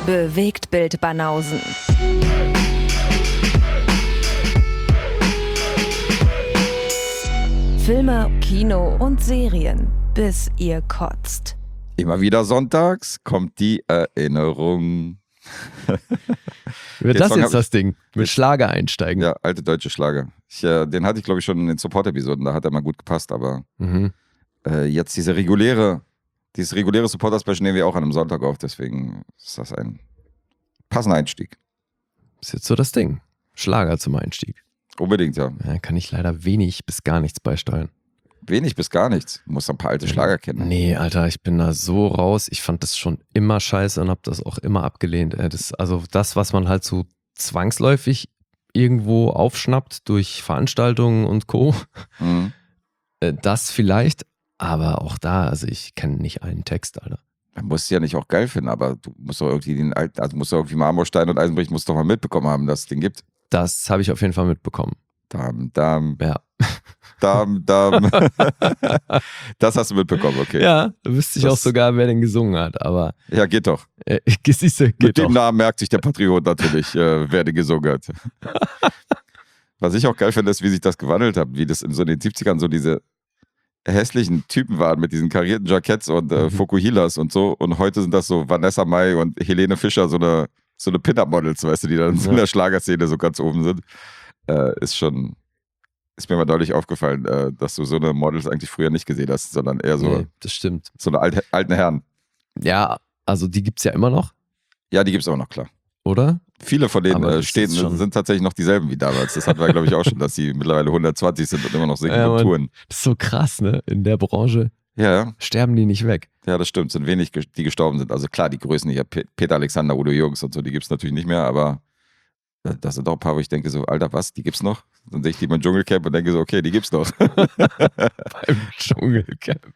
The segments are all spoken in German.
Bewegtbild Banausen. Filme, Kino und Serien, bis ihr kotzt. Immer wieder sonntags kommt die Erinnerung. Wird das jetzt das Ding? Mit Schlager einsteigen? Ja, alte deutsche Schlager. Den hatte ich, glaube ich, schon in den Support-Episoden, da hat er mal gut gepasst, aber jetzt dieses reguläre Supporter-Special nehmen wir auch an einem Sonntag auf, deswegen ist das ein passender Einstieg. Ist jetzt so das Ding. Schlager zum Einstieg. Unbedingt, ja. Ja, kann ich leider wenig bis gar nichts beisteuern. Wenig bis gar nichts. Du musst ein paar alte Schlager kennen. Nee, Alter, ich bin da so raus. Ich fand das schon immer scheiße und hab das auch immer abgelehnt. Das, was man halt so zwangsläufig irgendwo aufschnappt durch Veranstaltungen und Co. Das vielleicht, aber auch da, also ich kenne nicht einen Text, Alter. Man muss es ja nicht auch geil finden, aber du musst doch irgendwie Marmorstein und Eisenbrich musst doch mal mitbekommen haben, dass es den gibt. Das habe ich auf jeden Fall mitbekommen. Dam. Ja. Dam. Das hast du mitbekommen, okay. Ja, da wüsste ich auch sogar, wer den gesungen hat, aber... Ja, geht doch. Geht Mit doch. dem Namen merkt sich der Patriot natürlich, wer den gesungen hat. Was ich auch geil finde, ist, wie sich das gewandelt hat, wie das in so den 70ern so diese hässlichen Typen waren mit diesen karierten Jacketts und Fukuhilas und so, und heute sind das so Vanessa Mai und Helene Fischer, so eine Pin-Up-Models, weißt du, die dann in der Schlagerszene so ganz oben sind. Ist mir mal deutlich aufgefallen, dass du so eine Models eigentlich früher nicht gesehen hast, sondern eher so, Nee, das stimmt. So eine alten Herren. Ja, also die gibt's ja immer noch, Ja, die gibt's auch noch, klar. oder? Viele von denen Aber das sind tatsächlich noch dieselben wie damals. Das hatten wir, glaube ich, auch schon, dass die mittlerweile 120 sind und immer noch singen und touren. Das ist so krass, ne? In der Branche Ja, sterben die nicht weg. ja, das stimmt. Sind wenig, die gestorben sind. Also klar, die Größen hier, Peter Alexander, Udo Jürgens und so, die gibt's natürlich nicht mehr, aber das sind auch ein paar, wo ich denke so, Alter, was, die gibt's noch? Dann sehe ich die beim Dschungelcamp und denke so, okay, die gibt's noch. Beim Dschungelcamp.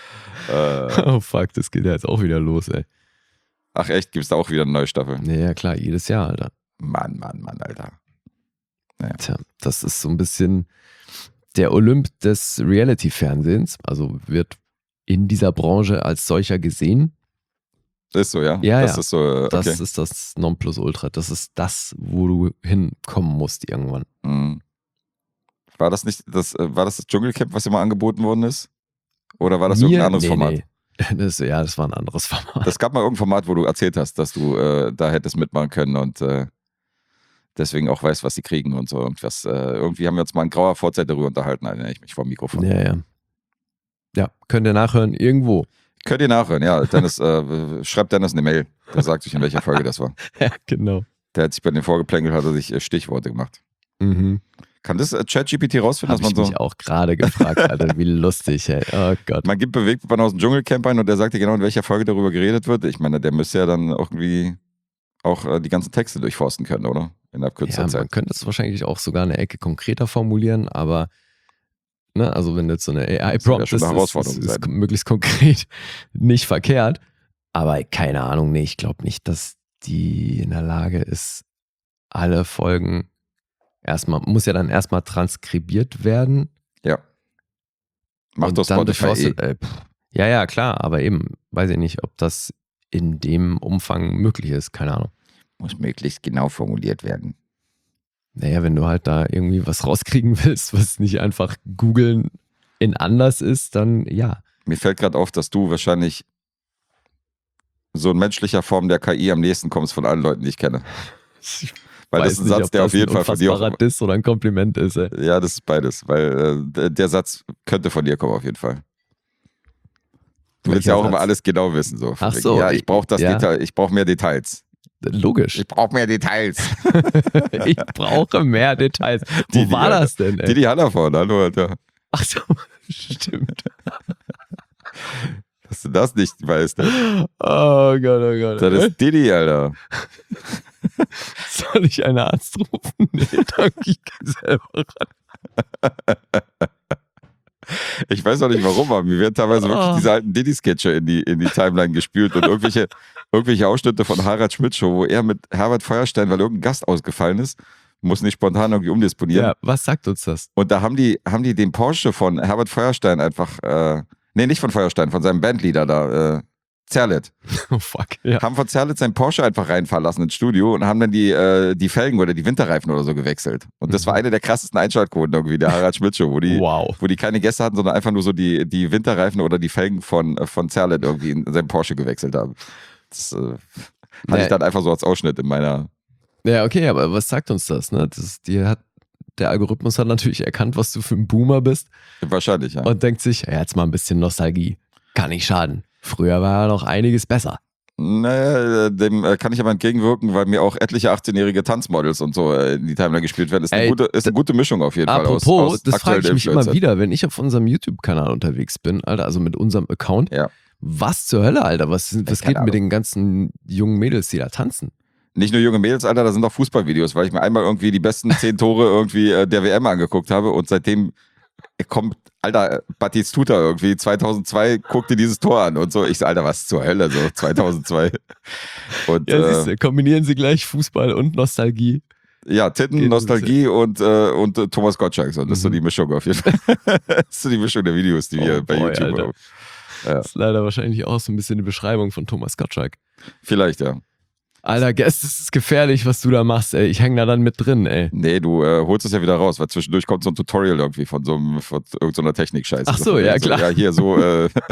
Oh fuck, das geht ja jetzt auch wieder los, ey. Ach echt, gibt's da auch wieder eine neue Staffel? Ja, klar, jedes Jahr, Alter. Mann, Alter. Naja. Tja, das ist so ein bisschen der Olymp des Reality-Fernsehens. Also wird in dieser Branche als solcher gesehen. Ist so, ja? Ja, das ja. ist so, okay. Das ist das Nonplusultra. Das ist das, wo du hinkommen musst irgendwann. Mhm. War das das Dschungelcamp, was immer angeboten worden ist? Oder war das irgendein anderes Format? Nee. Das war ein anderes Format. Das gab mal irgendein Format, wo du erzählt hast, dass du da hättest mitmachen können und deswegen auch weißt, was sie kriegen und so. Irgendwas, irgendwie haben wir uns mal in grauer Vorzeit darüber unterhalten, erinnere ich mich vor dem Mikrofon. Ja. Ja, könnt ihr nachhören irgendwo. Könnt ihr nachhören, ja. Dennis, schreibt Dennis eine Mail. Der sagt euch, in welcher Folge das war. Ja, genau. Der hat sich bei den Vorgeplänkelt, hat er sich Stichworte gemacht. Mhm. Kann das ChatGPT rausfinden, Hab dass man ich so... mich auch gerade gefragt, Alter, wie lustig, ey. Oh Gott. Man gibt Bewegtbild aus dem Dschungelcamp ein und der sagt dir genau, in welcher Folge darüber geredet wird. Ich meine, der müsste ja dann irgendwie auch die ganzen Texte durchforsten können, oder? Innerhalb kürzester Ja, Zeit. man könnte es wahrscheinlich auch sogar eine Ecke konkreter formulieren, aber ne, also wenn jetzt so eine AI-Prompt schon ist, eine Herausforderung ist sein. möglichst konkret nicht verkehrt. Aber keine Ahnung, nee, ich glaube nicht, dass die in der Lage ist, alle Folgen muss ja dann erstmal transkribiert werden. Ja. Macht doch dann Spotify Ja, klar, aber eben, weiß ich nicht, ob das in dem Umfang möglich ist, keine Ahnung. Muss möglichst genau formuliert werden. Naja, wenn du halt da irgendwie was rauskriegen willst, was nicht einfach googeln in anders ist, dann ja. Mir fällt gerade auf, dass du wahrscheinlich so in menschlicher Form der KI am nächsten kommst von allen Leuten, die ich kenne. Weil das ist ein nicht, Satz, der auf jeden Fall von dir auch... ein Diss oder ein Kompliment ist, ey. Ja, das ist beides, weil der Satz könnte von dir kommen auf jeden Fall. Du willst ja auch immer alles genau wissen. So. Ach so. Ja, ich brauche das ja. Detail, ich brauche mehr Details. Logisch. Ich brauche mehr Details. Ich brauche mehr Details. Wo war das denn, ey? Didi Hallervorden, hallo, Alter. Ach so, stimmt. Dass du das nicht weißt. Oh Gott. Das ist Didi, Alter. Soll ich einen Arzt rufen? Nee, danke, ich gehe selber ran. Ich weiß auch nicht warum, aber mir werden teilweise wirklich diese alten Diddy-Sketche in die Timeline gespült und irgendwelche Ausschnitte von Harald Schmidt Show, wo er mit Herbert Feuerstein, weil irgendein Gast ausgefallen ist, muss nicht spontan irgendwie umdisponieren. Ja, was sagt uns das? Und da haben die den Porsche von Herbert Feuerstein einfach, nicht von Feuerstein, von seinem Bandleader da Zerlett. Oh fuck, ja. Haben von Zerlett sein Porsche einfach reinfahren lassen ins Studio und haben dann die Felgen oder die Winterreifen oder so gewechselt. Und das war eine der krassesten Einschaltquoten irgendwie, der Harald Schmidt Show, wo die keine Gäste hatten, sondern einfach nur so die Winterreifen oder die Felgen von Zerlett irgendwie in seinem Porsche gewechselt haben. Das hatte ich dann einfach so als Ausschnitt in meiner... Ja, okay, aber was sagt uns das? Ne? Der Algorithmus hat natürlich erkannt, was du für ein Boomer bist. Wahrscheinlich, ja. Und denkt sich, ja, jetzt mal ein bisschen Nostalgie. Kann nicht schaden. Früher war ja noch einiges besser. Naja, dem kann ich aber entgegenwirken, weil mir auch etliche 18-jährige Tanzmodels und so in die Timeline gespielt werden. Ist eine gute Mischung auf jeden Fall. Apropos, das frage ich mich immer wieder, wenn ich auf unserem YouTube-Kanal unterwegs bin, Alter, also mit unserem Account. Ja. Was zur Hölle, Alter? Was geht mit den ganzen jungen Mädels, die da tanzen? Nicht nur junge Mädels, Alter, da sind auch Fußballvideos, weil ich mir einmal irgendwie die besten 10 Tore irgendwie der WM angeguckt habe und seitdem kommt, Alter, Batistuta irgendwie, 2002 guckte dieses Tor an und so. Ich so, Alter, was zur Hölle, so 2002. Und, ja, siehst du, kombinieren sie gleich Fußball und Nostalgie. Ja, Titten, Nostalgie und Thomas Gottschalk. So. Das ist so die Mischung auf jeden Fall. Das ist so die Mischung der Videos, die wir bei YouTube haben. Ja. Das ist leider wahrscheinlich auch so ein bisschen die Beschreibung von Thomas Gottschalk. Vielleicht, ja. Alter, das ist gefährlich, was du da machst, ey. Ich hänge da dann mit drin, ey. Nee, du holst es ja wieder raus, weil zwischendurch kommt so ein Tutorial irgendwie von irgendeiner Technik-Scheiße. Ach so, ja, klar. Ja, hier so,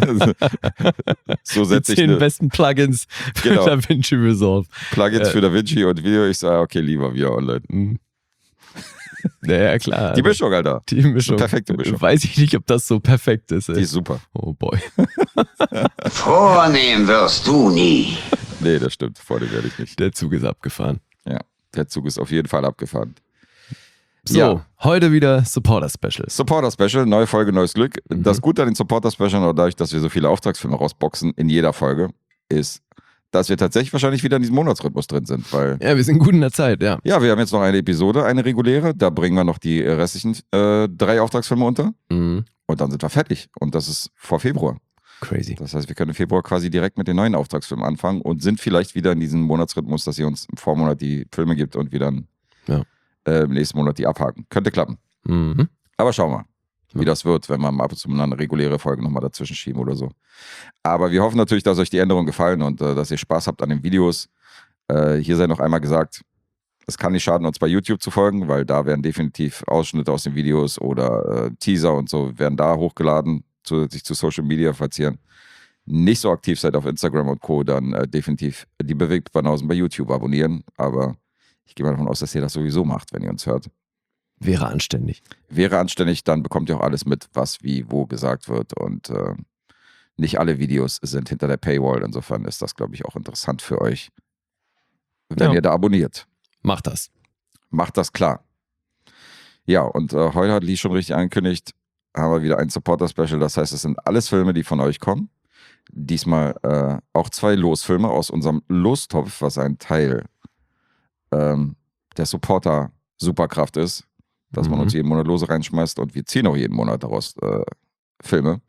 so setze ich 10 besten Plugins für DaVinci Resolve. Plugins für DaVinci und Video. Ich sage, okay, lieber wieder online. Mhm. Ja, klar. Die Mischung, Alter. Die Mischung. Perfekte Mischung. Weiß ich nicht, ob das so perfekt ist, ey. Die ist super. Oh boy. Vornehm wirst du nie. Nee, das stimmt. Vor dem werde ich nicht. Der Zug ist abgefahren. Ja, der Zug ist auf jeden Fall abgefahren. So, heute wieder Supporter-Special. Supporter-Special, neue Folge, neues Glück. Das Gute an den Supporter-Special, oder dadurch, dass wir so viele Auftragsfilme rausboxen in jeder Folge, ist, dass wir tatsächlich wahrscheinlich wieder in diesem Monatsrhythmus drin sind. Weil ja, wir sind gut in der Zeit, ja. Ja, wir haben jetzt noch eine Episode, eine reguläre. Da bringen wir noch die restlichen 3 Auftragsfilme unter. Mhm. Und dann sind wir fertig. Und das ist vor Februar. Crazy. Das heißt, wir können im Februar quasi direkt mit den neuen Auftragsfilmen anfangen und sind vielleicht wieder in diesem Monatsrhythmus, dass ihr uns im Vormonat die Filme gibt und wir dann im nächsten Monat die abhaken. Könnte klappen. Mhm. Aber schauen wir, wie das wird, wenn wir ab und zu mal eine reguläre Folge nochmal dazwischen schieben oder so. Aber wir hoffen natürlich, dass euch die Änderungen gefallen und dass ihr Spaß habt an den Videos. Hier sei noch einmal gesagt, es kann nicht schaden, uns bei YouTube zu folgen, weil da werden definitiv Ausschnitte aus den Videos oder Teaser und so werden da hochgeladen, zusätzlich zu Social Media, falls ihr nicht so aktiv seid auf Instagram und Co., dann definitiv die Bewegtbanausen bei YouTube abonnieren. Aber ich gehe mal davon aus, dass ihr das sowieso macht, wenn ihr uns hört. Wäre anständig. Wäre anständig, dann bekommt ihr auch alles mit, was wie wo gesagt wird. Und nicht alle Videos sind hinter der Paywall. Insofern ist das, glaube ich, auch interessant für euch, wenn ihr da abonniert. Macht das. Macht das klar. Ja, und heute hat Lee schon richtig angekündigt, haben wir wieder ein Supporter-Special. Das heißt, es sind alles Filme, die von euch kommen. Diesmal auch 2 Losfilme aus unserem Lostopf, was ein Teil der Supporter-Superkraft ist, dass man uns jeden Monat Lose reinschmeißt und wir ziehen auch jeden Monat daraus Filme.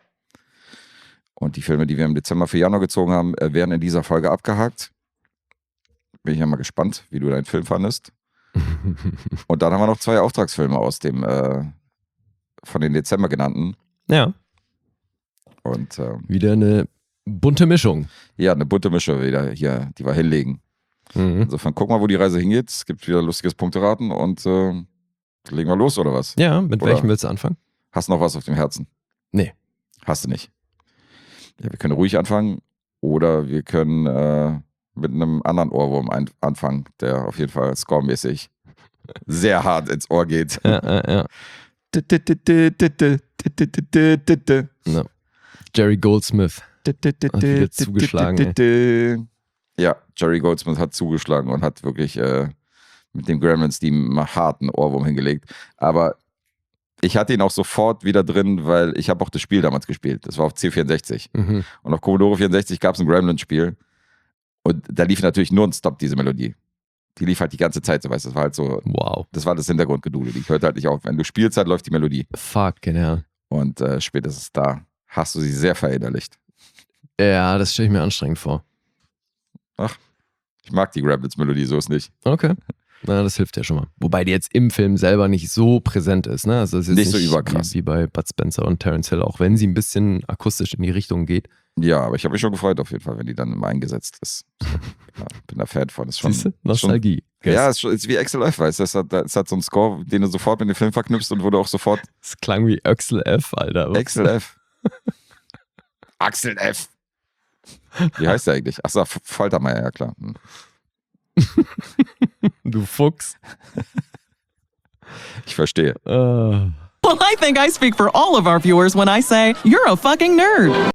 Und die Filme, die wir im Dezember für Januar gezogen haben, werden in dieser Folge abgehakt. Bin ich ja mal gespannt, wie du deinen Film fandest. Und dann haben wir noch 2 Auftragsfilme aus dem von den Dezember genannten. Ja. Und wieder eine bunte Mischung. Ja, eine bunte Mischung wieder hier, die wir hinlegen. Insofern gucken wir, wo die Reise hingeht. Es gibt wieder lustiges Punkteraten und legen wir los, oder was? Ja, mit welchem willst du anfangen? Hast du noch was auf dem Herzen? Nee. Hast du nicht. Ja, wir können ruhig anfangen oder wir können mit einem anderen Ohrwurm anfangen, der auf jeden Fall scoremäßig sehr hart ins Ohr geht. Ja. No. Jerry Goldsmith hat wieder zugeschlagen. Ja, Jerry Goldsmith hat zugeschlagen und hat wirklich mit dem Gremlins-Team einen harten Ohrwurm hingelegt. Aber ich hatte ihn auch sofort wieder drin, weil ich habe auch das Spiel damals gespielt. Das war auf C64. Und auf Commodore 64 gab es ein Gremlins-Spiel. Und da lief natürlich nonstop diese Melodie. Die lief halt die ganze Zeit, so weißt du. Das war halt so, wow. Das war das Hintergrundgedudel. Die hört halt nicht auf. Wenn du spielst, halt läuft die Melodie. Fuck, genau. Und spätestens da hast du sie sehr verinnerlicht. Ja, das stelle ich mir anstrengend vor. Ach, ich mag die Gremlins-Melodie, so ist nicht. Okay. Na, das hilft ja schon mal. Wobei die jetzt im Film selber nicht so präsent ist, ne? Also es ist nicht so überkrass. Wie bei Bud Spencer und Terence Hill, auch wenn sie ein bisschen akustisch in die Richtung geht. Ja, aber ich habe mich schon gefreut auf jeden Fall, wenn die dann immer eingesetzt ist. So, ja, bin da Fan von. Ist schon, Siehst du? Nostalgie. Ja, ist wie Axel F, weißt du? Es hat so einen Score, den du sofort mit dem Film verknüpfst und wo du auch sofort. Es klang wie Axel F, Alter. Axel F. Axel F. Wie heißt der eigentlich? Achso, Faltermeier, ja klar. Hm. Du Fuchs. Ich verstehe. Well, I think I speak for all of our viewers when I say, you're a fucking nerd.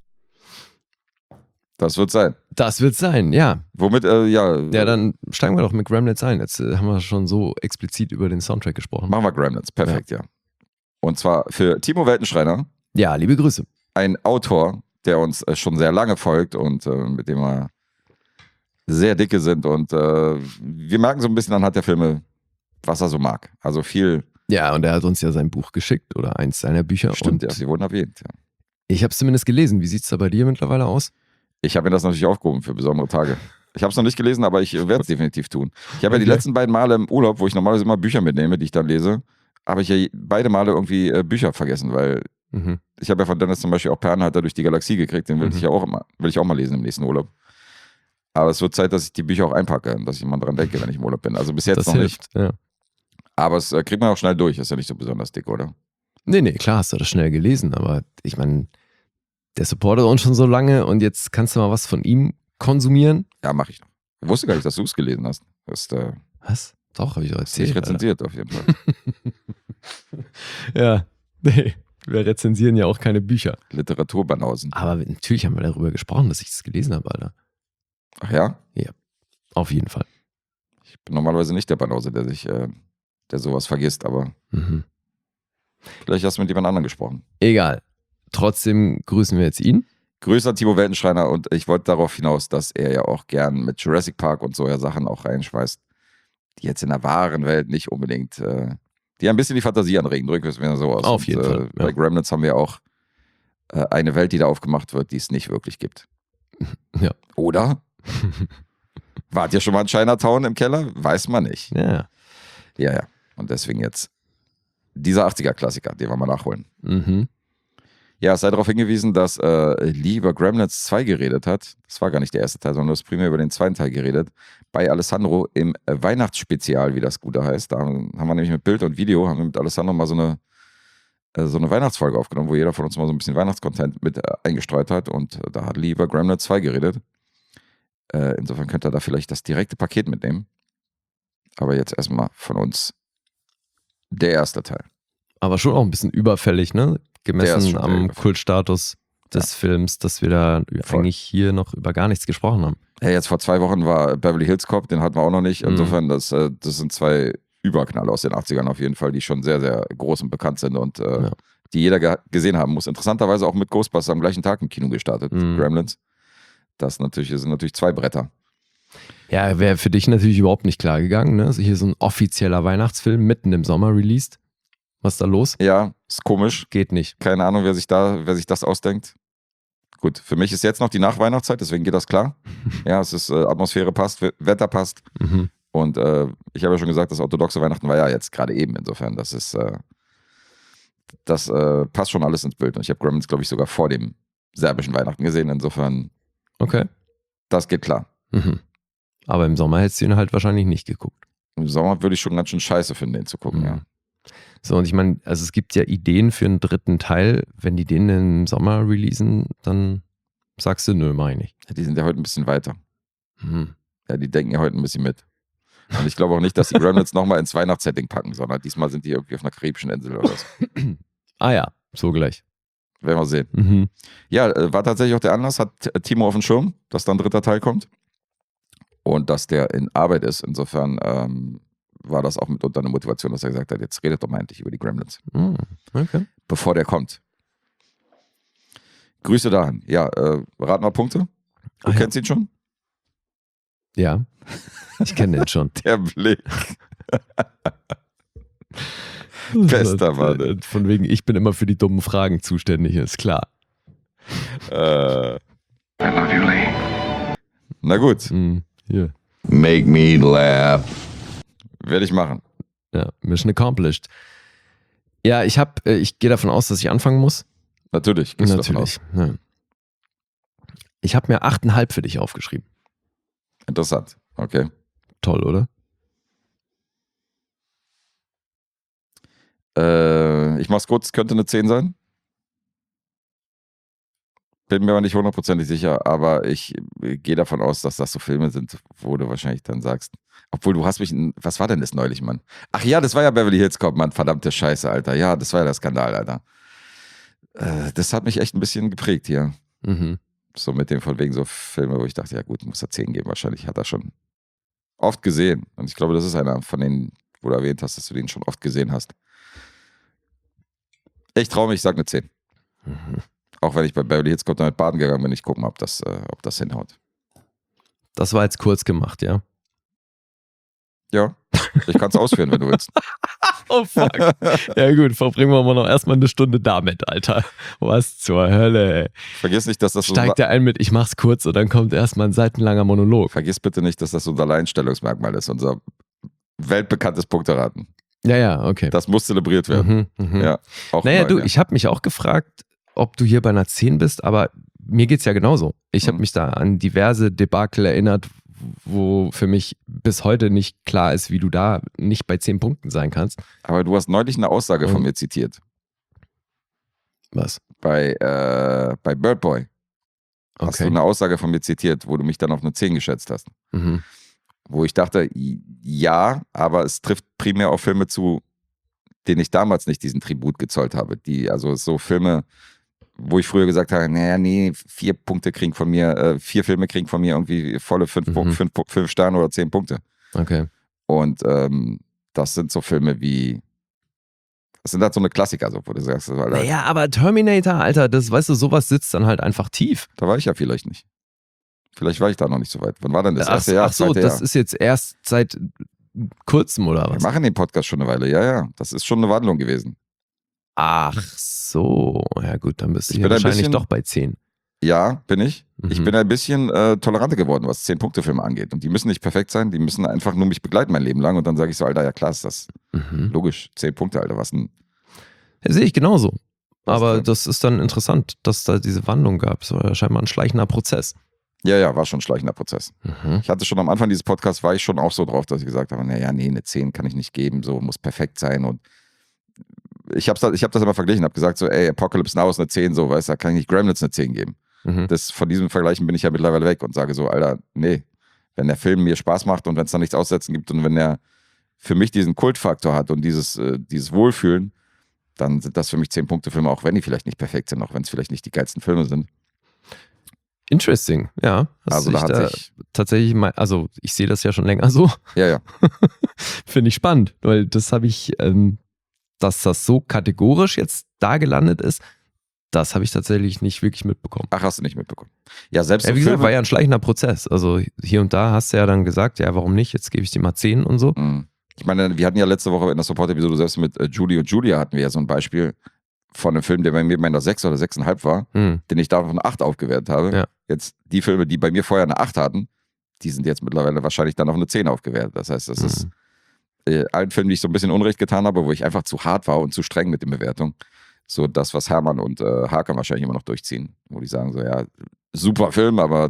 Das wird sein. Das wird sein, ja. Womit, Ja, dann steigen wir doch mit Gremlins ein. Jetzt haben wir schon so explizit über den Soundtrack gesprochen. Machen wir Gremlins. Perfekt, ja. Und zwar für Timo Weltenschreiner, Ja, liebe Grüße. ein Autor, der uns schon sehr lange folgt und mit dem wir sehr dicke sind. Und wir merken so ein bisschen anhand der Filme, was er so mag. Also viel. Ja, und er hat uns ja sein Buch geschickt oder eins seiner Bücher. Stimmt, und ja, sie wurden erwähnt. Ja. ich habe es zumindest gelesen. Wie sieht es da bei dir mittlerweile aus? Ich habe mir das natürlich aufgehoben für besondere Tage. Ich habe es noch nicht gelesen, aber ich werde es definitiv tun. Ich habe ja die Okay. letzten beiden Male im Urlaub, wo ich normalerweise immer Bücher mitnehme, die ich dann lese, habe ich ja beide Male irgendwie Bücher vergessen, weil Mhm. ich habe ja von Dennis zum Beispiel auch Perlenhalter durch die Galaxie gekriegt, den will Mhm. ich auch mal lesen im nächsten Urlaub. Aber es wird Zeit, dass ich die Bücher auch einpacke und dass ich mal dran denke, wenn ich im Urlaub bin. Also bis jetzt Das noch hilft, nicht. ja. Aber es kriegt man auch schnell durch, ist ja nicht so besonders dick, oder? Nee, klar hast du das schnell gelesen, aber ich meine, der supportet uns schon so lange und jetzt kannst du mal was von ihm konsumieren. Ja, mache ich noch. Ich wusste gar nicht, dass du es gelesen hast. Das ist Was? Doch, habe ich doch erzählt. nicht rezensiert auf jeden Fall. Alter. Ja, nee, wir rezensieren ja auch keine Bücher. Literaturbanausen. Aber natürlich haben wir darüber gesprochen, dass ich das gelesen habe, Alter. Ach ja? Auf jeden Fall. Ich bin normalerweise nicht der Banause, der sowas vergisst, aber Mhm. vielleicht hast du mit jemand anderem gesprochen. Egal. Trotzdem grüßen wir jetzt ihn. Grüße an Timo Weltenschreiner und ich wollte darauf hinaus, dass er ja auch gern mit Jurassic Park und so ja Sachen auch reinschmeißt, die jetzt in der wahren Welt nicht unbedingt, die ein bisschen die Fantasie anregen, drücken wir es mir so aus. Auf jeden Fall, ja. Bei Gremlins haben wir auch eine Welt, die da aufgemacht wird, die es nicht wirklich gibt. Ja. Oder? Wart ihr schon mal in Chinatown im Keller? Weiß man nicht. Ja. Ja. Und deswegen jetzt dieser 80er-Klassiker, den wir mal nachholen. Mhm. Ja, es sei darauf hingewiesen, dass Lee über Gremlins 2 geredet hat. Das war gar nicht der erste Teil, sondern du hast primär über den zweiten Teil geredet. Bei Alessandro im Weihnachtsspezial, wie das Gute heißt. Da haben wir nämlich mit Bild und Video, haben wir mit Alessandro mal so eine Weihnachtsfolge aufgenommen, wo jeder von uns mal so ein bisschen Weihnachtscontent mit eingestreut hat. Und da hat Lee über Gremlins 2 geredet. Insofern könnt ihr da vielleicht das direkte Paket mitnehmen. Aber jetzt erstmal von uns der erste Teil. Aber schon auch ein bisschen überfällig, ne? Der ist Gemessen schon am sehr überfällig. Kultstatus des Films, dass wir da Voll. eigentlich hier noch über gar nichts gesprochen haben. Ja, jetzt vor 2 Wochen war Beverly Hills Cop, den hatten wir auch noch nicht. Insofern, das sind 2 Überknaller aus den 80ern auf jeden Fall, die schon sehr, sehr groß und bekannt sind und die jeder gesehen haben muss. Interessanterweise auch mit Ghostbusters am gleichen Tag im Kino gestartet, Gremlins. Das sind natürlich 2 Bretter. Ja, wäre für dich natürlich überhaupt nicht klar gegangen, ne? Also hier so ein offizieller Weihnachtsfilm mitten im Sommer released. Was ist da los? Ja, ist komisch. Geht nicht. Keine Ahnung, wer sich das ausdenkt. Gut, für mich ist jetzt noch die Nachweihnachtszeit, deswegen geht das klar. Ja, es ist Atmosphäre passt, Wetter passt. Mhm. Und ich habe ja schon gesagt, das orthodoxe Weihnachten war ja jetzt gerade eben. Insofern, das passt schon alles ins Bild. Und ich habe Gremlins, glaube ich, sogar vor dem serbischen Weihnachten gesehen. Insofern, Okay. das geht klar. Mhm. Aber im Sommer hättest du ihn halt wahrscheinlich nicht geguckt. Im Sommer würde ich schon ganz schön scheiße finden, den zu gucken, Mhm. ja. So, und ich meine, also es gibt ja Ideen für einen dritten Teil. Wenn die den im Sommer releasen, dann sagst du, nö, mach ich nicht. Die sind ja heute ein bisschen weiter. Mhm. Ja, die denken ja heute ein bisschen mit. Und ich glaube auch nicht, dass die Gremlins nochmal ins Weihnachtssetting packen, sondern diesmal sind die irgendwie auf einer karibischen Insel oder so. Ah ja, so gleich. Werden wir sehen. Mhm. Ja, war tatsächlich auch der Anlass, hat Timo auf dem Schirm, dass dann ein dritter Teil kommt. Und dass der in Arbeit ist. Insofern war das auch mitunter eine Motivation, dass er gesagt hat, jetzt redet doch mal endlich über die Gremlins, Mhm. Okay. bevor der kommt. Grüße dahin. Ja, rat mal Punkte. Du Ah, ja. kennst ihn schon? Ja, ich kenne den schon. Der Blick. Bester Mann. Von wegen, ich bin immer für die dummen Fragen zuständig, ist klar. Na gut, Hier. Make me laugh. werde ich machen. Ja, Mission accomplished. Ja, ich gehe davon aus, dass ich anfangen muss. Natürlich. gehst du davon aus. Natürlich. Ja. Ich habe mir 8,5 für dich aufgeschrieben. Interessant. Okay. Toll, oder? Ich mach's kurz, könnte eine 10 sein. Bin mir aber nicht hundertprozentig sicher, aber ich gehe davon aus, dass das so Filme sind, wo du wahrscheinlich dann sagst, obwohl du hast mich, was war denn das neulich, Mann? Ach ja, das war ja Beverly Hills Cop, Mann, verdammte Scheiße, Alter. Ja, das war ja der Skandal, Alter. Das hat mich echt ein bisschen geprägt hier. Mhm. So mit dem von wegen so Filme, wo ich dachte, ja gut, muss er 10 geben, wahrscheinlich hat er schon oft gesehen. Und ich glaube, das ist einer von denen, wo du erwähnt hast, dass du den schon oft gesehen hast. Ich traue mich, ich sag eine 10. Mhm. Auch wenn ich bei Beverly Hills Cop damit baden gegangen bin, ich gucke mal, ob das hinhaut. Das war jetzt kurz gemacht, ja? Ja, ich kann es ausführen, wenn du willst. Oh fuck. Ja gut, verbringen wir mal noch erstmal eine Stunde damit, Alter. Was zur Hölle, ey. Vergiss nicht, dass das Steigt er ein mit, ich mach's kurz und dann kommt erstmal ein seitenlanger Monolog. Vergiss bitte nicht, dass das unser Alleinstellungsmerkmal ist, unser weltbekanntes Punkteraten. Ja, okay. Das muss zelebriert werden. Ja, auch naja, neu, du, ja. ich habe mich auch gefragt, ob du hier bei einer 10 bist, aber mir geht's ja genauso. Ich habe mich da an diverse Debakel erinnert, wo für mich bis heute nicht klar ist, wie du da nicht bei 10 Punkten sein kannst. Aber du hast neulich eine Aussage von mir zitiert. Was? Bei Bird Boy. Hast du eine Aussage von mir zitiert, wo du mich dann auf eine 10 geschätzt hast. Mhm. Wo ich dachte, ja, aber es trifft primär auf Filme zu, denen ich damals nicht diesen Tribut gezollt habe. Also so Filme, wo ich früher gesagt habe, naja, nee, 4 Punkte kriegen von mir, 4 Filme kriegen von mir irgendwie volle 5 Sterne oder 10 Punkte. Okay. Und das sind so Filme wie, das sind halt so eine Klassiker, so, wo du sagst, Alter, Naja, aber Terminator, Alter, das, weißt du, sowas sitzt dann halt einfach tief. da war ich ja vielleicht nicht. Vielleicht war ich da noch nicht so weit. Wann war denn das erste Jahr? Ach so, zweite das Jahr? ist jetzt erst seit kurzem oder Wir was? machen den Podcast schon eine Weile, ja. Das ist schon eine Wandlung gewesen. Ach so, ja gut, dann bist du Ich hier bin ein wahrscheinlich bisschen- doch bei 10. Ja, bin ich. Ich Mhm. bin ein bisschen toleranter geworden, was 10-Punkte-Filme angeht. Und die müssen nicht perfekt sein, die müssen einfach nur mich begleiten mein Leben lang. Und dann sage ich so, Alter, ja klar ist das Mhm. logisch. 10 Punkte, Alter, was ein... Ja, sehe ich genauso. Was Aber denn? das ist dann interessant, dass da diese Wandlung gab. Es war scheinbar ein schleichender Prozess. Ja, war schon ein schleichender Prozess. Mhm. Ich hatte schon am Anfang dieses Podcasts, war ich schon auch so drauf, dass ich gesagt habe, naja, nee, eine 10 kann ich nicht geben, so muss perfekt sein. Und ich hab das immer verglichen, habe gesagt so, ey, Apocalypse Now ist eine 10, so, weißt du, da kann ich nicht Gremlins eine 10 geben. Mhm. Von diesem Vergleichen bin ich ja mittlerweile weg und sage so, Alter, nee, wenn der Film mir Spaß macht und wenn es da nichts aussetzen gibt und wenn er für mich diesen Kultfaktor hat und dieses Wohlfühlen, dann sind das für mich 10-Punkte-Filme, auch wenn die vielleicht nicht perfekt sind, auch wenn es vielleicht nicht die geilsten Filme sind. Interesting, ja. Also da hat sich, tatsächlich mal, also ich sehe das ja schon länger so. ja. Finde ich spannend, weil das habe ich, dass das so kategorisch jetzt da gelandet ist, das habe ich tatsächlich nicht wirklich mitbekommen. Ach, hast du nicht mitbekommen. Ja, selbst Ja, so wie gesagt, Filme, war ja ein schleichender Prozess. Also hier und da hast du ja dann gesagt, ja, warum nicht? Jetzt gebe ich dir mal 10 und so. Ich meine, wir hatten ja letzte Woche in der Support-Episode selbst mit Julie und Julia hatten wir ja so ein Beispiel von einem Film, der bei mir bei einer 6 oder 6,5 war, Hm. den ich davon eine 8 aufgewertet habe. Ja. Jetzt die Filme, die bei mir vorher eine 8 hatten, die sind jetzt mittlerweile wahrscheinlich dann auf eine 10 aufgewertet. Das heißt, das ist allen Filmen, die ich so ein bisschen Unrecht getan habe, wo ich einfach zu hart war und zu streng mit den Bewertungen. So das, was Hermann und Hakan wahrscheinlich immer noch durchziehen. Wo die sagen so, ja, super Film, aber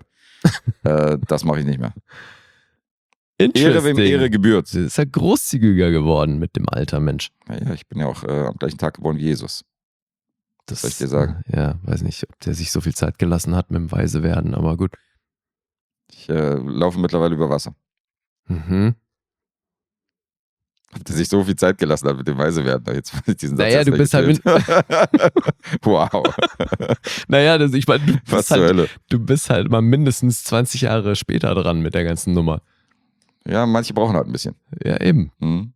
3,5. Das mache ich nicht mehr. Ehre wem Ehre gebührt. Das ist ja großzügiger geworden mit dem Alter, Mensch. Naja, ich bin ja auch am gleichen Tag geboren wie Jesus. Das soll ich dir sagen? Ja, weiß nicht, ob der sich so viel Zeit gelassen hat mit dem Weise werden, aber gut. Ich laufe mittlerweile über Wasser. Mhm. Ob der sich so viel Zeit gelassen hat mit dem Weise werden. Jetzt weiß ich diesen Satz Naja, erst du bist halt Wow. Naja, ich meine, Was zur Hölle. du bist halt mal mindestens 20 Jahre später dran mit der ganzen Nummer. Ja, manche brauchen halt ein bisschen. Ja, eben. Mhm.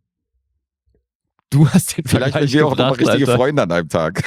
Du hast den Vielleicht Vergleich sind wir auch nochmal gebracht, richtige Alter. Freunde an einem Tag.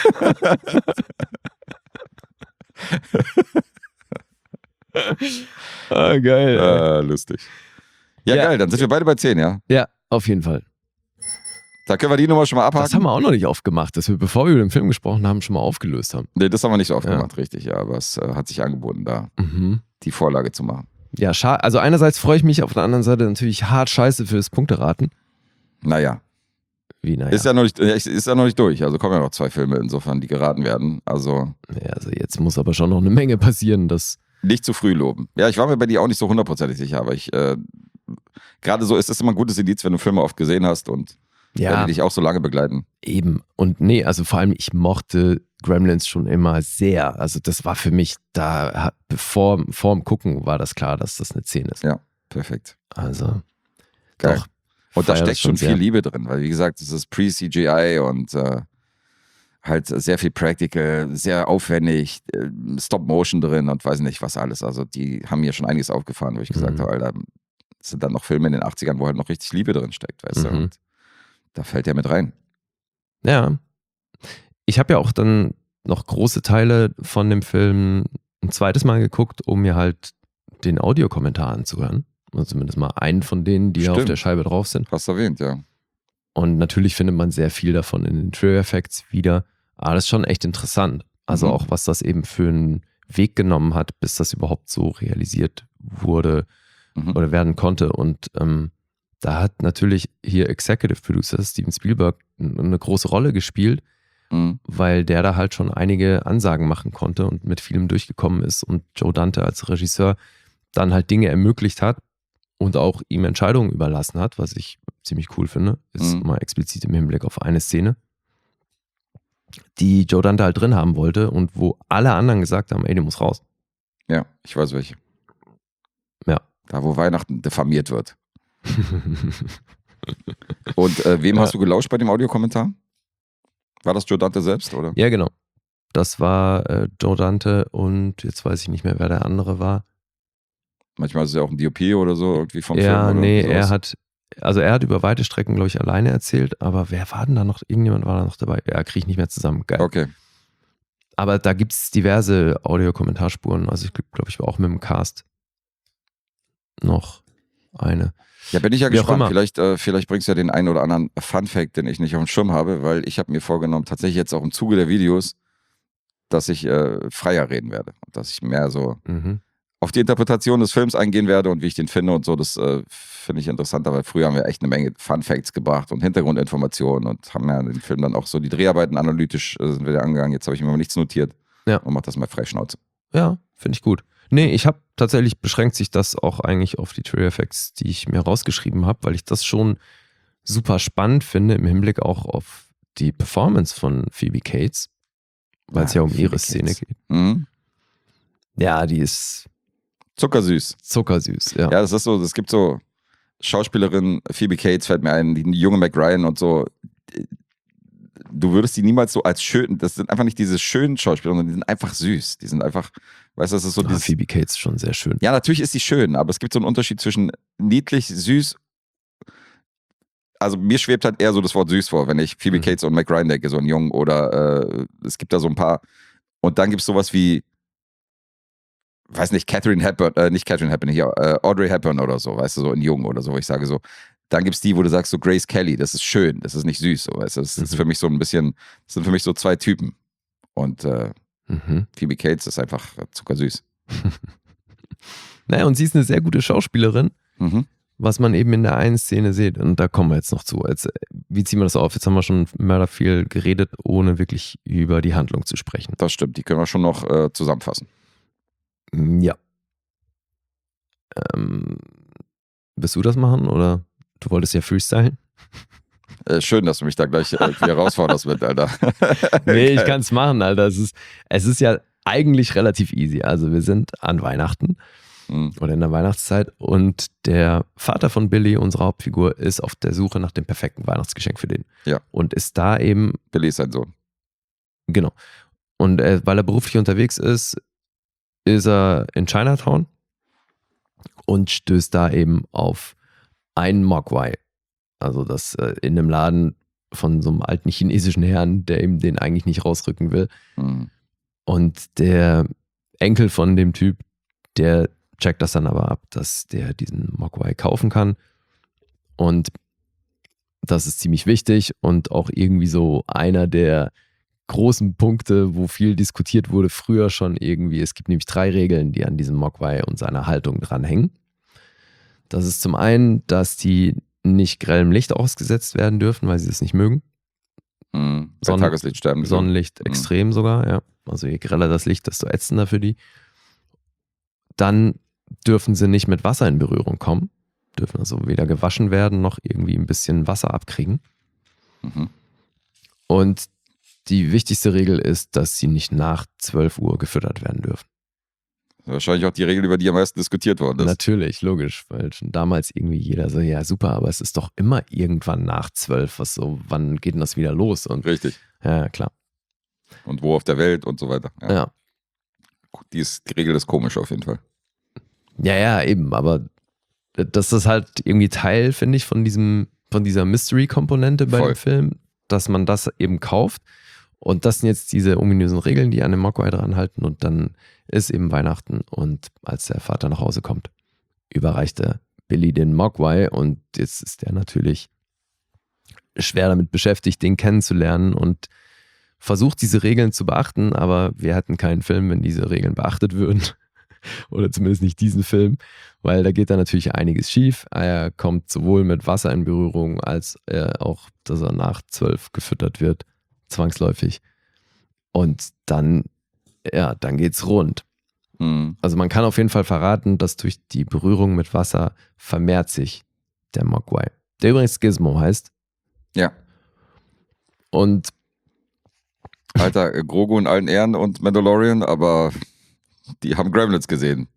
Ah, geil. Lustig. Ja, Ja. geil, dann sind wir beide bei 10, ja? Ja, auf jeden Fall. Da können wir die Nummer schon mal abhaken. Das haben wir auch noch nicht aufgemacht, dass wir, bevor wir über den Film gesprochen haben, schon mal aufgelöst haben. Nee, das haben wir nicht so oft gemacht, richtig, ja. Aber es hat sich angeboten, da Mhm. die Vorlage zu machen. Ja, schade. Also einerseits freue ich mich, auf der anderen Seite natürlich hart scheiße fürs Punkteraten. Naja, Wie, naja. Ist ja noch nicht durch. Also kommen ja noch 2 Filme insofern, die geraten werden. Also Ja, also jetzt muss aber schon noch eine Menge passieren, dass nicht zu früh loben. Ja, ich war mir bei dir auch nicht so 100%ig sicher, aber gerade so ist es immer ein gutes Indiz, wenn du Filme oft gesehen hast und wenn ja, die dich auch so lange begleiten. eben. Und nee, also vor allem, ich mochte Gremlins schon immer sehr. Also das war für mich vor dem Gucken war das klar, dass das eine 10 ist. Ja, perfekt. Also, Geil. doch. Und da feier das steckt schon sehr. viel Liebe drin, weil wie gesagt, es ist Pre-CGI und halt sehr viel Practical, sehr aufwendig, Stop-Motion drin und weiß nicht was alles. Also die haben mir schon einiges aufgefahren, wo ich gesagt habe, Alter, das sind dann noch Filme in den 80ern, wo halt noch richtig Liebe drin steckt, weißt du? Und da fällt der mit rein. Ja. Ich habe ja auch dann noch große Teile von dem Film ein zweites Mal geguckt, um mir halt den Audiokommentar anzuhören. Also zumindest mal einen von denen, die auf Stimmt. der Scheibe drauf sind. Hast du erwähnt, ja. Und natürlich findet man sehr viel davon in den Trailer Effects wieder. Aber das ist schon echt interessant. Also auch, was das eben für einen Weg genommen hat, bis das überhaupt so realisiert wurde oder werden konnte. Und da hat natürlich hier Executive Producer Steven Spielberg eine große Rolle gespielt, weil der da halt schon einige Ansagen machen konnte und mit vielem durchgekommen ist und Joe Dante als Regisseur dann halt Dinge ermöglicht hat und auch ihm Entscheidungen überlassen hat, was ich ziemlich cool finde, ist mal explizit im Hinblick auf eine Szene, die Joe Dante halt drin haben wollte und wo alle anderen gesagt haben, ey, die muss raus. Ja, ich weiß welche. Ja. Da, wo Weihnachten diffamiert wird. Und wem hast du gelauscht bei dem Audiokommentar? War das Joe Dante selbst, oder? Ja, genau. Das war Joe Dante und jetzt weiß ich nicht mehr, wer der andere war. Manchmal ist es ja auch ein DOP oder so, irgendwie vom Film. Ja, oder nee, sowas. er hat über weite Strecken, glaube ich, alleine erzählt, aber wer war denn da noch? Irgendjemand war da noch dabei. Ja, kriege ich nicht mehr zusammen. Geil. Okay. Aber da gibt es diverse Audiokommentarspuren. Also ich glaube, ich war auch mit dem Cast noch eine. Ja, bin ich ja Wie auch gespannt. immer. Vielleicht bringst du ja den einen oder anderen Fun-Fact, den ich nicht auf dem Schirm habe, weil ich habe mir vorgenommen, tatsächlich jetzt auch im Zuge der Videos, dass ich freier reden werde. Dass ich mehr so auf die Interpretation des Films eingehen werde und wie ich den finde und so. Das finde ich interessanter, weil früher haben wir echt eine Menge Fun-Facts gebracht und Hintergrundinformationen und haben ja den Film dann auch so die Dreharbeiten analytisch sind wir da angegangen. Jetzt habe ich mir mal nichts notiert und mach das mal freischnauze. Ja, finde ich gut. Nee, ich habe tatsächlich, beschränkt sich das auch eigentlich auf die Trailer Effects, die ich mir rausgeschrieben habe, weil ich das schon super spannend finde im Hinblick auch auf die Performance von Phoebe Cates, weil es ja um ihre Szene geht. Mhm. Ja, die ist Zuckersüß. zuckersüß, ja. Ja, das ist so, es gibt so Schauspielerin, Phoebe Cates fällt mir ein, die junge Mac Ryan und so. Du würdest die niemals so als schön, das sind einfach nicht diese schönen Schauspieler, sondern die sind einfach süß. Die sind einfach, weißt du, das ist so dieses. Phoebe Cates ist schon sehr schön. Ja, natürlich ist sie schön, aber es gibt so einen Unterschied zwischen niedlich, süß. Also mir schwebt halt eher so das Wort süß vor, wenn ich Phoebe Cates und Mac Ryan denke, so ein Jungen oder es gibt da so ein paar. Und dann gibt es sowas wie, weiß nicht, Audrey Hepburn oder so, weißt du, so in Jung oder so, wo ich sage so, dann gibt es die, wo du sagst so Grace Kelly, das ist schön, das ist nicht süß, so, weißt du, das ist für mich so ein bisschen, das sind für mich so zwei Typen. Und Phoebe Cates ist einfach zuckersüß. Naja, und sie ist eine sehr gute Schauspielerin, was man eben in der einen Szene sieht. Und da kommen wir jetzt noch zu. Jetzt, wie ziehen wir das auf? Jetzt haben wir schon mörder viel geredet, ohne wirklich über die Handlung zu sprechen. Das stimmt, die können wir schon noch zusammenfassen. Ja. Willst du das machen oder du wolltest ja freestylen? Schön, dass du mich da gleich herausforderst mit, Alter. Nee, ich kann es machen, Alter. Es ist ja eigentlich relativ easy. Also wir sind an Weihnachten oder in der Weihnachtszeit und der Vater von Billy, unsere Hauptfigur, ist auf der Suche nach dem perfekten Weihnachtsgeschenk für den. Ja. Und ist da eben... Billy ist sein Sohn. Genau. Und weil er beruflich unterwegs ist er in Chinatown und stößt da eben auf einen Mogwai. Also das in einem Laden von so einem alten chinesischen Herrn, der ihm den eigentlich nicht rausrücken will. Und der Enkel von dem Typ, der checkt das dann aber ab, dass der diesen Mogwai kaufen kann. Und das ist ziemlich wichtig und auch irgendwie so einer der großen Punkte, wo viel diskutiert wurde früher schon irgendwie. Es gibt nämlich 3 Regeln, die an diesem Mogwai und seiner Haltung dranhängen. Das ist zum einen, dass die nicht grellem Licht ausgesetzt werden dürfen, weil sie das nicht mögen. Bei Tageslicht sterben. Sonnenlicht extrem sogar, ja. Also je greller das Licht, desto ätzender für die. Dann dürfen sie nicht mit Wasser in Berührung kommen. Dürfen also weder gewaschen werden, noch irgendwie ein bisschen Wasser abkriegen. Mhm. Und die wichtigste Regel ist, dass sie nicht nach 12 Uhr gefüttert werden dürfen. Wahrscheinlich auch die Regel, über die am meisten diskutiert worden ist. Natürlich, logisch, weil schon damals irgendwie jeder so, ja super, aber es ist doch immer irgendwann nach 12, wann geht denn das wieder los? Und Richtig. ja, klar. Und wo auf der Welt und so weiter. Ja. Die Regel ist komisch auf jeden Fall. Ja, eben, aber das ist halt irgendwie Teil, finde ich, von dieser Mystery-Komponente bei Voll. dem Film, dass man das eben kauft. Und das sind jetzt diese ominösen Regeln, die an dem Mogwai dran halten. Und dann ist eben Weihnachten. Und als der Vater nach Hause kommt, überreicht er Billy den Mogwai. Und jetzt ist der natürlich schwer damit beschäftigt, den kennenzulernen und versucht, diese Regeln zu beachten. Aber wir hätten keinen Film, wenn diese Regeln beachtet würden. Oder zumindest nicht diesen Film, weil da geht dann natürlich einiges schief. Er kommt sowohl mit Wasser in Berührung, als auch, dass er nach 12 gefüttert wird, zwangsläufig. Und dann geht's rund. Mhm. Also man kann auf jeden Fall verraten, dass durch die Berührung mit Wasser vermehrt sich der Mogwai. Der übrigens Gizmo heißt. Ja. Und Alter, Grogu in allen Ehren und Mandalorian, aber die haben Gremlins gesehen.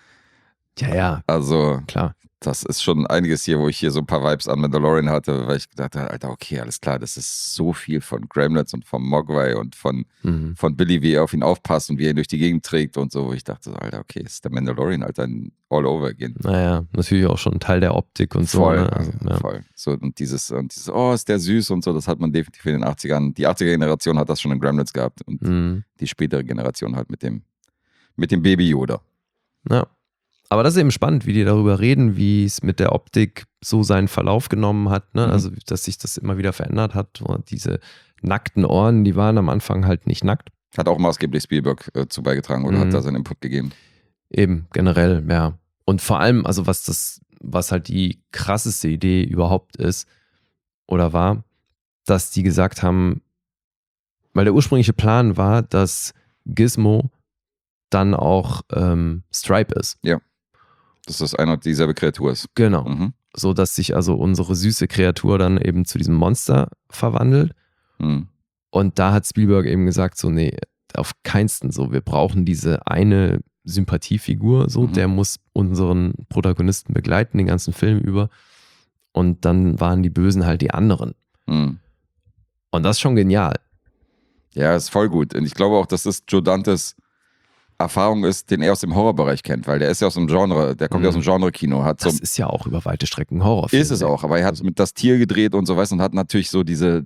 ja, Also, klar. das ist schon einiges hier, wo ich hier so ein paar Vibes an Mandalorian hatte, weil ich gedacht habe, Alter, okay, alles klar, das ist so viel von Gremlins und vom Mogwai und von Billy, wie er auf ihn aufpasst und wie er ihn durch die Gegend trägt und so, wo ich dachte so, Alter, okay, ist der Mandalorian, Alter, all over again. Naja, natürlich auch schon ein Teil der Optik und Voll, so. Ne? Also, ja. voll. So, und dieses, oh, ist der süß und so, das hat man definitiv in den 80ern. Die 80er-Generation hat das schon in Gremlins gehabt und die spätere Generation halt mit dem Baby Yoda. Ja. Aber das ist eben spannend, wie die darüber reden, wie es mit der Optik so seinen Verlauf genommen hat. Ne? Also, dass sich das immer wieder verändert hat. Und diese nackten Ohren, die waren am Anfang halt nicht nackt. Hat auch maßgeblich Spielberg zu beigetragen oder hat da seinen Input gegeben. Eben, generell, ja. Und vor allem, also was halt die krasseste Idee überhaupt ist oder war, dass die gesagt haben, weil der ursprüngliche Plan war, dass Gizmo dann auch Stripe ist. Ja. Dass das eine und dieselbe Kreatur ist. Genau. Mhm. So dass sich also unsere süße Kreatur dann eben zu diesem Monster verwandelt. Mhm. Und da hat Spielberg eben gesagt, so, nee, auf keinsten so. Wir brauchen diese eine Sympathiefigur, so, der muss unseren Protagonisten begleiten, den ganzen Film über. Und dann waren die Bösen halt die anderen. Mhm. Und das ist schon genial. Ja, ist voll gut. Und ich glaube auch, dass das Joe Dantes Erfahrung ist, den er aus dem Horrorbereich kennt, weil der ist ja aus dem Genre, der kommt ja aus dem Genre-Kino. Das ist ja auch über weite Strecken Horrorfilm. Ist es auch, aber er hat mit Das Tier gedreht und so, weißt du, und hat natürlich so diese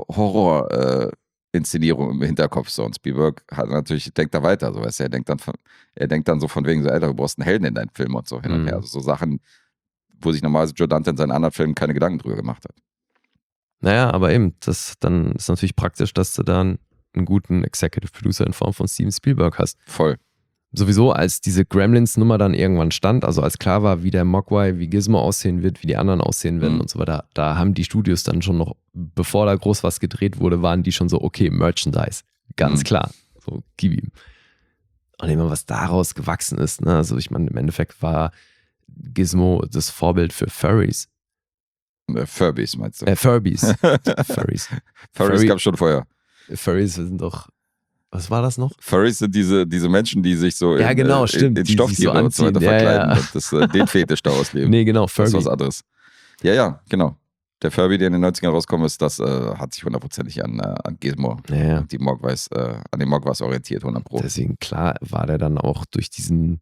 Horror-Inszenierung im Hinterkopf. So. Und Spielberg hat natürlich, denkt da weiter, so, weißt du, er denkt dann so von wegen so, Alter, du brauchst einen Helden in deinen Film und so hin und her. Also so Sachen, wo sich normalerweise Joe Dante in seinen anderen Filmen keine Gedanken drüber gemacht hat. Naja, aber eben, dann ist natürlich praktisch, dass du dann einen guten Executive Producer in Form von Steven Spielberg hast. Voll. Sowieso, als diese Gremlins-Nummer dann irgendwann stand, also als klar war, wie der Mogwai, wie Gizmo aussehen wird, wie die anderen aussehen werden und so weiter, da haben die Studios dann schon noch, bevor da groß was gedreht wurde, waren die schon so, okay, Merchandise. Ganz klar. So, gib ihm. Und immer was daraus gewachsen ist, ne? Also ich meine, im Endeffekt war Gizmo das Vorbild für Furries. Furbies meinst du? Furbies. Furries. Furries gab es schon vorher. Furries sind doch, was war das noch? Furries sind diese Menschen, die sich so ja, genau, stimmt, in die Stofftiere so und so weiter verkleiden und den Fetisch daraus leben. Nee, genau, Furby. Das ist was anderes. Ja, genau. Der Furby, der in den 90ern rauskommt, das hat sich hundertprozentig an Gizmo und die Mogwais, an den Mogwais orientiert, 100%. Deswegen, klar, war der dann auch durch diesen,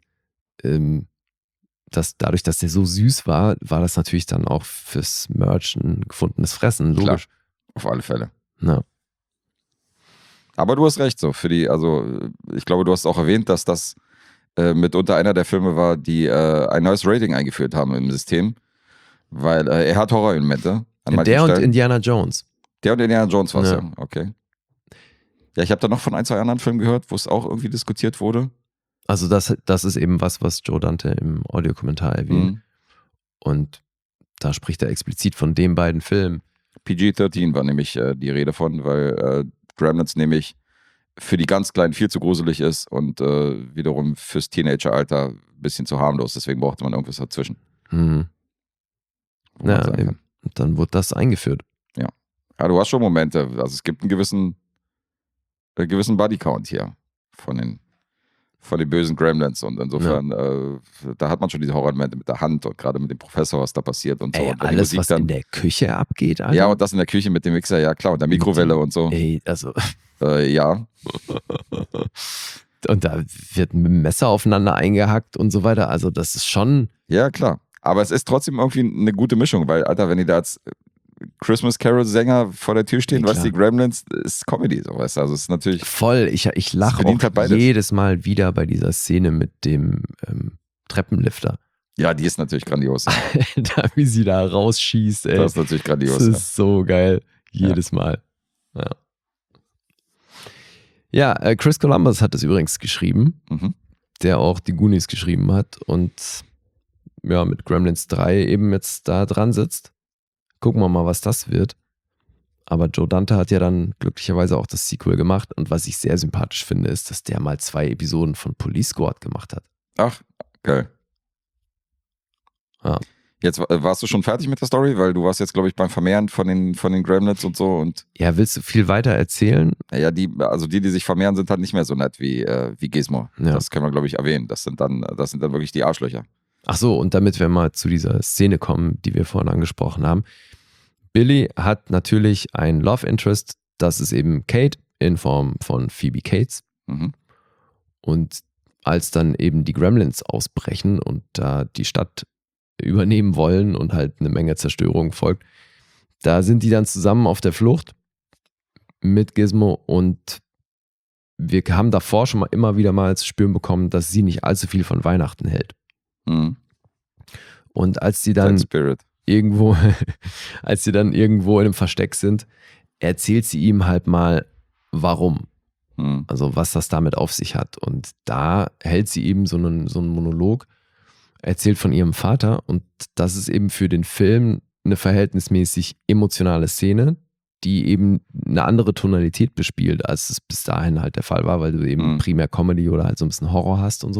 dadurch, dass der so süß war das natürlich dann auch fürs Merch ein gefundenes Fressen, logisch. Klar, auf alle Fälle. Ja. Aber du hast recht, so ich glaube, du hast auch erwähnt, dass das mitunter einer der Filme war, die ein neues Rating eingeführt haben im System, weil er hat Horror-Elemente an manchen Der Stellen. und Indiana Jones. Der und Indiana Jones war es, Ja. ja. Okay. Ja, ich habe da noch von ein, zwei anderen Filmen gehört, wo es auch irgendwie diskutiert wurde. Also das ist eben was Joe Dante im Audiokommentar erwähnt. Und Da spricht er explizit von den beiden Filmen. PG-13 war nämlich die Rede von, weil Gremlins nämlich für die ganz Kleinen viel zu gruselig ist und wiederum fürs Teenageralter ein bisschen zu harmlos. Deswegen brauchte man irgendwas dazwischen. Mhm. wo man Ja, sagen eben. kann. Und dann wurde das eingeführt. Ja, du hast schon Momente. Also es gibt einen gewissen Bodycount hier von den bösen Gremlins. Und insofern, da hat man schon diese Horrormomente mit der Hand und gerade mit dem Professor, was da passiert und so. Ey, Und wenn die alles, Musik was in der Küche abgeht, Alter. ja, und das in der Küche mit dem Mixer, ja klar, und der Mikrowelle und so. Ey, also, Ja, und da wird mit dem Messer aufeinander eingehackt und so weiter. Also, das ist schon. ja, klar. Aber es ist trotzdem irgendwie eine gute Mischung, weil, Alter, wenn die da als Christmas Carol-Sänger vor der Tür stehen, Ja, weißt du, die Gremlins, ist Comedy, so, weißt du. Also es ist natürlich, Voll, ich lache bedient halt auch beides. jedes Mal wieder bei dieser Szene mit dem Treppenlifter. ja, die ist natürlich grandios. Da, wie sie da rausschießt, ey. Das ist natürlich Das grandios. Ja. ist so geil. Jedes Mal. Ja, Chris Columbus hat es übrigens geschrieben, Mhm. der auch die Goonies geschrieben hat und ja, mit Gremlins 3 eben jetzt da dran sitzt. Gucken wir mal, was das wird. Aber Joe Dante hat ja dann glücklicherweise auch das Sequel gemacht und was ich sehr sympathisch finde, ist, dass der mal 2 Episoden von Police Squad gemacht hat. Ach, geil. Ja. Jetzt warst du schon fertig mit der Story, weil du warst jetzt, glaube ich, beim Vermehren von den Gremlins und so und Ja, willst du viel weiter erzählen? ja, die sich vermehren, sind halt nicht mehr so nett wie Gizmo. Ja. Das können wir, glaube ich, erwähnen. Das sind dann wirklich die Arschlöcher. Ach so, und damit wir mal zu dieser Szene kommen, die wir vorhin angesprochen haben. Billy hat natürlich ein Love Interest, das ist eben Kate in Form von Phoebe Cates. Mhm. Und als dann eben die Gremlins ausbrechen und da die Stadt übernehmen wollen und halt eine Menge Zerstörung folgt, da sind die dann zusammen auf der Flucht mit Gizmo und wir haben davor schon mal immer wieder mal zu spüren bekommen, dass sie nicht allzu viel von Weihnachten hält. Mhm. Und als sie Dead dann Spirit. irgendwo in einem Versteck sind, erzählt sie ihm halt mal, warum. Mhm. Also was das damit auf sich hat. Und da hält sie eben so einen Monolog, erzählt von ihrem Vater und das ist eben für den Film eine verhältnismäßig emotionale Szene, die eben eine andere Tonalität bespielt, als es bis dahin halt der Fall war, weil du eben primär Comedy oder halt so ein bisschen Horror hast und so.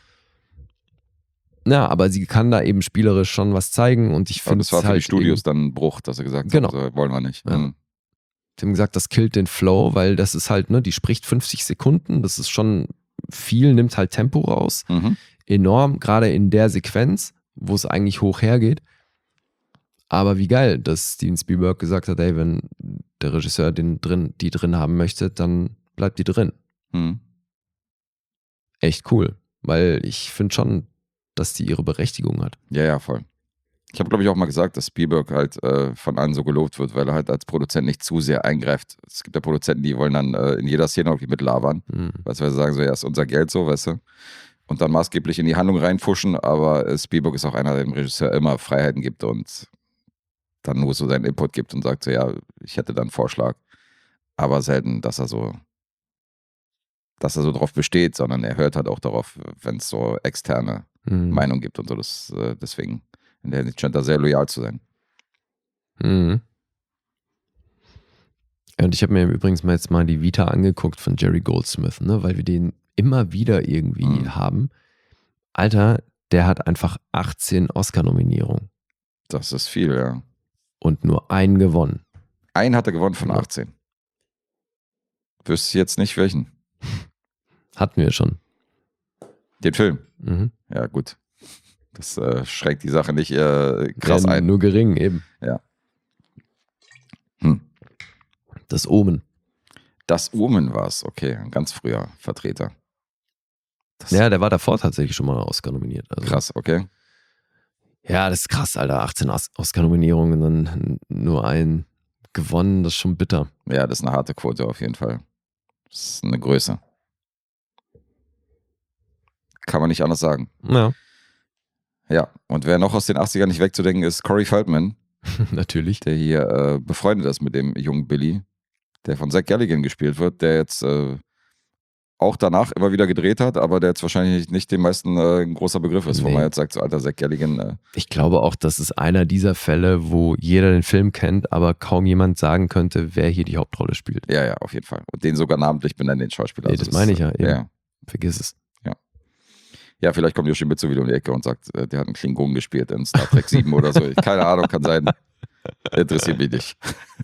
Ja, aber sie kann da eben spielerisch schon was zeigen und ich Aber finde das war es für halt die Studios eben, dann ein Bruch, dass sie gesagt Genau. haben, so, wollen wir nicht. Ja. Mhm. die haben gesagt, das killt den Flow, weil das ist halt, ne, die spricht 50 Sekunden, das ist schon viel, nimmt halt Tempo raus, Mhm. enorm, gerade in der Sequenz, wo es eigentlich hoch hergeht. Aber wie geil, dass Steven Spielberg gesagt hat, ey, wenn der Regisseur die drin haben möchte, dann bleibt die drin. Mhm. Echt cool, weil ich finde schon, dass die ihre Berechtigung hat. Ja, voll. Ich habe, glaube ich, auch mal gesagt, dass Spielberg halt von allen so gelobt wird, weil er halt als Produzent nicht zu sehr eingreift. Es gibt ja Produzenten, die wollen dann in jeder Szene irgendwie mitlabern. Weißt du, weil sie sagen so, ja, ist unser Geld so, weißt du. Und dann maßgeblich in die Handlung reinfuschen, aber Spielberg ist auch einer, der dem Regisseur immer Freiheiten gibt und dann nur so seinen Input gibt und sagt so, ja, ich hätte da einen Vorschlag. Aber selten, dass er so drauf besteht, sondern er hört halt auch darauf, wenn es so externe Meinung gibt und so. Deswegen in der Hinsicht scheint er sehr loyal zu sein. Mhm. Und ich habe mir übrigens jetzt mal die Vita angeguckt von Jerry Goldsmith, ne, weil wir den immer wieder irgendwie haben. Alter, der hat einfach 18 Oscar-Nominierungen Das ist viel, ja. und nur einen gewonnen. Einen hat er gewonnen von Ja. 18. Wüsste jetzt nicht welchen. Hatten wir schon. Den Film. Mhm. Ja, gut. Das schränkt die Sache nicht krass Ja, ein. nur gering eben. Ja. Hm. Das Omen. Das Omen war es, okay. Ein ganz früher Vertreter. Das Ja, der war davor tatsächlich schon mal Oscar nominiert. Also, krass, okay. Ja, das ist krass, Alter. 18 Oscar-Nominierungen und dann nur einen gewonnen, das ist schon bitter. Ja, das ist eine harte Quote auf jeden Fall. Das ist eine Größe. Kann man nicht anders sagen. Ja, Ja, und wer noch aus den 80ern nicht wegzudenken ist, Corey Feldman, natürlich. der hier befreundet ist mit dem jungen Billy, der von Zach Galligan gespielt wird, der jetzt auch danach immer wieder gedreht hat, aber der jetzt wahrscheinlich nicht den meisten ein großer Begriff ist, wo man jetzt sagt, so alter Zack Galligan. Ich glaube auch, das ist einer dieser Fälle, wo jeder den Film kennt, aber kaum jemand sagen könnte, wer hier die Hauptrolle spielt. Ja, auf jeden Fall. Und den sogar namentlich benennen, den Schauspieler. Nee, das meine ich ja. Eben. Ja. Vergiss es. Ja, vielleicht kommt Yoshimitsu wieder um die Ecke und sagt, der hat einen Klingon gespielt in Star Trek 7 oder so. Keine Ahnung, kann sein. Interessiert mich nicht.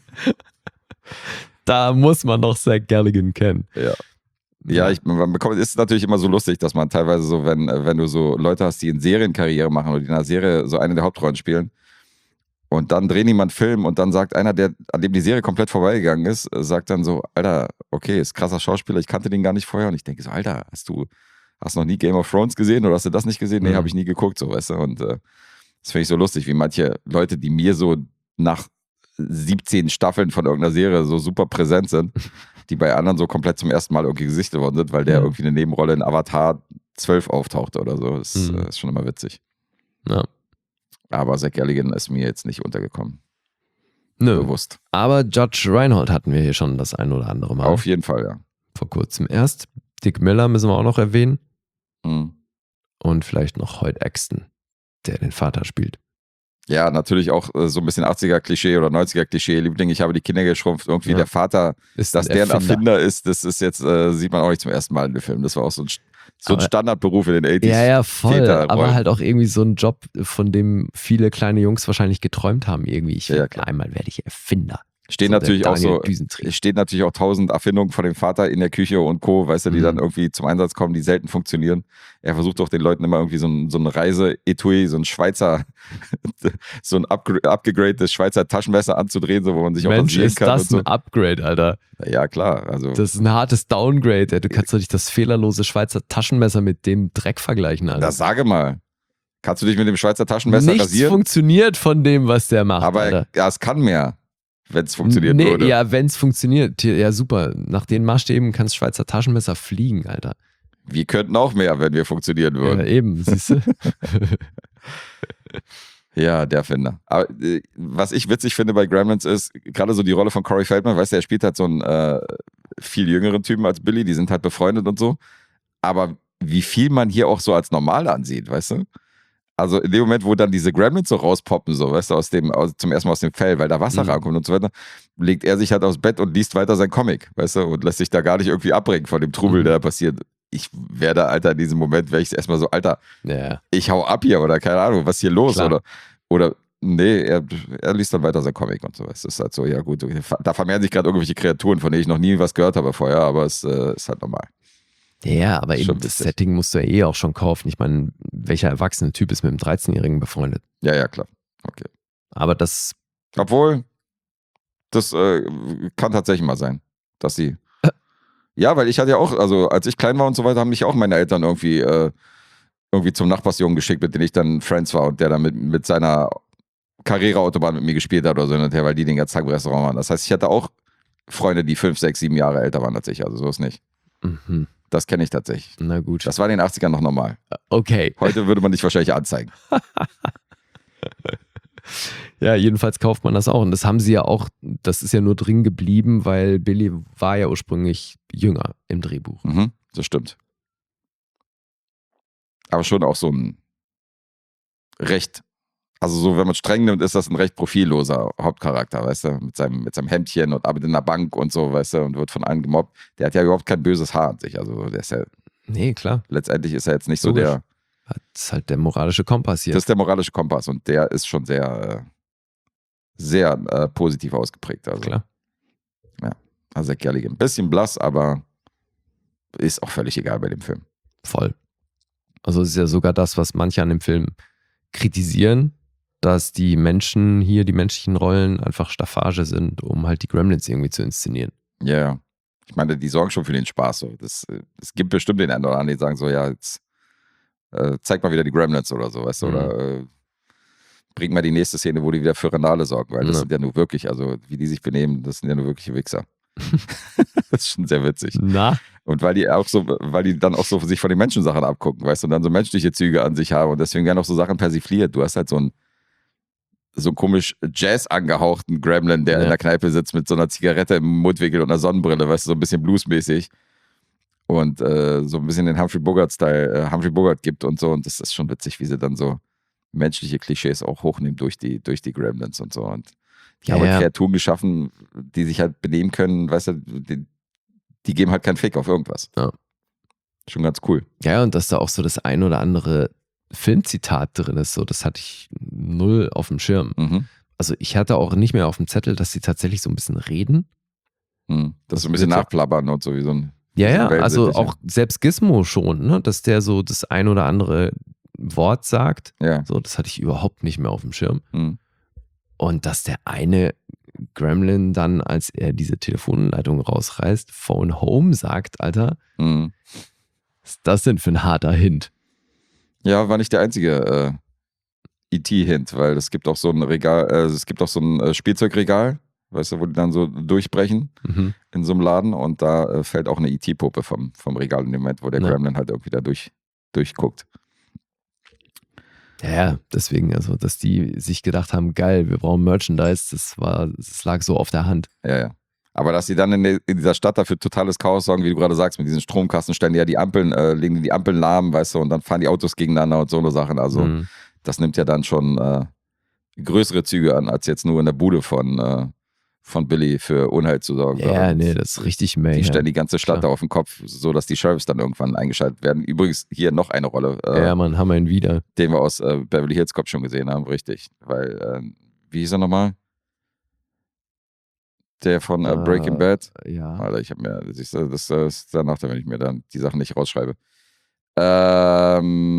Da muss man noch Zack Galligan kennen. Ja, ist natürlich immer so lustig, dass man teilweise so, wenn du so Leute hast, die in Serienkarriere machen oder die in einer Serie so eine der Hauptrollen spielen und dann drehen die mal einen Film und dann sagt einer, an dem die Serie komplett vorbeigegangen ist, sagt dann so, Alter, okay, ist krasser Schauspieler, ich kannte den gar nicht vorher und ich denke so, Alter, hast du noch nie Game of Thrones gesehen oder hast du das nicht gesehen? Nee, habe ich nie geguckt, so, weißt du, und das finde ich so lustig, wie manche Leute, die mir so nach 17 Staffeln von irgendeiner Serie so super präsent sind, die bei anderen so komplett zum ersten Mal irgendwie gesichtet worden sind, weil der irgendwie eine Nebenrolle in Avatar 12 auftauchte oder so. Das ist schon immer witzig. Ja. Aber Zack Galligan ist mir jetzt nicht untergekommen. Nö. Bewusst. Aber Judge Reinhold hatten wir hier schon das ein oder andere Mal. Auf jeden Fall, ja. Vor kurzem erst. Dick Miller müssen wir auch noch erwähnen. Mhm. Und vielleicht noch Hoyt Axton, der den Vater spielt. Ja, natürlich auch so ein bisschen 80er-Klischee oder 90er-Klischee-Liebling. Ich habe die Kinder geschrumpft. Irgendwie der Vater, dass der ein Erfinder ist, das ist jetzt, sieht man auch nicht zum ersten Mal in dem Film. Das war auch so ein Standardberuf in den 80s. Ja, voll. Aber halt auch irgendwie so ein Job, von dem viele kleine Jungs wahrscheinlich geträumt haben. Irgendwie, einmal werde ich Erfinder. Steht natürlich auch 1000 Erfindungen von dem Vater in der Küche und Co., weißt du, die dann irgendwie zum Einsatz kommen, die selten funktionieren. Er versucht auch den Leuten immer irgendwie so ein Reise-Etui, so ein Schweizer, so ein abgegradetes Schweizer Taschenmesser anzudrehen, so wo man sich auch ist kann. Das und so. ein Upgrade, Alter. Ja, klar. Also. Das ist ein hartes Downgrade. Du kannst doch nicht das fehlerlose Schweizer Taschenmesser mit dem Dreck vergleichen, Alter. Das sage mal. Kannst du dich mit dem Schweizer Taschenmesser Nichts rasieren? Funktioniert von dem, was der macht, aber Alter. Es kann mehr. Wenn es funktioniert würde. Ja, wenn es funktioniert. Ja, super. Nach den Maßstäben kann das Schweizer Taschenmesser fliegen, Alter. Wir könnten auch mehr, wenn wir funktionieren würden. Ja, eben, siehst du? Ja, der Finder. Aber was ich witzig finde bei Gremlins ist, gerade so die Rolle von Corey Feldman, weißt du, er spielt halt so einen viel jüngeren Typen als Billy, die sind halt befreundet und so. Aber wie viel man hier auch so als normal ansieht, weißt du? Also in dem Moment, wo dann diese Gremlins so rauspoppen, so, weißt du, zum ersten Mal aus dem Fell, weil da Wasser rankommt und so weiter, legt er sich halt aufs Bett und liest weiter sein Comic, weißt du, und lässt sich da gar nicht irgendwie abbringen von dem Trubel, der da passiert. Ich werde, Alter, in diesem Moment wäre ich erstmal so, Alter, ich hau ab hier oder keine Ahnung, was ist hier los? Oder nee, er liest dann weiter sein Comic und so. Es ist halt so, ja gut, da vermehren sich gerade irgendwelche Kreaturen, von denen ich noch nie was gehört habe vorher, aber es ist halt normal. Ja, aber eben das Setting musst du ja auch schon kaufen. Ich meine, welcher erwachsene Typ ist mit einem 13-Jährigen befreundet? Ja, klar. Okay. Aber das... Obwohl, das kann tatsächlich mal sein, dass sie... Ja, weil ich hatte ja auch, also als ich klein war und so weiter, haben mich auch meine Eltern irgendwie zum Nachbarsjungen geschickt, mit dem ich dann Friends war und der dann mit seiner Karriereautobahn mit mir gespielt hat oder so, weil die den ganzen Tag im Restaurant waren. Das heißt, ich hatte auch Freunde, die 5, 6, 7 Jahre älter waren als ich, also so ist nicht. Mhm. Das kenne ich tatsächlich. Na gut. Das war in den 80ern noch normal. Okay. Heute würde man dich wahrscheinlich anzeigen. Ja, jedenfalls kauft man das auch. Und das haben sie ja auch, das ist ja nur drin geblieben, weil Billy war ja ursprünglich jünger im Drehbuch. Mhm, das stimmt. Aber schon auch so ein recht, also so, wenn man streng nimmt, ist das ein recht profilloser Hauptcharakter, weißt du, mit seinem Hemdchen und arbeitet in der Bank und so, weißt du, und wird von allen gemobbt. Der hat ja überhaupt kein böses Haar an sich, also der ist ja... Nee, klar. Letztendlich ist er jetzt nicht so der... Das ist halt der moralische Kompass hier. Das ist der moralische Kompass und der ist schon sehr, sehr positiv ausgeprägt. Also. Klar. Ja, also Zack Galligan. Ein bisschen blass, aber ist auch völlig egal bei dem Film. Voll. Also es ist ja sogar das, was manche an dem Film kritisieren, dass die Menschen hier, die menschlichen Rollen einfach Staffage sind, um halt die Gremlins irgendwie zu inszenieren. Ja, yeah. Ich meine, die sorgen schon für den Spaß. So. Es gibt bestimmt den einen oder anderen, die sagen so, ja, jetzt zeig mal wieder die Gremlins oder so, weißt du, oder bring mal die nächste Szene, wo die wieder für Renale sorgen, weil das sind ja nur wirklich, also wie die sich benehmen, das sind ja nur wirkliche Wichser. Das ist schon sehr witzig. Na? Und weil die dann auch so sich von den Menschen Sachen abgucken, weißt du, und dann so menschliche Züge an sich haben und deswegen werden auch so Sachen persifliert. Du hast halt so einen komisch Jazz angehauchten Gremlin, der in der Kneipe sitzt mit so einer Zigarette im Mundwinkel und einer Sonnenbrille, weißt du, so ein bisschen bluesmäßig. und so ein bisschen den Humphrey Bogart-Style, Humphrey Bogart gibt und so. Und das ist schon witzig, wie sie dann so menschliche Klischees auch hochnehmen durch die Gremlins und so. Und die haben Kreaturen geschaffen, die sich halt benehmen können, weißt du, die geben halt keinen Fick auf irgendwas. Ja. Schon ganz cool. Ja, und dass da auch so das ein oder andere Filmzitat drin ist, so, das hatte ich null auf dem Schirm. Mhm. Also ich hatte auch nicht mehr auf dem Zettel, dass sie tatsächlich so ein bisschen reden. Das so ein bisschen nachplappern und so wie so ein. Ja, also auch selbst Gizmo schon, ne? Dass der so das ein oder andere Wort sagt. Ja. So, das hatte ich überhaupt nicht mehr auf dem Schirm. Mhm. Und dass der eine Gremlin dann, als er diese Telefonleitung rausreißt, Phone Home sagt, Alter, Mhm. was ist das denn für ein harter Hint? Ja, war nicht der einzige E.T.-Hint, weil es gibt auch so ein Regal, es gibt auch so ein Spielzeugregal, weißt du, wo die dann so durchbrechen in so einem Laden und da fällt auch eine E.T.-Puppe vom Regal in dem Moment, wo der Gremlin halt irgendwie da durchguckt. Ja, deswegen, also, dass die sich gedacht haben, geil, wir brauchen Merchandise, das lag so auf der Hand. Ja. Aber dass sie dann in dieser Stadt dafür totales Chaos sorgen, wie du gerade sagst, mit diesen Stromkasten, stellen die ja die Ampeln, legen die Ampeln lahm, weißt du, und dann fahren die Autos gegeneinander und so eine Sachen. Also das nimmt ja dann schon größere Züge an, als jetzt nur in der Bude von Billy für Unheil zu sorgen. Ja, nee, das ist richtig Mayhem. Die stellen die ganze Stadt da auf den Kopf, so dass die Sheriffs dann irgendwann eingeschaltet werden. Übrigens hier noch eine Rolle. Ja, Mann, haben wir ihn wieder. Den wir aus Beverly Hills Cop schon gesehen haben, richtig. Weil, wie hieß er nochmal? Der von Breaking Bad. Ja. Alter, ich habe mir, das ist danach, wenn ich mir dann die Sachen nicht rausschreibe. Der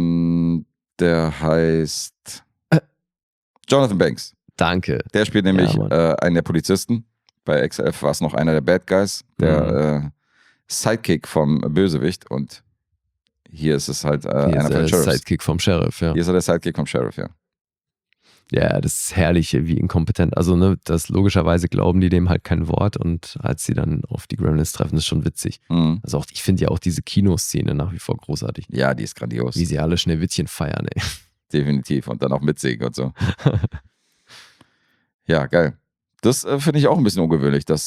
heißt Jonathan Banks. Danke. Der spielt nämlich einen der Polizisten. Bei XF war es noch einer der Bad Guys, der Sidekick vom Bösewicht. Und hier ist es halt einer von den Sheriffs. Sidekick vom Sheriff, ja. Hier ist er der Sidekick vom Sheriff, ja. Ja, das ist herrlich, wie inkompetent. Also, ne, das logischerweise glauben die dem halt kein Wort und als sie dann auf die Gremlins treffen, ist schon witzig. Mhm. Also auch, ich finde ja auch diese Kinoszene nach wie vor großartig. Ja, die ist grandios. Wie sie alle Schneewittchen feiern, ey. Definitiv. Und dann auch mitsingen und so. Ja, geil. Das finde ich auch ein bisschen ungewöhnlich, dass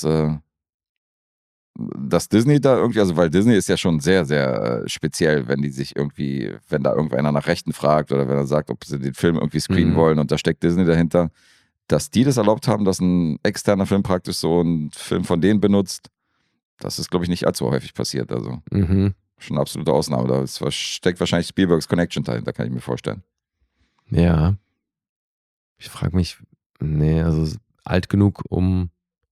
Disney da irgendwie, also weil Disney ist ja schon sehr, sehr speziell, wenn da irgendeiner nach Rechten fragt oder wenn er sagt, ob sie den Film irgendwie screenen wollen und da steckt Disney dahinter, dass die das erlaubt haben, dass ein externer Film praktisch so einen Film von denen benutzt, das ist, glaube ich, nicht allzu häufig passiert. Also schon eine absolute Ausnahme. Da steckt wahrscheinlich Spielbergs Connection dahinter, kann ich mir vorstellen. Ja. Ich frage mich, also alt genug, um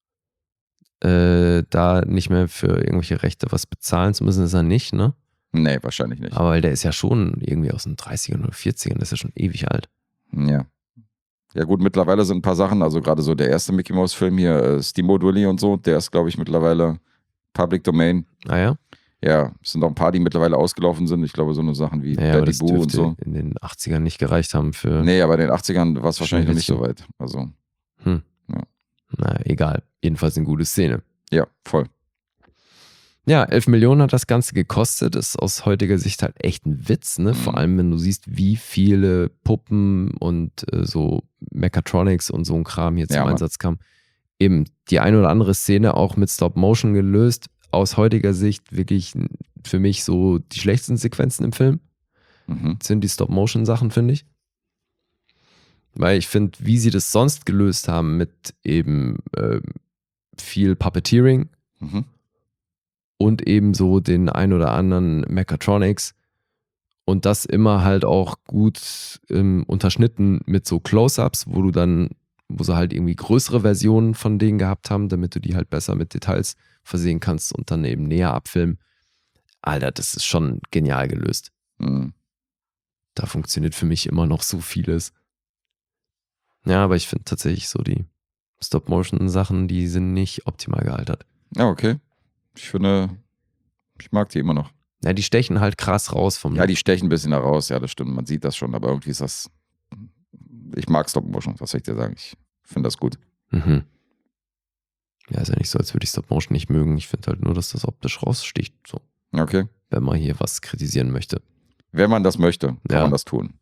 da nicht mehr für irgendwelche Rechte was bezahlen zu müssen, ist er nicht, ne? Nee, wahrscheinlich nicht. Aber weil der ist ja schon irgendwie aus den 30ern oder 40ern, das ist ja schon ewig alt. Ja. Ja gut, mittlerweile sind ein paar Sachen, also gerade so der erste Mickey Mouse Film hier, Steamboat Willie und so, der ist, glaube ich, mittlerweile Public Domain. Ah ja? Ja, es sind auch ein paar, die mittlerweile ausgelaufen sind. Ich glaube, so eine Sachen wie Betty Boo und so. In den 80ern nicht gereicht haben für... Nee, aber in den 80ern war es wahrscheinlich noch nicht so weit. Also, ja. Na, egal. Jedenfalls eine gute Szene. Ja, voll. Ja, 11 Millionen hat das Ganze gekostet. Ist aus heutiger Sicht halt echt ein Witz, ne? Vor allem, wenn du siehst, wie viele Puppen und so Mechatronics und so ein Kram hier zum Einsatz kam. Eben die eine oder andere Szene auch mit Stop-Motion gelöst. Aus heutiger Sicht wirklich für mich so die schlechtesten Sequenzen im Film. Sind die Stop-Motion-Sachen, finde ich. Weil ich finde, wie sie das sonst gelöst haben mit eben viel Puppeteering und eben so den ein oder anderen Mechatronics und das immer halt auch gut unterschnitten mit so Close-Ups, wo sie halt irgendwie größere Versionen von denen gehabt haben, damit du die halt besser mit Details versehen kannst und dann eben näher abfilmen. Alter, das ist schon genial gelöst. Da funktioniert für mich immer noch so vieles. Ja, aber ich finde tatsächlich so die Stop-Motion-Sachen, die sind nicht optimal gealtert. Ja, okay. Ich finde, ich mag die immer noch. Ja, die stechen halt krass raus vom... Ja, die stechen ein bisschen da raus, ja, das stimmt, man sieht das schon, aber irgendwie ist das... Ich mag Stop-Motion, was soll ich dir sagen? Ich finde das gut. Ja, ist ja nicht so, als würde ich Stop-Motion nicht mögen. Ich finde halt nur, dass das optisch raussticht. So. Okay. Wenn man hier was kritisieren möchte. Wenn man das möchte, kann man das tun.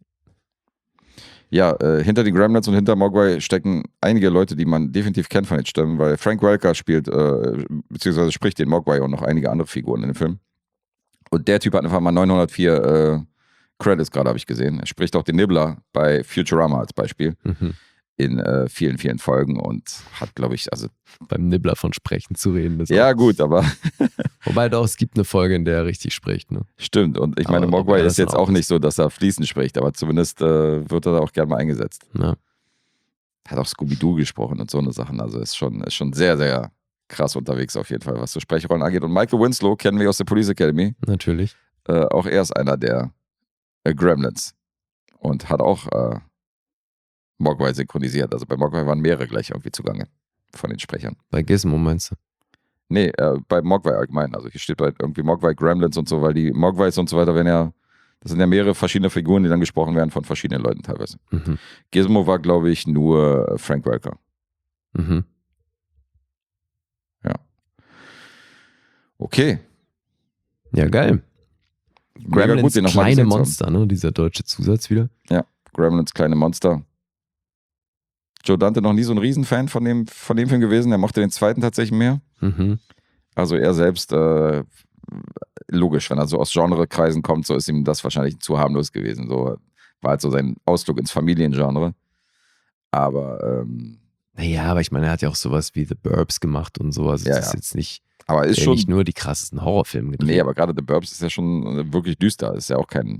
Ja, hinter den Gremlins und hinter Mogwai stecken einige Leute, die man definitiv kennt von den Stimmen, weil Frank Welker spielt, beziehungsweise spricht den Mogwai und noch einige andere Figuren in dem Film. Und der Typ hat einfach mal 904 Credits gerade, habe ich gesehen. Er spricht auch den Nibbler bei Futurama als Beispiel in vielen, vielen Folgen und hat, glaube ich, also... Beim Nibbler von Sprechen zu reden. Ja, gut, aber... Wobei doch, es gibt eine Folge, in der er richtig spricht. Ne? Stimmt, und ich meine, Mogwai ist jetzt auch nicht so, dass er fließend spricht, aber zumindest wird er da auch gerne mal eingesetzt. Ja. Hat auch Scooby-Doo gesprochen und so eine Sachen, also ist schon sehr, sehr krass unterwegs auf jeden Fall, was so Sprechrollen angeht. Und Michael Winslow kennen wir aus der Police Academy. Natürlich. Auch er ist einer der Gremlins und hat auch Mogwai synchronisiert. Also bei Mogwai waren mehrere gleich irgendwie zugange von den Sprechern. Bei Gizmo meinst du? Nee, bei Mogwai allgemein. Also hier steht bei irgendwie Mogwai Gremlins und so, weil die Mogwais und so weiter das sind ja mehrere verschiedene Figuren, die dann gesprochen werden von verschiedenen Leuten teilweise. Gizmo war, glaube ich, nur Frank Welker. Ja. Okay. Ja, geil. Mega gut, den noch mal kleine gesehen zu haben. Monster, ne? Dieser deutsche Zusatz wieder. Ja, Gremlins kleine Monster. Joe Dante noch nie so ein Riesenfan von dem Film gewesen. Er mochte den zweiten tatsächlich mehr. Also er selbst, logisch, wenn er so aus Genrekreisen kommt, so ist ihm das wahrscheinlich zu harmlos gewesen. So war halt so sein Ausflug ins Familiengenre. Aber naja, aber ich meine, er hat ja auch sowas wie The Burbs gemacht und sowas. Ja, Das ist jetzt nicht, aber ist schon nicht nur die krassesten Horrorfilme gedreht. Nee, aber gerade The Burbs ist ja schon wirklich düster. Ist ja auch kein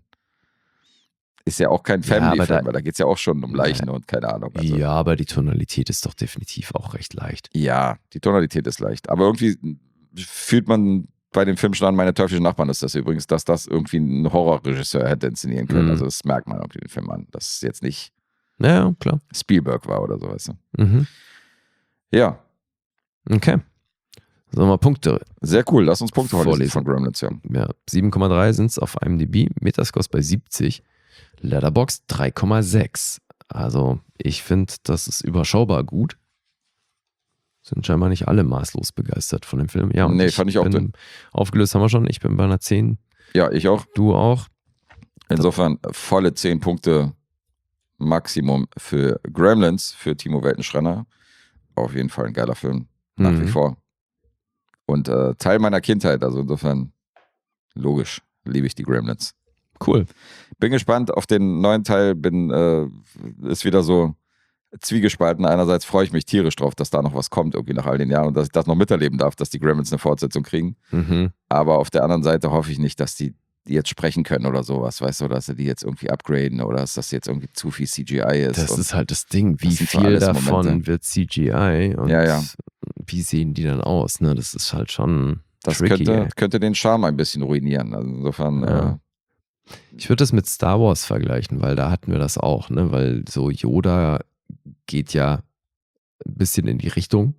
Family-Film, weil da geht es ja auch schon um Leichen und keine Ahnung. Also. Ja, aber die Tonalität ist doch definitiv auch recht leicht. Ja, die Tonalität ist leicht. Aber irgendwie fühlt man bei dem Film schon an, meine teuflischen Nachbarn ist das übrigens, dass das irgendwie ein Horrorregisseur hätte inszenieren können. Also das merkt man irgendwie den Film an. Dass es jetzt nicht Ja, klar. Spielberg war oder so, weißt du. Ja. Okay. Sollen wir Punkte? Sehr cool. Lass uns Punkte vorlesen von Gremlins hören. Ja, 7,3 sind es auf IMDb, Metascore bei 70, Letterboxd 3,6. Also ich finde, das ist überschaubar gut. Sind scheinbar nicht alle maßlos begeistert von dem Film. Ja, und nee, fand ich auch dünn. Aufgelöst haben wir schon. Ich bin bei einer 10. Ja, ich auch. Du auch. Insofern volle 10 Punkte Maximum für Gremlins, für Timo Weltenschrenner. Auf jeden Fall ein geiler Film. Nach wie vor. Und Teil meiner Kindheit. Also insofern logisch liebe ich die Gremlins. Cool. Bin gespannt auf den neuen Teil. Ist wieder so zwiegespalten. Einerseits freue ich mich tierisch drauf, dass da noch was kommt, irgendwie nach all den Jahren und dass ich das noch miterleben darf, dass die Gremlins eine Fortsetzung kriegen. Aber auf der anderen Seite hoffe ich nicht, dass die jetzt sprechen können oder sowas, weißt du, dass sie die jetzt irgendwie upgraden oder dass das jetzt irgendwie zu viel CGI ist. Das ist halt das Ding, wie viel davon wird CGI und wie sehen die dann aus, ne? Das ist halt schon das tricky. Könnte den Charme ein bisschen ruinieren. Also insofern ich würde das mit Star Wars vergleichen, weil da hatten wir das auch, ne? Weil so Yoda geht ja ein bisschen in die Richtung.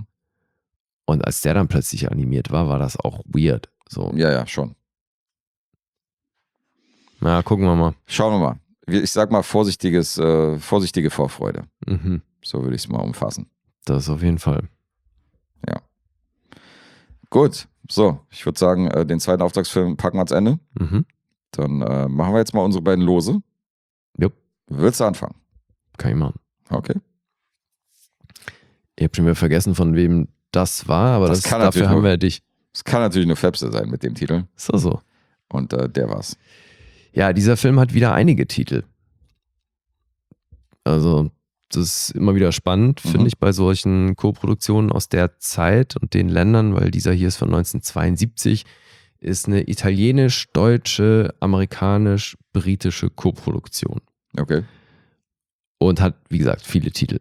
Und als der dann plötzlich animiert war das auch weird. So. Ja, schon. Na, gucken wir mal. Schauen wir mal. Ich sag mal vorsichtige Vorfreude. So würde ich es mal umfassen. Das auf jeden Fall. Ja. Gut. So, ich würde sagen, den zweiten Auftragsfilm packen wir ans Ende. Dann machen wir jetzt mal unsere beiden Lose. Jupp. Willst du anfangen? Kann ich machen. Okay. Ich habe schon wieder vergessen, von wem das war, aber dafür haben wir ja dich. Es kann natürlich nur Fepse sein mit dem Titel. So. Und der war's. Ja, dieser Film hat wieder einige Titel. Also, das ist immer wieder spannend, finde ich, bei solchen Co-Produktionen aus der Zeit und den Ländern, weil dieser hier ist von 1972, ist eine italienisch-deutsche, amerikanisch-britische Co-Produktion. Okay. Und hat, wie gesagt, viele Titel.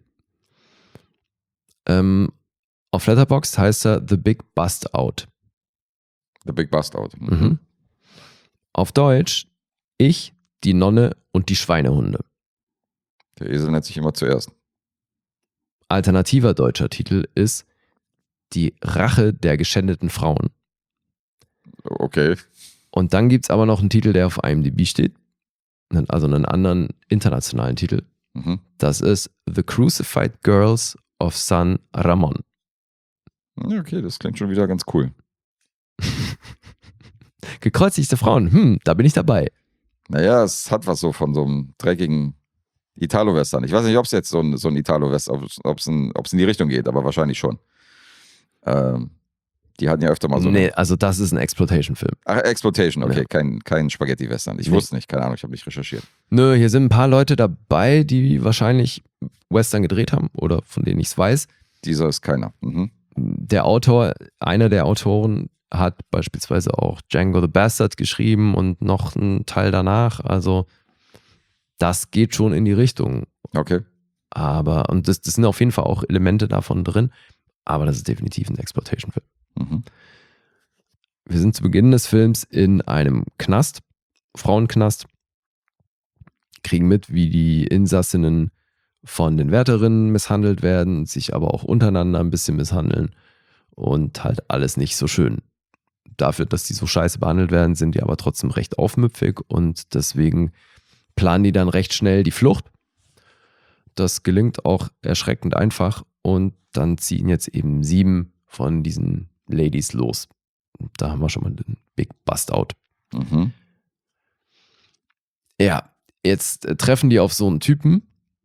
Auf Letterboxd heißt er The Big Bust Out. The Big Bust Out. Auf Deutsch Ich, die Nonne und die Schweinehunde. Der Esel nennt sich immer zuerst. Alternativer deutscher Titel ist Die Rache der geschändeten Frauen. Okay. Und dann gibt es aber noch einen Titel, der auf IMDb steht. Also einen anderen internationalen Titel. Das ist The Crucified Girls of San Ramon. Okay, das klingt schon wieder ganz cool. Gekreuzigte Frauen, da bin ich dabei. Naja, es hat was so von so einem dreckigen Italo-Western. Ich weiß nicht, ob es jetzt so ein Italo-Western, ob es in die Richtung geht, aber wahrscheinlich schon. Die hatten ja öfter mal so. Nee, also das ist ein Exploitation-Film. Ach, Exploitation, okay, Ja. kein Spaghetti-Western. Ich wusste nicht, keine Ahnung, ich habe nicht recherchiert. Nö, hier sind ein paar Leute dabei, die wahrscheinlich Western gedreht haben oder von denen ich es weiß. Dieser ist keiner. Mhm. Einer der Autoren hat beispielsweise auch Django the Bastard geschrieben und noch einen Teil danach. Also das geht schon in die Richtung. Okay. Aber, und das sind auf jeden Fall auch Elemente davon drin, aber das ist definitiv ein Exploitation-Film. Mhm. Wir sind zu Beginn des Films in einem Knast, Frauenknast, kriegen mit, wie die Insassinnen von den Wärterinnen misshandelt werden, sich aber auch untereinander ein bisschen misshandeln und halt alles nicht so schön. Dafür, dass die so scheiße behandelt werden, sind die aber trotzdem recht aufmüpfig und deswegen planen die dann recht schnell die Flucht. Das gelingt auch erschreckend einfach und dann ziehen jetzt eben 7 von diesen Ladies los. Da haben wir schon mal den Big Bust-Out. Mhm. Ja, jetzt treffen die auf so einen Typen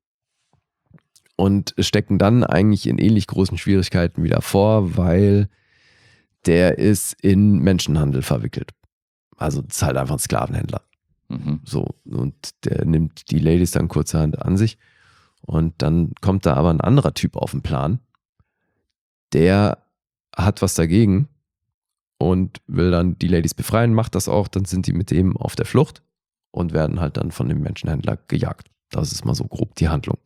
und stecken dann eigentlich in ähnlich großen Schwierigkeiten wieder vor, weil der ist in Menschenhandel verwickelt. Also das ist halt einfach ein Sklavenhändler. Mhm. So, und der nimmt die Ladies dann kurzerhand an sich und dann kommt da aber ein anderer Typ auf den Plan, der hat was dagegen und will dann die Ladies befreien, macht das auch, dann sind die mit dem auf der Flucht und werden halt dann von dem Menschenhändler gejagt. Das ist mal so grob die Handlung.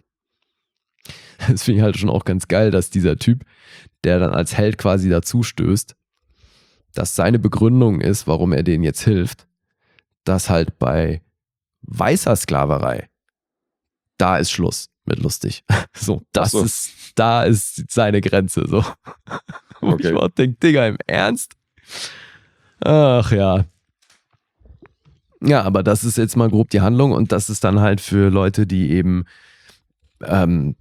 Das finde ich halt schon auch ganz geil, dass dieser Typ, der dann als Held quasi dazu stößt, dass seine Begründung ist, warum er denen jetzt hilft, dass halt bei weißer Sklaverei, da ist Schluss mit lustig. So, da ist seine Grenze. So. Wo Okay. ich auch denke, Digga, im Ernst? Ach ja. Ja, aber das ist jetzt mal grob die Handlung und das ist dann halt für Leute, die eben wenn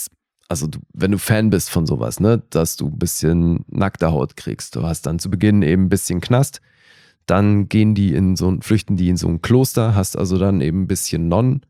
du Fan bist von sowas, ne, dass du ein bisschen nackte Haut kriegst. Du hast dann zu Beginn eben ein bisschen Knast, dann flüchten die in so ein Kloster, hast also dann eben ein bisschen Nonnen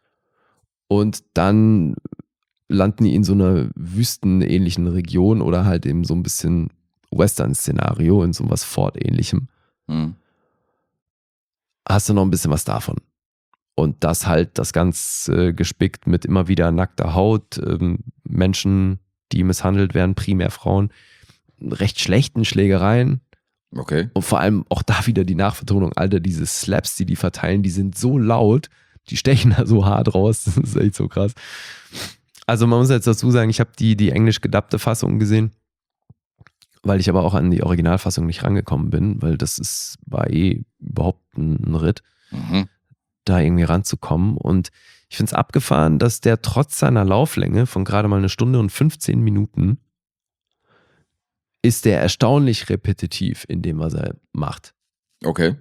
und dann landen die in so einer wüstenähnlichen Region oder halt eben so ein bisschen Western-Szenario, in so was Fort-ähnlichem. Mhm. Hast du noch ein bisschen was davon. Und das halt das Ganze gespickt mit immer wieder nackter Haut, Menschen, die misshandelt werden, primär Frauen, recht schlechten Schlägereien Okay. und vor allem auch da wieder die Nachvertonung, Alter, diese Slaps, die verteilen, die sind so laut, die stechen da so hart raus, das ist echt so krass. Also man muss jetzt dazu sagen, ich habe die englisch gedubbte Fassung gesehen, weil ich aber auch an die Originalfassung nicht rangekommen bin, weil war überhaupt ein Ritt. Mhm. Da irgendwie ranzukommen. Und ich finde es abgefahren, dass der trotz seiner Lauflänge von gerade mal 1 Stunde und 15 Minuten ist der erstaunlich repetitiv in dem, was er macht. Okay.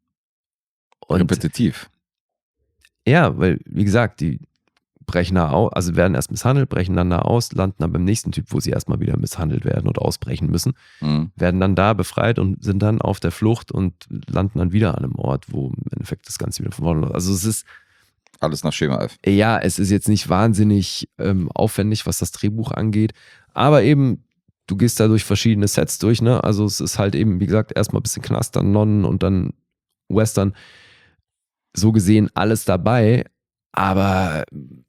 Und Repetitiv. ja, weil, wie gesagt, die brechen da aus, also werden erst misshandelt, brechen dann da aus, landen dann beim nächsten Typ, wo sie erstmal wieder misshandelt werden und ausbrechen müssen, Mhm. werden dann da befreit und sind dann auf der Flucht und landen dann wieder an einem Ort, wo im Endeffekt das Ganze wieder von vorne läuft. Also es ist, Alles nach Schema F. ja, es ist jetzt nicht wahnsinnig aufwendig, was das Drehbuch angeht, aber eben, du gehst da durch verschiedene Sets durch, ne? Also es ist halt eben, wie gesagt, erstmal ein bisschen Knast, dann Nonnen und dann Western. So gesehen alles dabei, aber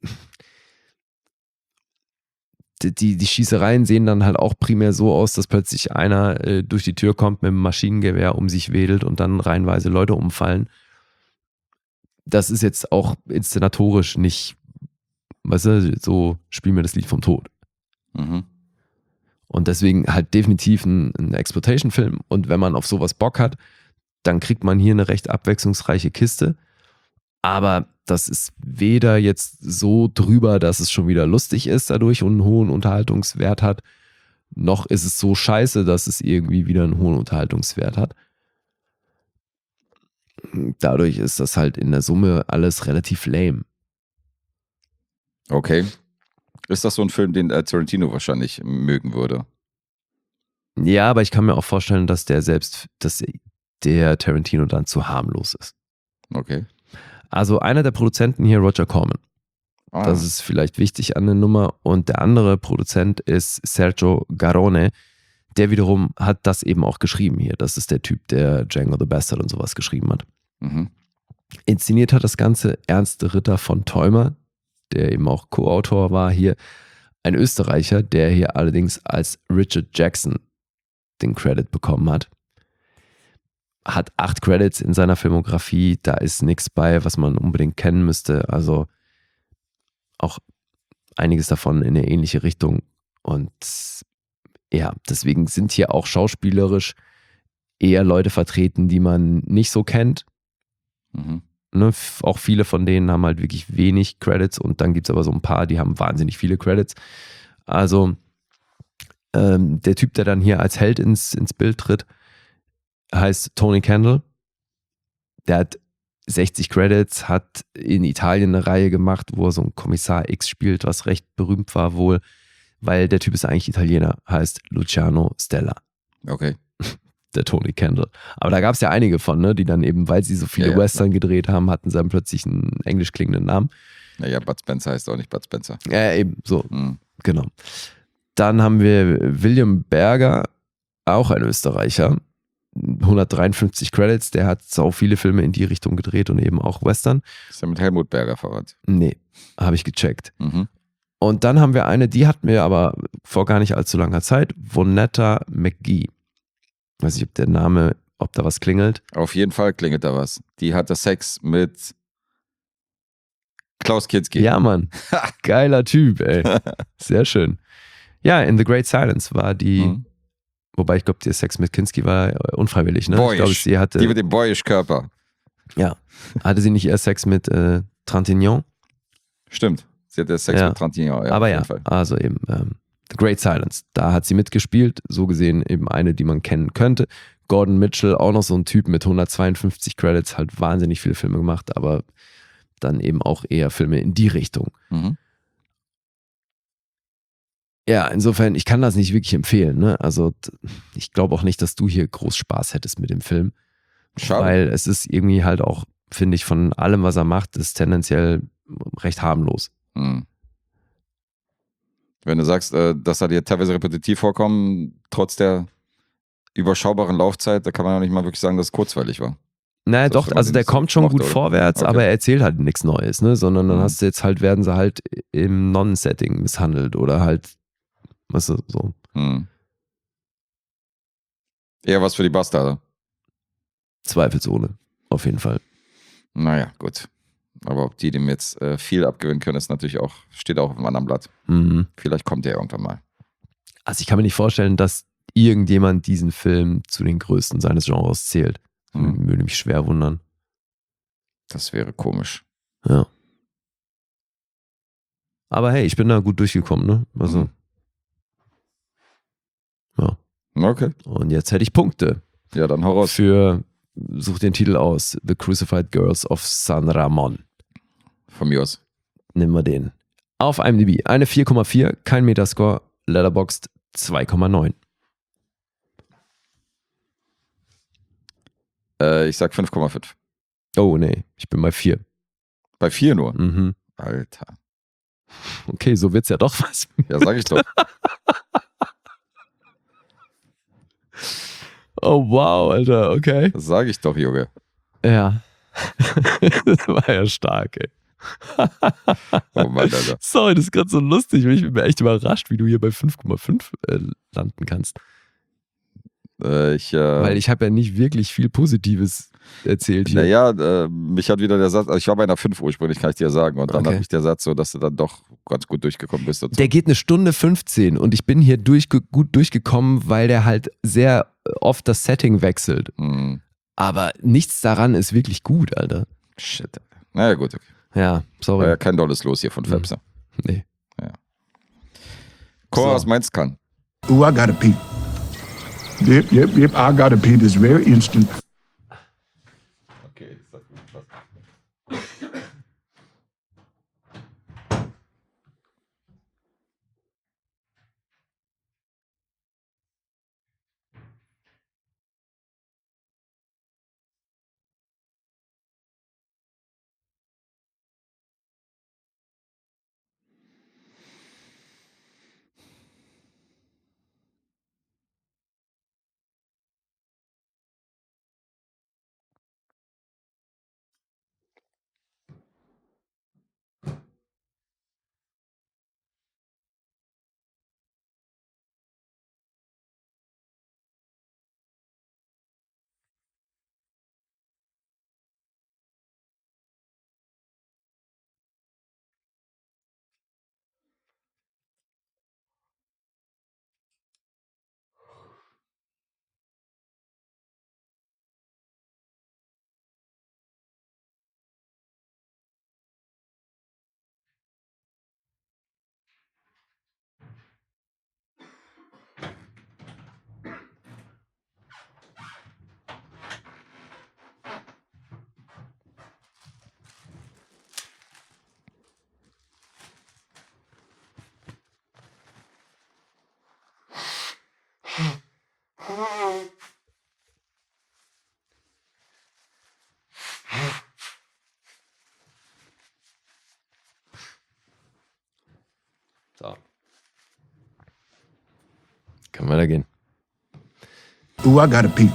die Schießereien sehen dann halt auch primär so aus, dass plötzlich einer durch die Tür kommt mit einem Maschinengewehr, um sich wedelt und dann reihenweise Leute umfallen. Das ist jetzt auch inszenatorisch nicht, weißt du, so spiel mir das Lied vom Tod. Mhm. Und deswegen halt definitiv ein Exploitation-Film. Und wenn man auf sowas Bock hat, dann kriegt man hier eine recht abwechslungsreiche Kiste. Aber das ist weder jetzt so drüber, dass es schon wieder lustig ist dadurch und einen hohen Unterhaltungswert hat, noch ist es so scheiße, dass es irgendwie wieder einen hohen Unterhaltungswert hat. Dadurch ist das halt in der Summe alles relativ lame. Okay. Ist das so ein Film, den Tarantino wahrscheinlich mögen würde? Ja, aber ich kann mir auch vorstellen, dass der Tarantino dann zu harmlos ist. Okay. Also einer der Produzenten hier, Roger Corman. Ah. Das ist vielleicht wichtig an der Nummer. Und der andere Produzent ist Sergio Garone. Der wiederum hat das eben auch geschrieben hier. Das ist der Typ, der Django the Bastard und sowas geschrieben hat. Mhm. Inszeniert hat das Ganze Ernst Ritter von Theumer, der eben auch Co-Autor war hier. Ein Österreicher, der hier allerdings als Richard Jackson den Credit bekommen hat. Hat 8 Credits in seiner Filmografie, da ist nichts bei, was man unbedingt kennen müsste. Also auch einiges davon in eine ähnliche Richtung. Und ja, deswegen sind hier auch schauspielerisch eher Leute vertreten, die man nicht so kennt. Mhm. Ne, auch viele von denen haben halt wirklich wenig Credits und dann gibt es aber so ein paar, die haben wahnsinnig viele Credits. Also der Typ, der dann hier als Held ins Bild tritt, heißt Tony Kendall. Der hat 60 Credits, hat in Italien eine Reihe gemacht, wo er so einen Kommissar X spielt, was recht berühmt war wohl, weil der Typ ist eigentlich Italiener, heißt Luciano Stella. Okay. Der Tony Kendall. Aber da gab es ja einige von, ne, die dann eben, weil sie so viele Western gedreht haben, hatten sie dann plötzlich einen englisch klingenden Namen. Naja, Bud Spencer heißt auch nicht Bud Spencer. Ja, eben, so, Mhm. genau. Dann haben wir William Berger, auch ein Österreicher, 153 Credits, der hat so viele Filme in die Richtung gedreht und eben auch Western. Ist ja mit Helmut Berger verwandt. Nee, habe ich gecheckt. Mhm. Und dann haben wir eine, die hatten wir aber vor gar nicht allzu langer Zeit, Vonetta McGee. Weiß nicht, ob der Name, ob da was klingelt. Auf jeden Fall klingelt da was. Die hatte Sex mit Klaus Kinski. Ja, Mann. Geiler Typ, ey. Sehr schön. Ja, in The Great Silence war die, Mhm. wobei ich glaube, der Sex mit Kinski war unfreiwillig, ne? Boyish. Ich glaube, sie hatte, Die mit dem boyish Körper. ja, hatte sie nicht erst Sex mit Trintignant? Stimmt. Sie hatte Sex Ja. mit Trintignant. Ja, Aber auf ja, jeden Fall. also eben The Great Silence. Da hat sie mitgespielt, so gesehen eben eine, die man kennen könnte. Gordon Mitchell, auch noch so ein Typ mit 152 Credits, halt wahnsinnig viele Filme gemacht, aber dann eben auch eher Filme in die Richtung. Mhm. Ja, insofern, ich kann das nicht wirklich empfehlen. Ne? Also ich glaube auch nicht, dass du hier groß Spaß hättest mit dem Film. Schade. Weil es ist irgendwie halt auch, finde ich, von allem, was er macht, ist tendenziell recht harmlos. Mhm. Wenn du sagst, dass er dir teilweise repetitiv vorkommen, trotz der überschaubaren Laufzeit, da kann man ja nicht mal wirklich sagen, dass es kurzweilig war. Naja, Das doch, ist, also wenn man der den so kommt schon mochte, gut oder? vorwärts, Okay. aber er erzählt halt nichts Neues, ne? Sondern dann Mhm. hast du jetzt halt, werden sie halt im Non-Setting misshandelt oder halt, weißt du, so. Mhm. Eher was für die Bastarde. Zweifelsohne, auf jeden Fall. Naja, gut. Aber ob die dem jetzt viel abgewinnen können, ist natürlich auch, steht auch auf einem anderen Blatt. Mhm. Vielleicht kommt der irgendwann mal. Also ich kann mir nicht vorstellen, dass irgendjemand diesen Film zu den größten seines Genres zählt. Mhm. Würde mich schwer wundern. Das wäre komisch. Ja. Aber hey, ich bin da gut durchgekommen, ne? Also, ja. Okay. Und jetzt hätte ich Punkte Ja, dann hau raus. für, such den Titel aus, The Crucified Girls of San Ramon. Von mir aus. Nehmen wir den. Auf IMDb eine 4,4, kein Metascore, Letterboxd 2,9. Ich sag 5,5. Oh nee, ich bin bei 4. Bei 4 nur. Mhm. Alter. Okay, so wird's ja doch was. Ja, sag ich doch. Oh wow, Alter, okay. Das sag ich doch, Junge. Ja. Das war ja stark, ey. Oh Mann, Alter. Sorry, das ist gerade so lustig. Ich bin mir echt überrascht, wie du hier bei 5,5 landen kannst. Weil ich habe ja nicht wirklich viel Positives erzählt hier. Naja, mich hat wieder der Satz, also ich war bei einer 5 ursprünglich, kann ich dir sagen. Und dann Okay. hat mich der Satz so, dass du dann doch ganz gut durchgekommen bist. Und so. Der geht 1:15 und ich bin hier gut durchgekommen, weil der halt sehr oft das Setting wechselt. Hm, Aber nichts daran ist wirklich gut, Alter. shit. Naja, gut, okay. Ja, War sorry. ja kein dolles Los hier von Fabster. Nee. Cora, So. was meinst du kann? Ooh, I gotta pee. Yep, I gotta pee this very instant. So. Kann weitergehen. Ooh, I gotta pee.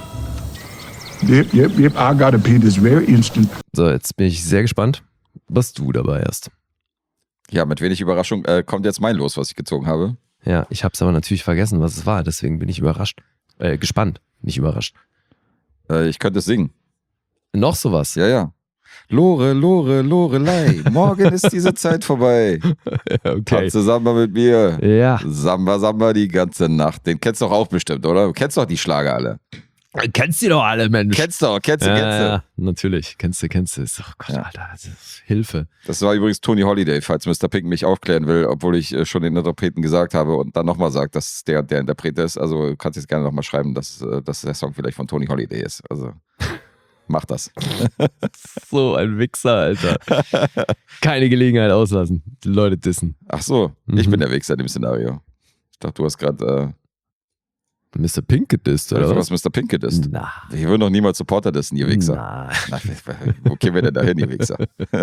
Yep, I gotta pee this very instant. So, jetzt bin ich sehr gespannt, was du dabei hast. Ja, mit wenig Überraschung kommt jetzt mein Los, was ich gezogen habe. Ja, ich habe es aber natürlich vergessen, was es war. Deswegen bin ich gespannt, nicht überrascht. Ich könnte es singen. Noch sowas? Ja. Lore, Lorelei, morgen ist diese Zeit vorbei. Okay. Tanze Samba mit mir. Ja. Samba die ganze Nacht. Den kennst du doch auch bestimmt, oder? Du kennst doch die Schlager alle. Kennst die doch alle, Mensch. Kennst du. Ja, natürlich. Kennst du. Oh Gott, Ja. Alter, das ist Hilfe. Das war übrigens Tony Holiday, falls Mr. Pink mich aufklären will, obwohl ich schon den Interpreten gesagt habe und dann nochmal sagt, dass es der Interpret ist. Also du kannst jetzt gerne nochmal schreiben, dass der Song vielleicht von Tony Holiday ist. Also mach das. So ein Wichser, Alter. Keine Gelegenheit auslassen. Die Leute dissen. Ach so, ich bin der Wichser in dem Szenario. Ich dachte, du hast gerade Mr. Pink gedisst, oder was? Mr. Pink ist. Na. Wir würden doch niemals Supporter dissen, ihr Wichser. Na. Wo gehen wir denn dahin, ihr Wichser?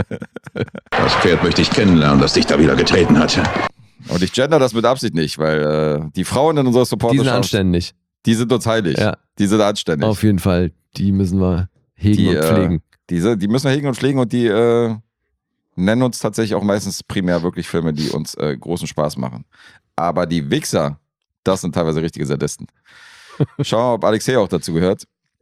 Das Pferd möchte ich kennenlernen, das dich da wieder getreten hat. Und ich gender das mit Absicht nicht, weil die Frauen in unserer Die sind Supporterschaft, anständig. die sind uns heilig. Ja. Die sind anständig. Auf jeden Fall. Die müssen wir hegen und pflegen. Die müssen wir hegen und pflegen und die nennen uns tatsächlich auch meistens primär wirklich Filme, die uns großen Spaß machen. Aber die Wichser, das sind teilweise richtige Sadisten. Schauen wir mal, ob Alexei auch dazu gehört.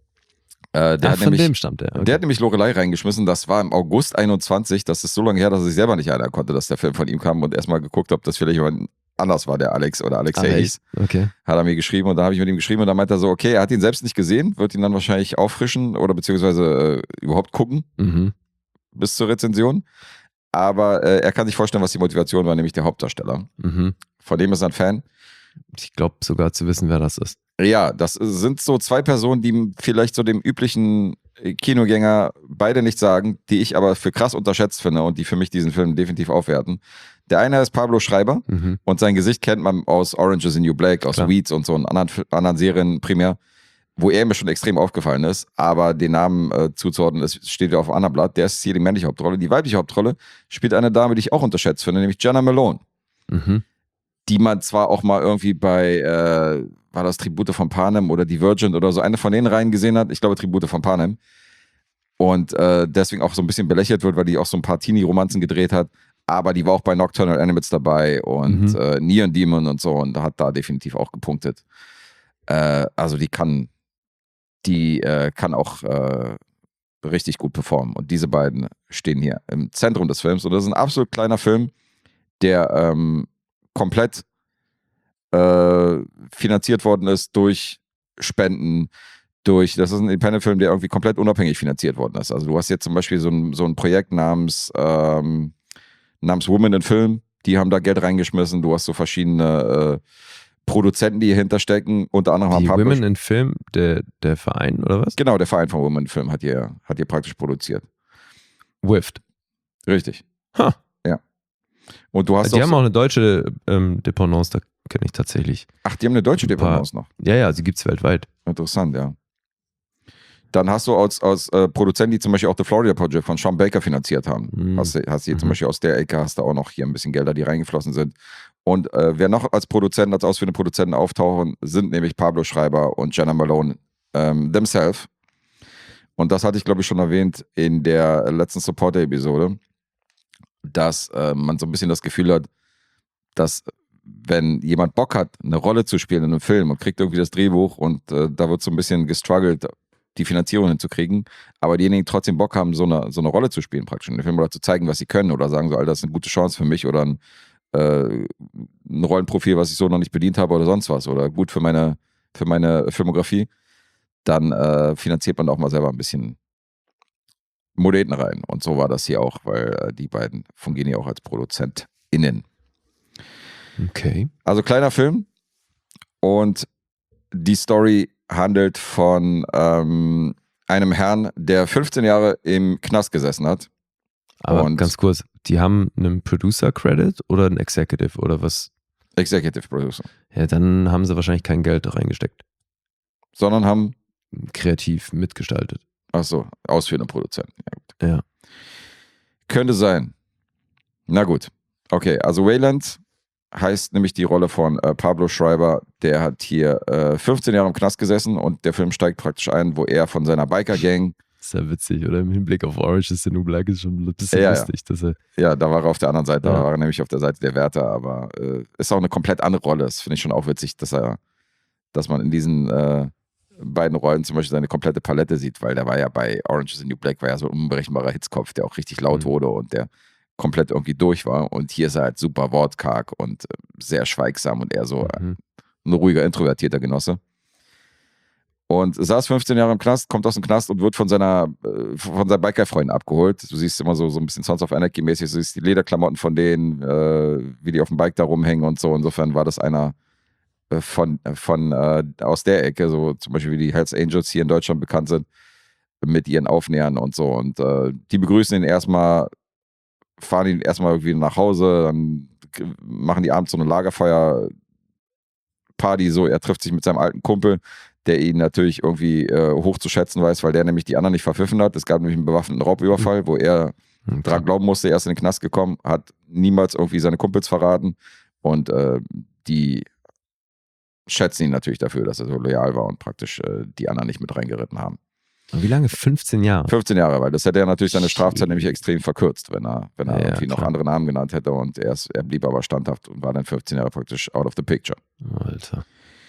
Von dem stammt er. Okay. Der hat nämlich Lorelei reingeschmissen. Das war im August 21. Das ist so lange her, dass ich selber nicht erinnern konnte, dass der Film von ihm kam und erstmal geguckt, ob das vielleicht jemand anders war, der Alex oder Alexei hieß. Okay. Hat er mir geschrieben und da habe ich mit ihm geschrieben und dann meint er so, okay, er hat ihn selbst nicht gesehen, wird ihn dann wahrscheinlich auffrischen oder beziehungsweise überhaupt gucken bis zur Rezension. Aber er kann sich vorstellen, was die Motivation war, nämlich der Hauptdarsteller. Von dem ist er ein Fan. Ich glaube sogar zu wissen, wer das ist. Ja, das sind so zwei Personen, die vielleicht so dem üblichen Kinogänger beide nicht sagen, die ich aber für krass unterschätzt finde und die für mich diesen Film definitiv aufwerten. Der eine ist Pablo Schreiber und sein Gesicht kennt man aus Orange is the New Black, aus Weeds und so in anderen Serien primär, wo er mir schon extrem aufgefallen ist, aber den Namen zuzuordnen, das steht ja auf einem anderen Blatt. Der ist hier die männliche Hauptrolle. Die weibliche Hauptrolle spielt eine Dame, die ich auch unterschätzt finde, nämlich Jana Malone. Die man zwar auch mal irgendwie bei, war das Tribute von Panem oder Divergent oder so, eine von denen rein gesehen hat. Ich glaube Tribute von Panem. Und deswegen auch so ein bisschen belächelt wird, weil die auch so ein paar Teenie-Romanzen gedreht hat. Aber die war auch bei Nocturnal Animals dabei und Neon Demon und so und hat da definitiv auch gepunktet. Also die kann auch richtig gut performen. Und diese beiden stehen hier im Zentrum des Films. Und das ist ein absolut kleiner Film, der komplett finanziert worden ist durch Spenden, das ist ein Independent-Film, der irgendwie komplett unabhängig finanziert worden ist. Also du hast jetzt zum Beispiel so ein Projekt namens Women in Film, die haben da Geld reingeschmissen, du hast so verschiedene Produzenten, die hier hinterstecken, unter anderem Die haben Publish. Women in Film, der Verein, oder was? Genau, der Verein von Women in Film hat hier praktisch produziert. WIFT. Richtig. Ha. Ja. Und du hast Die haben auch eine deutsche Dependance, da kenne ich tatsächlich. Ach, die haben eine deutsche Dependance noch. Ja, sie gibt es weltweit. Interessant, ja. Dann hast du aus Produzenten, die zum Beispiel auch The Florida Project von Sean Baker finanziert haben. Hast du hier zum Beispiel aus der Ecke, hast du auch noch hier ein bisschen Gelder, die reingeflossen sind. Und wer noch als ausführende Produzenten auftauchen, sind nämlich Pablo Schreiber und Jana Malone themselves. Und das hatte ich, glaube ich, schon erwähnt in der letzten Supporter-Episode, dass man so ein bisschen das Gefühl hat, dass wenn jemand Bock hat, eine Rolle zu spielen in einem Film und kriegt irgendwie das Drehbuch und da wird so ein bisschen gestruggelt, die Finanzierung hinzukriegen, aber diejenigen trotzdem Bock haben, so eine Rolle zu spielen praktisch in dem Film oder zu zeigen, was sie können oder sagen so, Alter, das ist eine gute Chance für mich oder ein Rollenprofil, was ich so noch nicht bedient habe oder sonst was oder gut für meine Filmografie, dann finanziert man auch mal selber ein bisschen Moneten rein. Und so war das hier auch, weil die beiden fungieren ja auch als ProduzentInnen. Okay. Also kleiner Film und die Story handelt von einem Herrn, der 15 Jahre im Knast gesessen hat. Aber Und- ganz kurz, die haben einen Producer-Credit oder einen Executive oder was? Executive Producer. Ja, dann haben sie wahrscheinlich kein Geld da reingesteckt. sondern haben, kreativ mitgestaltet. ausführende Produzenten. Ja, gut. Ja. Könnte sein. Na gut. Okay, also Wayland heißt nämlich die Rolle von Pablo Schreiber. Der hat hier 15 Jahre im Knast gesessen und der Film steigt praktisch ein, wo er von seiner Biker-Gang. Ist ja witzig, oder? Im Hinblick auf Orange is the New Black ist schon ein bisschen Ja, lustig. Dass er Ja, da war er auf der anderen Seite, Ja. da war er nämlich auf der Seite der Wärter, aber ist auch eine komplett andere Rolle. Das finde ich schon auch witzig, dass man in diesen beiden Rollen zum Beispiel seine komplette Palette sieht, weil der war ja bei Orange is the New Black, war ja so ein unberechenbarer Hitzkopf, der auch richtig laut wurde und der komplett irgendwie durch war. Und hier ist er halt super wortkarg und sehr schweigsam und eher so ein ruhiger, introvertierter Genosse. Und saß 15 Jahre im Knast, kommt aus dem Knast und wird von seinen Biker-Freunden abgeholt. Du siehst immer so ein bisschen Sons of Anarchy-mäßig, du siehst die Lederklamotten von denen, wie die auf dem Bike da rumhängen und so. Insofern war das einer aus der Ecke, so zum Beispiel wie die Hells Angels hier in Deutschland bekannt sind, mit ihren Aufnähern und so. Und die begrüßen ihn erstmal, fahren ihn erstmal irgendwie nach Hause, dann machen die abends so eine Lagerfeuer-Party, so er trifft sich mit seinem alten Kumpel, der ihn natürlich irgendwie hoch zu schätzen weiß, weil der nämlich die anderen nicht verpfiffen hat. Es gab nämlich einen bewaffneten Raubüberfall, wo er dran glauben musste, er ist in den Knast gekommen, hat niemals irgendwie seine Kumpels verraten und die schätzen ihn natürlich dafür, dass er so loyal war und praktisch die anderen nicht mit reingeritten haben. Wie lange? 15 Jahre? 15 Jahre, weil das hätte er natürlich seine Strafzeit Shit. nämlich extrem verkürzt, wenn er irgendwie noch klar. andere Namen genannt hätte und er blieb aber standhaft und war dann 15 Jahre praktisch out of the picture. Alter.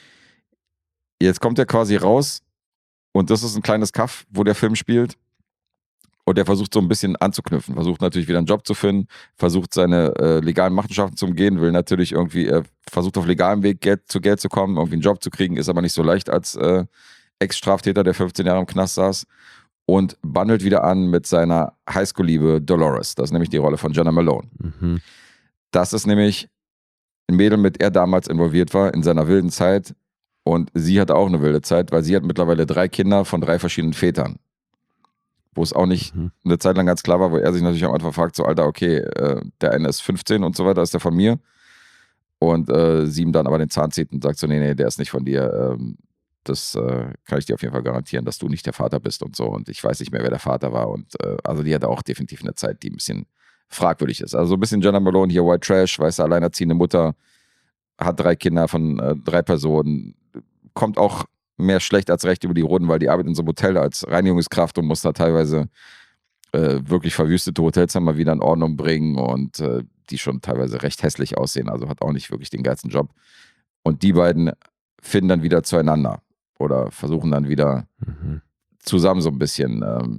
Jetzt kommt er quasi raus und das ist ein kleines Kaff, wo der Film spielt und er versucht so ein bisschen anzuknüpfen, versucht natürlich wieder einen Job zu finden, versucht seine legalen Machenschaften zu umgehen, will natürlich irgendwie, versucht auf legalem Weg zu Geld zu kommen, irgendwie einen Job zu kriegen, ist aber nicht so leicht als Ex-Straftäter, der 15 Jahre im Knast saß und bandelt wieder an mit seiner Highschool-Liebe Dolores. Das ist nämlich die Rolle von Jenna Malone. Mhm. Das ist nämlich ein Mädel, mit der damals involviert war in seiner wilden Zeit und sie hatte auch eine wilde Zeit, weil sie hat mittlerweile 3 Kinder von 3 verschiedenen Vätern. Wo es auch nicht eine Zeit lang ganz klar war, wo er sich natürlich am Anfang fragt, so Alter, okay, der eine ist 15 und so weiter, ist der von mir und sie ihm dann aber den Zahn zieht und sagt so, nee, der ist nicht von dir, das kann ich dir auf jeden Fall garantieren, dass du nicht der Vater bist und so. Und ich weiß nicht mehr, wer der Vater war. Und also die hatte auch definitiv eine Zeit, die ein bisschen fragwürdig ist. Also so ein bisschen Jenna Malone hier, White Trash, weißt du, alleinerziehende Mutter, hat 3 Kinder von 3 Personen, kommt auch mehr schlecht als recht über die Runden, weil die arbeitet in so einem Hotel als Reinigungskraft und muss da teilweise wirklich verwüstete Hotelzimmer wieder in Ordnung bringen und die schon teilweise recht hässlich aussehen. Also hat auch nicht wirklich den geilsten Job. Und die beiden finden dann wieder zueinander. Oder versuchen dann wieder zusammen so ein bisschen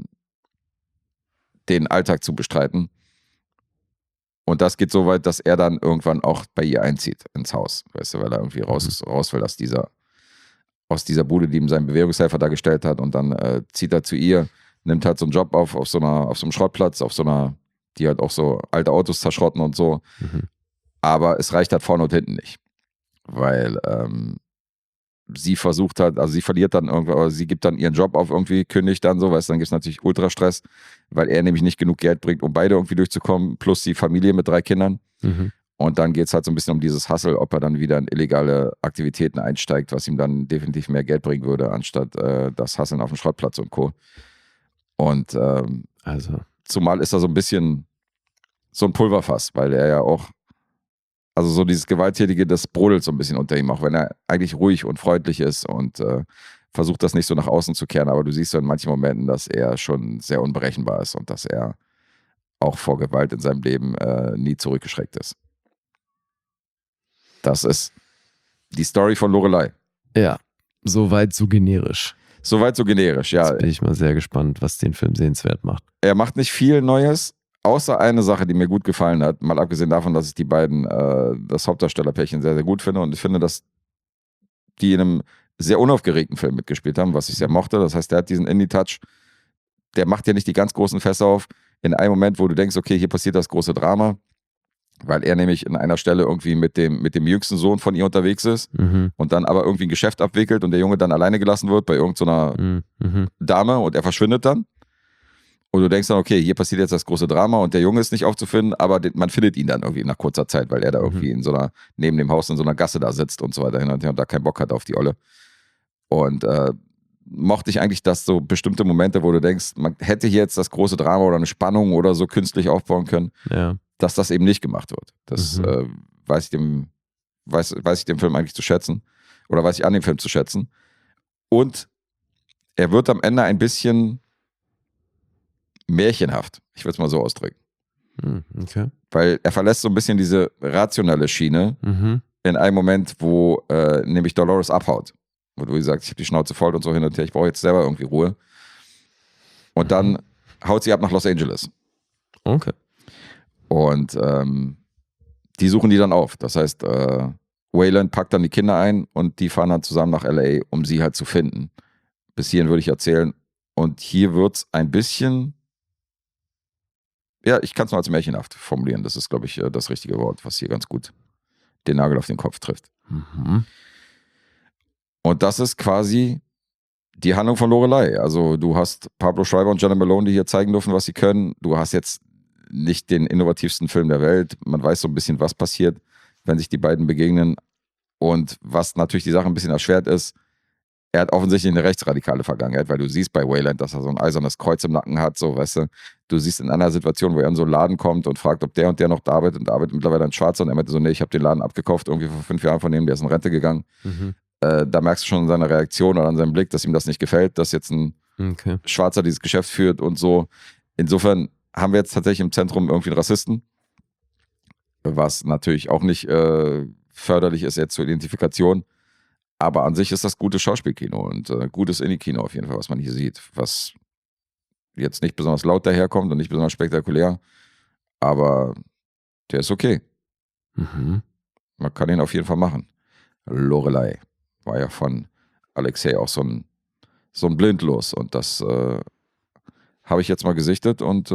den Alltag zu bestreiten. Und das geht so weit, dass er dann irgendwann auch bei ihr einzieht ins Haus. Weißt du, weil er irgendwie raus will aus dieser Bude, die ihm sein Bewährungshelfer da gestellt hat. Und dann zieht er zu ihr, nimmt halt so einen Job auf so einem Schrottplatz, die halt auch so alte Autos zerschrotten und so. Aber es reicht halt vorne und hinten nicht. Weil sie versucht hat, also sie verliert dann irgendwann, aber sie gibt dann ihren Job auf irgendwie, kündigt dann so, weißt du, dann gibt es natürlich Ultrastress, weil er nämlich nicht genug Geld bringt, um beide irgendwie durchzukommen, plus die Familie mit 3 Kindern. Und dann geht es halt so ein bisschen um dieses Hustle, ob er dann wieder in illegale Aktivitäten einsteigt, was ihm dann definitiv mehr Geld bringen würde, anstatt das Hustlen auf dem Schrottplatz und Co. Und zumal ist er so ein bisschen so ein Pulverfass, weil er ja auch, also so dieses Gewalttätige, das brodelt so ein bisschen unter ihm, auch wenn er eigentlich ruhig und freundlich ist und versucht das nicht so nach außen zu kehren, aber du siehst so in manchen Momenten, dass er schon sehr unberechenbar ist und dass er auch vor Gewalt in seinem Leben nie zurückgeschreckt ist. Das ist die Story von Lorelei. Ja, soweit so generisch. Soweit so generisch, ja. Jetzt bin ich mal sehr gespannt, was den Film sehenswert macht. Er macht nicht viel Neues, außer eine Sache, die mir gut gefallen hat. Mal abgesehen davon, dass ich die beiden, das Hauptdarstellerpärchen sehr, sehr gut finde. Und ich finde, dass die in einem sehr unaufgeregten Film mitgespielt haben, was ich sehr mochte. Das heißt, der hat diesen Indie-Touch. Der macht ja nicht die ganz großen Fässer auf. In einem Moment, wo du denkst, okay, hier passiert das große Drama, weil er nämlich in einer Stelle irgendwie mit dem jüngsten Sohn von ihr unterwegs ist und dann aber irgendwie ein Geschäft abwickelt und der Junge dann alleine gelassen wird bei irgendeiner Dame und er verschwindet dann. Und du denkst dann, okay, hier passiert jetzt das große Drama und der Junge ist nicht aufzufinden, aber man findet ihn dann irgendwie nach kurzer Zeit, weil er da irgendwie neben dem Haus in so einer Gasse da sitzt und so weiter hin und her und da keinen Bock hat auf die Olle. Und mochte ich eigentlich, dass so bestimmte Momente, wo du denkst, man hätte hier jetzt das große Drama oder eine Spannung oder so künstlich aufbauen können, Ja. dass das eben nicht gemacht wird. Das weiß ich dem Film eigentlich zu schätzen oder weiß ich an dem Film zu schätzen. Und er wird am Ende ein bisschen märchenhaft. Ich würde es mal so ausdrücken. Okay. Weil er verlässt so ein bisschen diese rationale Schiene Mhm. in einem Moment, wo nämlich Dolores abhaut. Wo du sagst, ich habe die Schnauze voll und so hin und her, ich brauche jetzt selber irgendwie Ruhe. Und dann haut sie ab nach Los Angeles. Okay. Und die suchen die dann auf. Das heißt, Wayland packt dann die Kinder ein und die fahren dann zusammen nach L.A., um sie halt zu finden. Bis hierhin würde ich erzählen. Und hier wird es ein bisschen, ja, ich kann es nur als märchenhaft formulieren. Das ist, glaube ich, das richtige Wort, was hier ganz gut den Nagel auf den Kopf trifft. Mhm. Und das ist quasi die Handlung von Lorelei. Also du hast Pablo Schreiber und Jenna Malone, die hier zeigen dürfen, was sie können. Du hast jetzt nicht den innovativsten Film der Welt. Man weiß so ein bisschen, was passiert, wenn sich die beiden begegnen. Und was natürlich die Sache ein bisschen erschwert ist, er hat offensichtlich eine rechtsradikale Vergangenheit, weil du siehst bei Wayland, dass er so ein eisernes Kreuz im Nacken hat, so, weißt du. Du siehst in einer Situation, wo er in so einen Laden kommt und fragt, ob der und der noch da arbeitet und arbeitet mittlerweile ein Schwarzer und er meinte so, nee, ich habe den Laden abgekauft, irgendwie vor 5 Jahren von dem, der ist in Rente gegangen. Mhm. Da merkst du schon an seiner Reaktion oder an seinem Blick, dass ihm das nicht gefällt, dass jetzt ein Okay. Schwarzer dieses Geschäft führt und so. Insofern haben wir jetzt tatsächlich im Zentrum irgendwie einen Rassisten, was natürlich auch nicht förderlich ist jetzt zur Identifikation. Aber an sich ist das gutes Schauspielkino und gutes Indie-Kino auf jeden Fall, was man hier sieht. Was jetzt nicht besonders laut daherkommt und nicht besonders spektakulär, aber der ist okay. Mhm. Man kann ihn auf jeden Fall machen. Lorelei war ja von Alexei auch so ein Blindlos und das habe ich jetzt mal gesichtet und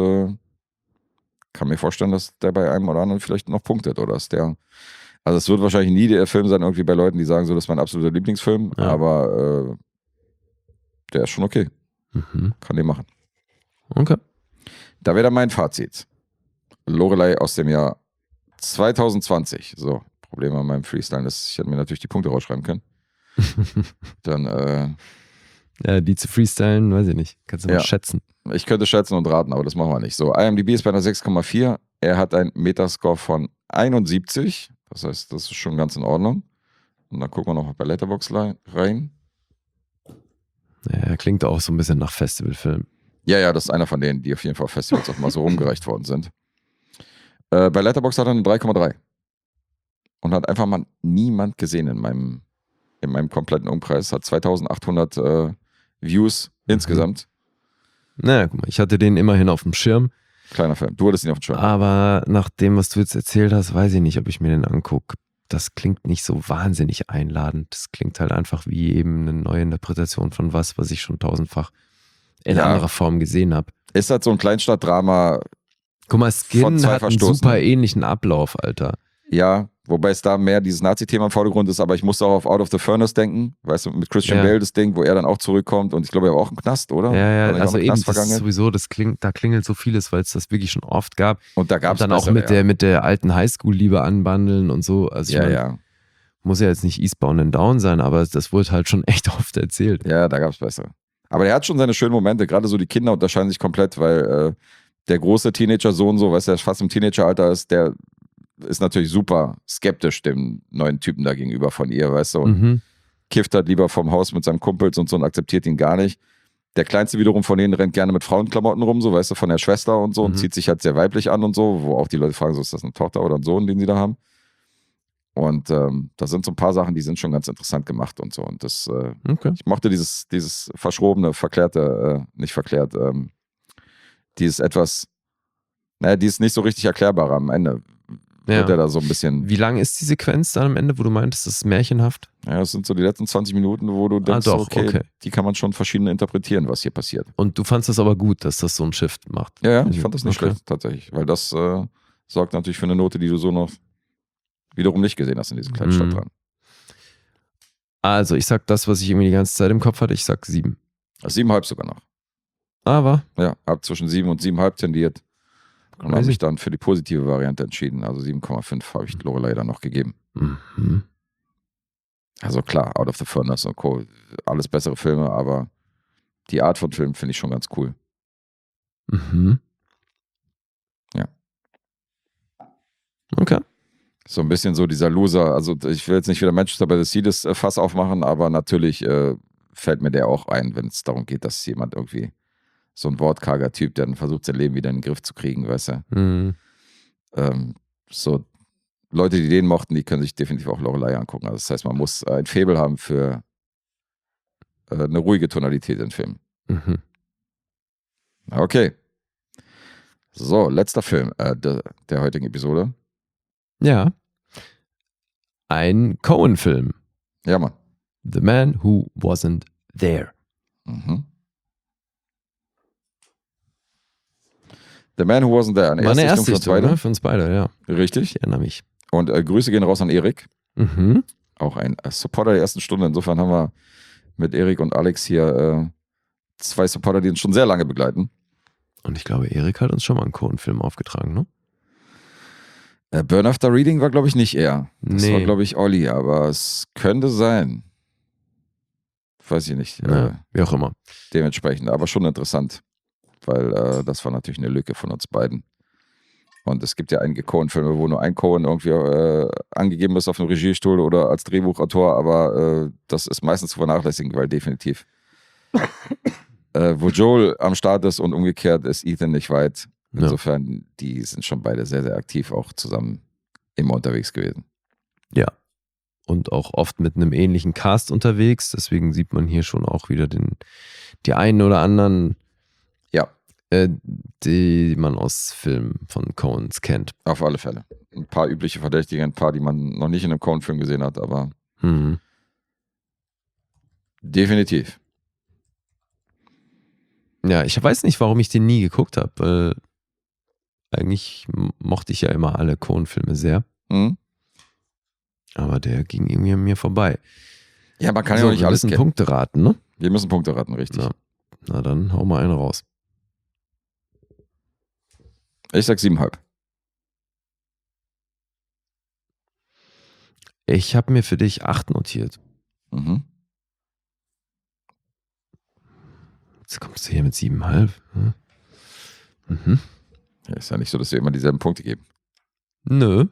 kann mir vorstellen, dass der bei einem oder anderen vielleicht noch punktet oder dass der, also es wird wahrscheinlich nie der Film sein, irgendwie bei Leuten, die sagen so, das ist mein absoluter Lieblingsfilm, Ja. aber der ist schon okay. Mhm. Kann den machen. Okay. Da wäre dann mein Fazit. Lorelei aus dem Jahr 2020. So, Problem an meinem Freestyle ist, ich hätte mir natürlich die Punkte rausschreiben können. Dann, Ja, die zu freestylen, weiß ich nicht. Kannst du mal Ja. schätzen. ich könnte schätzen und raten, aber das machen wir nicht. So, IMDb ist bei einer 6,4. Er hat einen Metascore von 71. Das heißt, das ist schon ganz in Ordnung. Und dann gucken wir noch bei Letterboxd rein. Ja, klingt auch so ein bisschen nach Festivalfilm. Ja, das ist einer von denen, die auf jeden Fall auf Festivals auch mal so rumgereicht worden sind. Bei Letterboxd hat er eine 3,3. Und hat einfach mal niemand gesehen in meinem kompletten Umkreis. Hat 2800 Views insgesamt. Naja, guck mal, ich hatte den immerhin auf dem Schirm. Kleiner Film. Du hattest ihn auf dem Schirm. Aber nach dem, was du jetzt erzählt hast, weiß ich nicht, ob ich mir den angucke. Das klingt nicht so wahnsinnig einladend. Das klingt halt einfach wie eben eine neue Interpretation von was ich schon tausendfach in Ja. anderer Form gesehen habe. Ist halt so ein Kleinstadtdrama. Guck mal, Von Skin zwei hat einen Verstoßen. super ähnlichen Ablauf, Alter. Ja, wobei es da mehr dieses Nazi-Thema im Vordergrund ist, aber ich musste auch auf Out of the Furnace denken, weißt du, mit Christian Ja. Bale das Ding, wo er dann auch zurückkommt und ich glaube, er war auch im Knast, oder? Ja, War nicht auch also im eben, Knast das ist vergangen? sowieso, da klingelt so vieles, weil es das wirklich schon oft gab. Und da gab Und es dann auch mit der alten Highschool-Liebe anbandeln und so. Also ich Ja, mein, ja. muss ja jetzt nicht Eastbound and Down sein, aber das wurde halt schon echt oft erzählt. Ja, da gab es bessere. Aber der hat schon seine schönen Momente, gerade so die Kinder unterscheiden sich komplett, weil der große Teenager-Sohn, so, weißt du, der fast im Teenageralter ist, der ist natürlich super skeptisch dem neuen Typen da gegenüber von ihr, weißt du, und Mhm. kifft halt lieber vom Haus mit seinem Kumpels und so und akzeptiert ihn gar nicht. Der Kleinste wiederum von denen rennt gerne mit Frauenklamotten rum, so, weißt du, von der Schwester und so und Mhm. zieht sich halt sehr weiblich an und so, wo auch die Leute fragen, so, ist das eine Tochter oder ein Sohn, den sie da haben? Und da sind so ein paar Sachen, die sind schon ganz interessant gemacht und so. Und das, Okay. ich mochte dieses verschrobene, verklärte, nicht verklärt, dieses etwas, naja, dieses nicht so richtig erklärbare am Ende. Wird er da so ein bisschen, Wie lang ist die Sequenz dann am Ende, wo du meintest, das ist märchenhaft? ja, das sind so die letzten 20 Minuten, wo du denkst, doch, okay, die kann man schon verschieden interpretieren, was hier passiert. Und du fandst das aber gut, dass das so einen Shift macht. Ja, ich fand das nicht Okay. schlecht, tatsächlich, weil das sorgt natürlich für eine Note, die du so noch wiederum nicht gesehen hast in diesem kleinen Mhm. Stadtrand. Also, ich sag das, was ich irgendwie die ganze Zeit im Kopf hatte, ich sag 7. 7,5 sogar noch. Aber, Ja, hab zwischen 7 und 7,5 tendiert und habe Crazy. mich dann für die positive Variante entschieden. Also 7,5 habe ich Lorelei dann noch gegeben. mhm. Also klar, Out of the Furnace und Co. Alles bessere Filme, aber die Art von Film finde ich schon ganz cool. Mhm. Ja. Okay. So ein bisschen so dieser Loser, also ich will jetzt nicht wieder Manchester by the Sea das Fass aufmachen, aber natürlich fällt mir der auch ein, wenn es darum geht, dass jemand irgendwie so ein wortkarger Typ, der dann versucht, sein Leben wieder in den Griff zu kriegen, weißt du. Mhm. So Leute, die den mochten, die können sich definitiv auch Lorelei angucken. Also das heißt, man muss ein Faible haben für eine ruhige Tonalität in Filmen. Mhm. Okay. So, letzter Film der heutigen Episode. Ja. Ein Coen-Film. Ja, Mann. The Man Who Wasn't There. Mhm. The Man Who Wasn't There. Eine War eine Erstsichtung Erstsichtung, ne? Für uns beide, ja. Richtig. Ich erinnere mich. Und Grüße gehen raus an Erik. Mhm. Auch ein Supporter der ersten Stunde. Insofern haben wir mit Erik und Alex hier 2 Supporter, die uns schon sehr lange begleiten. Und ich glaube, Erik hat uns schon mal einen Coen-Film aufgetragen, ne? Burn After Reading war, glaube ich, nicht er. Das Nee. war, glaube ich, Olli, aber es könnte sein. Weiß ich nicht. Ja, wie auch immer. Dementsprechend, aber schon interessant, weil das war natürlich eine Lücke von uns beiden. Und es gibt ja einige Coen-Filme, wo nur ein Coen irgendwie angegeben ist auf dem Regiestuhl oder als Drehbuchautor, aber das ist meistens zu vernachlässigen, weil definitiv wo Joel am Start ist und umgekehrt ist Ethan nicht weit. Insofern, die sind schon beide sehr, sehr aktiv auch zusammen immer unterwegs gewesen. Ja. Und auch oft mit einem ähnlichen Cast unterwegs. Deswegen sieht man hier schon auch wieder die einen oder anderen, die man aus Filmen von Coens kennt. Auf alle Fälle. Ein paar übliche Verdächtige, ein paar, die man noch nicht in einem Coen-Film gesehen hat, aber definitiv. Ja, ich weiß nicht, warum ich den nie geguckt habe, weil eigentlich mochte ich ja immer alle Coen-Filme sehr. Mhm. Aber der ging irgendwie an mir vorbei. Ja, man kann ja auch nicht alles kennen. kennen. Punkte raten, ne? Wir müssen Punkte raten, richtig. Na dann hau mal einen raus. Ich sag 7,5. Ich habe mir für dich 8 notiert. Mhm. Jetzt kommst du hier mit 7,5. Mhm. Ja, ist ja nicht so, dass wir immer dieselben Punkte geben. Nö.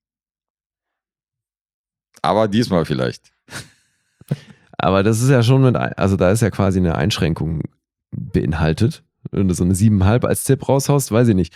Aber diesmal vielleicht. Aber das ist ja schon also da ist ja quasi eine Einschränkung beinhaltet. Wenn du so eine 7,5 als Tipp raushaust, weiß ich nicht.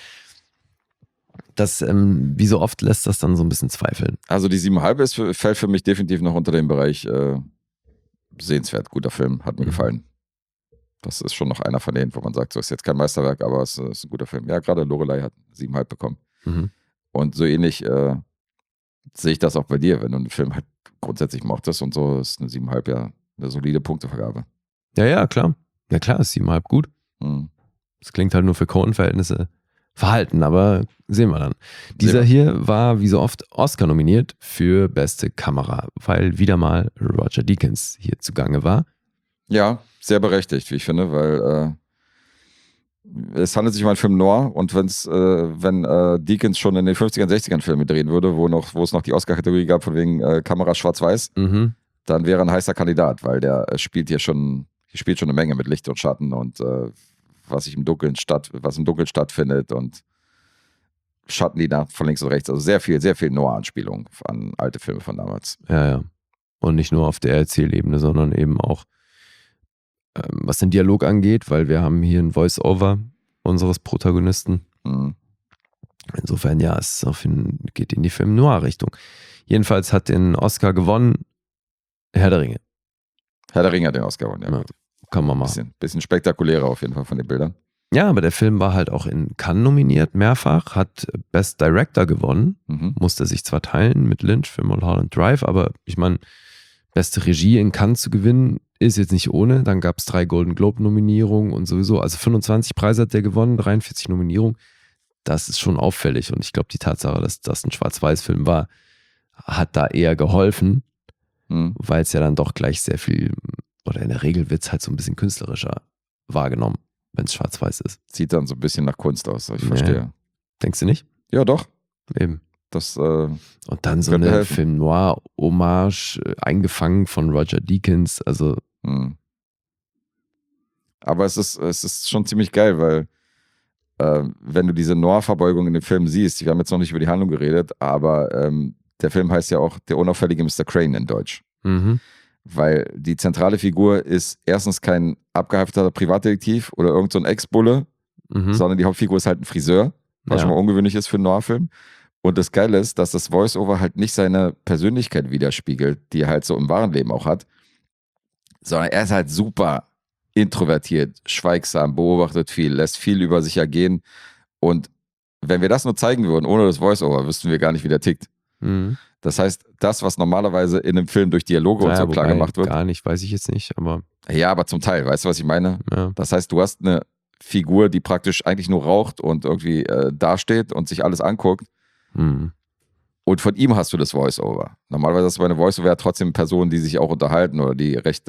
Das, wie so oft lässt das dann so ein bisschen zweifeln. Also die 7,5 fällt für mich definitiv noch unter den Bereich sehenswert. Guter Film, hat mir gefallen. Das ist schon noch einer von denen, wo man sagt, so ist jetzt kein Meisterwerk, aber es ist ein guter Film. Ja, gerade Lorelei hat 7,5 bekommen. Mhm. Und so ähnlich sehe ich das auch bei dir, wenn du einen Film halt grundsätzlich mochtest und so, ist eine 7,5 ja eine solide Punktevergabe. Ja, klar. Ja, klar, ist 7,5 gut. Mhm. Das klingt halt nur für Coen-Verhältnisse verhalten, aber sehen wir dann. Dieser hier war wie so oft Oscar nominiert für beste Kamera, weil wieder mal Roger Deakins hier zugange war. Ja, sehr berechtigt, wie ich finde, weil es handelt sich um einen Film noir und wenn Deakins schon in den 50er und 60ern Filme drehen würde, wo es noch die Oscar-Kategorie gab von wegen Kamera schwarz-weiß, dann wäre er ein heißer Kandidat, weil der spielt schon eine Menge mit Licht und Schatten und was im Dunkeln stattfindet und Schatten, die nach von links und rechts, also sehr viel Noir-Anspielung an alte Filme von damals. Ja. Und nicht nur auf der Erzählebene, sondern eben auch was den Dialog angeht, weil wir haben hier ein Voice-Over unseres Protagonisten. Mhm. Insofern, ja, es geht in die Film-Noir-Richtung. Jedenfalls hat den Oscar gewonnen Herr der Ringe. Herr der Ringe hat den Oscar gewonnen, ja. Kann man machen. Bisschen spektakulärer auf jeden Fall von den Bildern. Ja, aber der Film war halt auch in Cannes nominiert, mehrfach, hat Best Director gewonnen, musste sich zwar teilen mit Lynch für Mulholland Drive, aber ich meine, beste Regie in Cannes zu gewinnen, ist jetzt nicht ohne. Dann gab es 3 Golden Globe-Nominierungen und sowieso, also 25 Preise hat der gewonnen, 43 Nominierungen. Das ist schon auffällig und ich glaube, die Tatsache, dass das ein Schwarz-Weiß-Film war, hat da eher geholfen, weil es ja dann doch gleich sehr viel, oder in der Regel wird es halt so ein bisschen künstlerischer wahrgenommen, wenn es schwarz-weiß ist. Sieht dann so ein bisschen nach Kunst aus, ich verstehe. Denkst du nicht? Ja, doch. Eben. Das, und dann so eine Film-Noir-Hommage eingefangen von Roger Deakins, also Aber es ist schon ziemlich geil, weil wenn du diese Noir-Verbeugung in dem Film siehst, wir haben jetzt noch nicht über die Handlung geredet, aber der Film heißt ja auch Der unauffällige Mr. Crane in Deutsch. Mhm. Weil die zentrale Figur ist erstens kein abgehafteter Privatdetektiv oder irgend so ein Ex-Bulle, sondern die Hauptfigur ist halt ein Friseur, was schon mal ungewöhnlich ist für einen Noir-Film. Und das Geile ist, dass das Voice-Over halt nicht seine Persönlichkeit widerspiegelt, die er halt so im wahren Leben auch hat, sondern er ist halt super introvertiert, schweigsam, beobachtet viel, lässt viel über sich ergehen. Und wenn wir das nur zeigen würden, ohne das Voice-Over, wüssten wir gar nicht, wie der tickt. Mhm. Das heißt, das, was normalerweise in einem Film durch Dialoge und so klar gemacht wird. Gar nicht, weiß ich jetzt nicht, aber. Ja, aber zum Teil, weißt du, was ich meine? Ja. Das heißt, du hast eine Figur, die praktisch eigentlich nur raucht und irgendwie dasteht und sich alles anguckt. Mhm. Und von ihm hast du das Voice-Over. Normalerweise hast du bei einer Voice-Over ja trotzdem Personen, die sich auch unterhalten oder die recht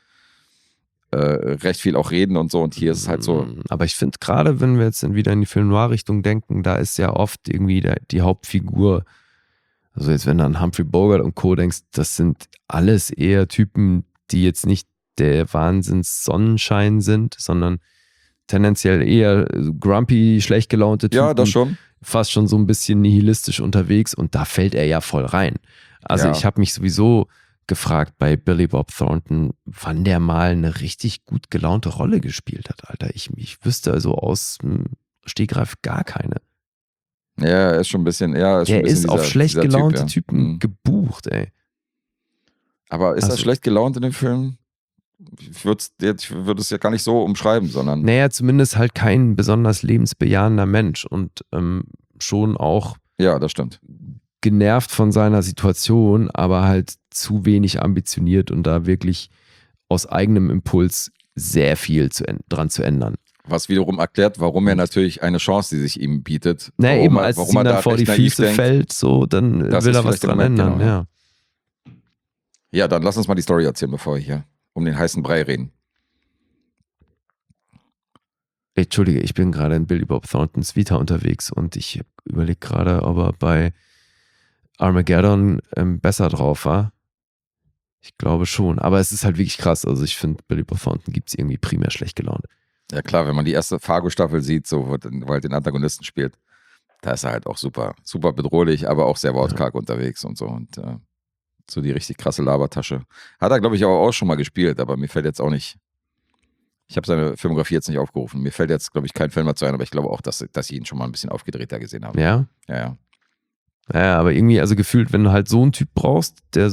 viel auch reden und so. Und hier ist es halt so. Aber ich finde gerade, wenn wir jetzt wieder in die Film-Noir-Richtung denken, da ist ja oft irgendwie die Hauptfigur. Also jetzt, wenn du an Humphrey Bogart und Co. denkst, das sind alles eher Typen, die jetzt nicht der Wahnsinns-Sonnenschein sind, sondern tendenziell eher grumpy, schlecht gelaunte Typen. Ja, das schon. Fast schon so ein bisschen nihilistisch unterwegs und da fällt er ja voll rein. Also ich habe mich sowieso gefragt bei Billy Bob Thornton, wann der mal eine richtig gut gelaunte Rolle gespielt hat, Alter. Ich wüsste also aus dem Stegreif gar keine. Ja, er ist schon ein bisschen, Er ist auf schlecht gelaunte Typen gebucht, ey. Aber ist er schlecht gelaunt in dem Film? Ich würde es ja gar nicht so umschreiben, sondern. Naja, zumindest halt kein besonders lebensbejahender Mensch und schon auch. Ja, das stimmt. Genervt von seiner Situation, aber halt zu wenig ambitioniert und da wirklich aus eigenem Impuls sehr viel dran zu ändern. Was wiederum erklärt, warum er natürlich eine Chance, die sich ihm bietet. Na eben, als es ihm dann vor die Füße fällt, so, dann will er was dran ändern. Genau. Ja, dann lass uns mal die Story erzählen, bevor wir hier um den heißen Brei reden. Entschuldige, ich bin gerade in Billy Bob Thorntons Vita unterwegs und ich überlege gerade, ob er bei Armageddon besser drauf war. Ich glaube schon, aber es ist halt wirklich krass. Also ich finde, Billy Bob Thornton gibt es irgendwie primär schlecht gelaunt. Ja klar, wenn man die erste Fargo-Staffel sieht, so, wo er halt den Antagonisten spielt, da ist er halt auch super, super bedrohlich, aber auch sehr wortkarg unterwegs und so. Und so die richtig krasse Labertasche. Hat er, glaube ich, auch schon mal gespielt, aber mir fällt jetzt auch nicht, ich habe seine Filmografie jetzt nicht aufgerufen. Mir fällt jetzt, glaube ich, kein Film mehr zu ein, aber ich glaube auch, dass ich ihn schon mal ein bisschen aufgedrehter gesehen habe. Ja? Ja. Ja, aber irgendwie, also gefühlt, wenn du halt so einen Typ brauchst, der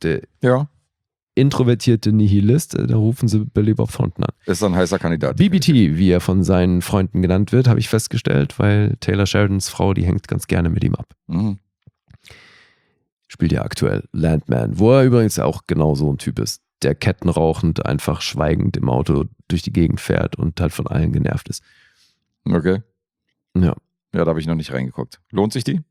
introvertierte Nihilist, da rufen sie Billy Bob Thornton an. Ist ein heißer Kandidat. BBT, wie er von seinen Freunden genannt wird, habe ich festgestellt, weil Taylor Sheridans Frau, die hängt ganz gerne mit ihm ab. Mhm. Spielt ja aktuell Landman, wo er übrigens auch genau so ein Typ ist, der kettenrauchend einfach schweigend im Auto durch die Gegend fährt und halt von allen genervt ist. Okay. Ja. Ja, da habe ich noch nicht reingeguckt. Lohnt sich die?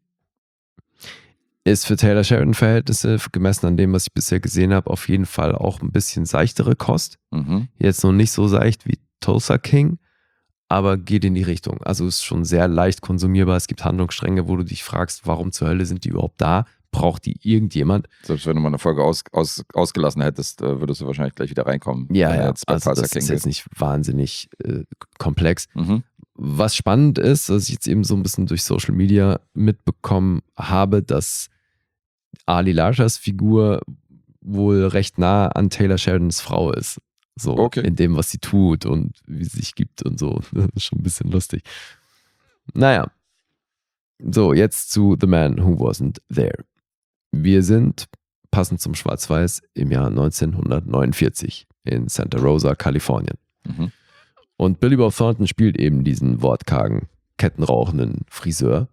Ist für Taylor Sheridan-Verhältnisse, gemessen an dem, was ich bisher gesehen habe, auf jeden Fall auch ein bisschen seichtere Kost. Mhm. Jetzt noch nicht so seicht wie Tulsa King, aber geht in die Richtung. Also ist schon sehr leicht konsumierbar. Es gibt Handlungsstränge, wo du dich fragst, warum zur Hölle sind die überhaupt da? Braucht die irgendjemand? Selbst wenn du mal eine Folge ausgelassen hättest, würdest du wahrscheinlich gleich wieder reinkommen. Ja, also das ist jetzt nicht wahnsinnig komplex. Mhm. Was spannend ist, dass ich jetzt eben so ein bisschen durch Social Media mitbekommen habe, dass Ali Larshas Figur wohl recht nah an Taylor Sheridans Frau ist. So in dem, was sie tut und wie sie sich gibt und so. Das ist schon ein bisschen lustig. Naja. So, jetzt zu The Man Who Wasn't There. Wir sind, passend zum Schwarz-Weiß, im Jahr 1949 in Santa Rosa, Kalifornien. Mhm. Und Billy Bob Thornton spielt eben diesen wortkargen, kettenrauchenden Friseur.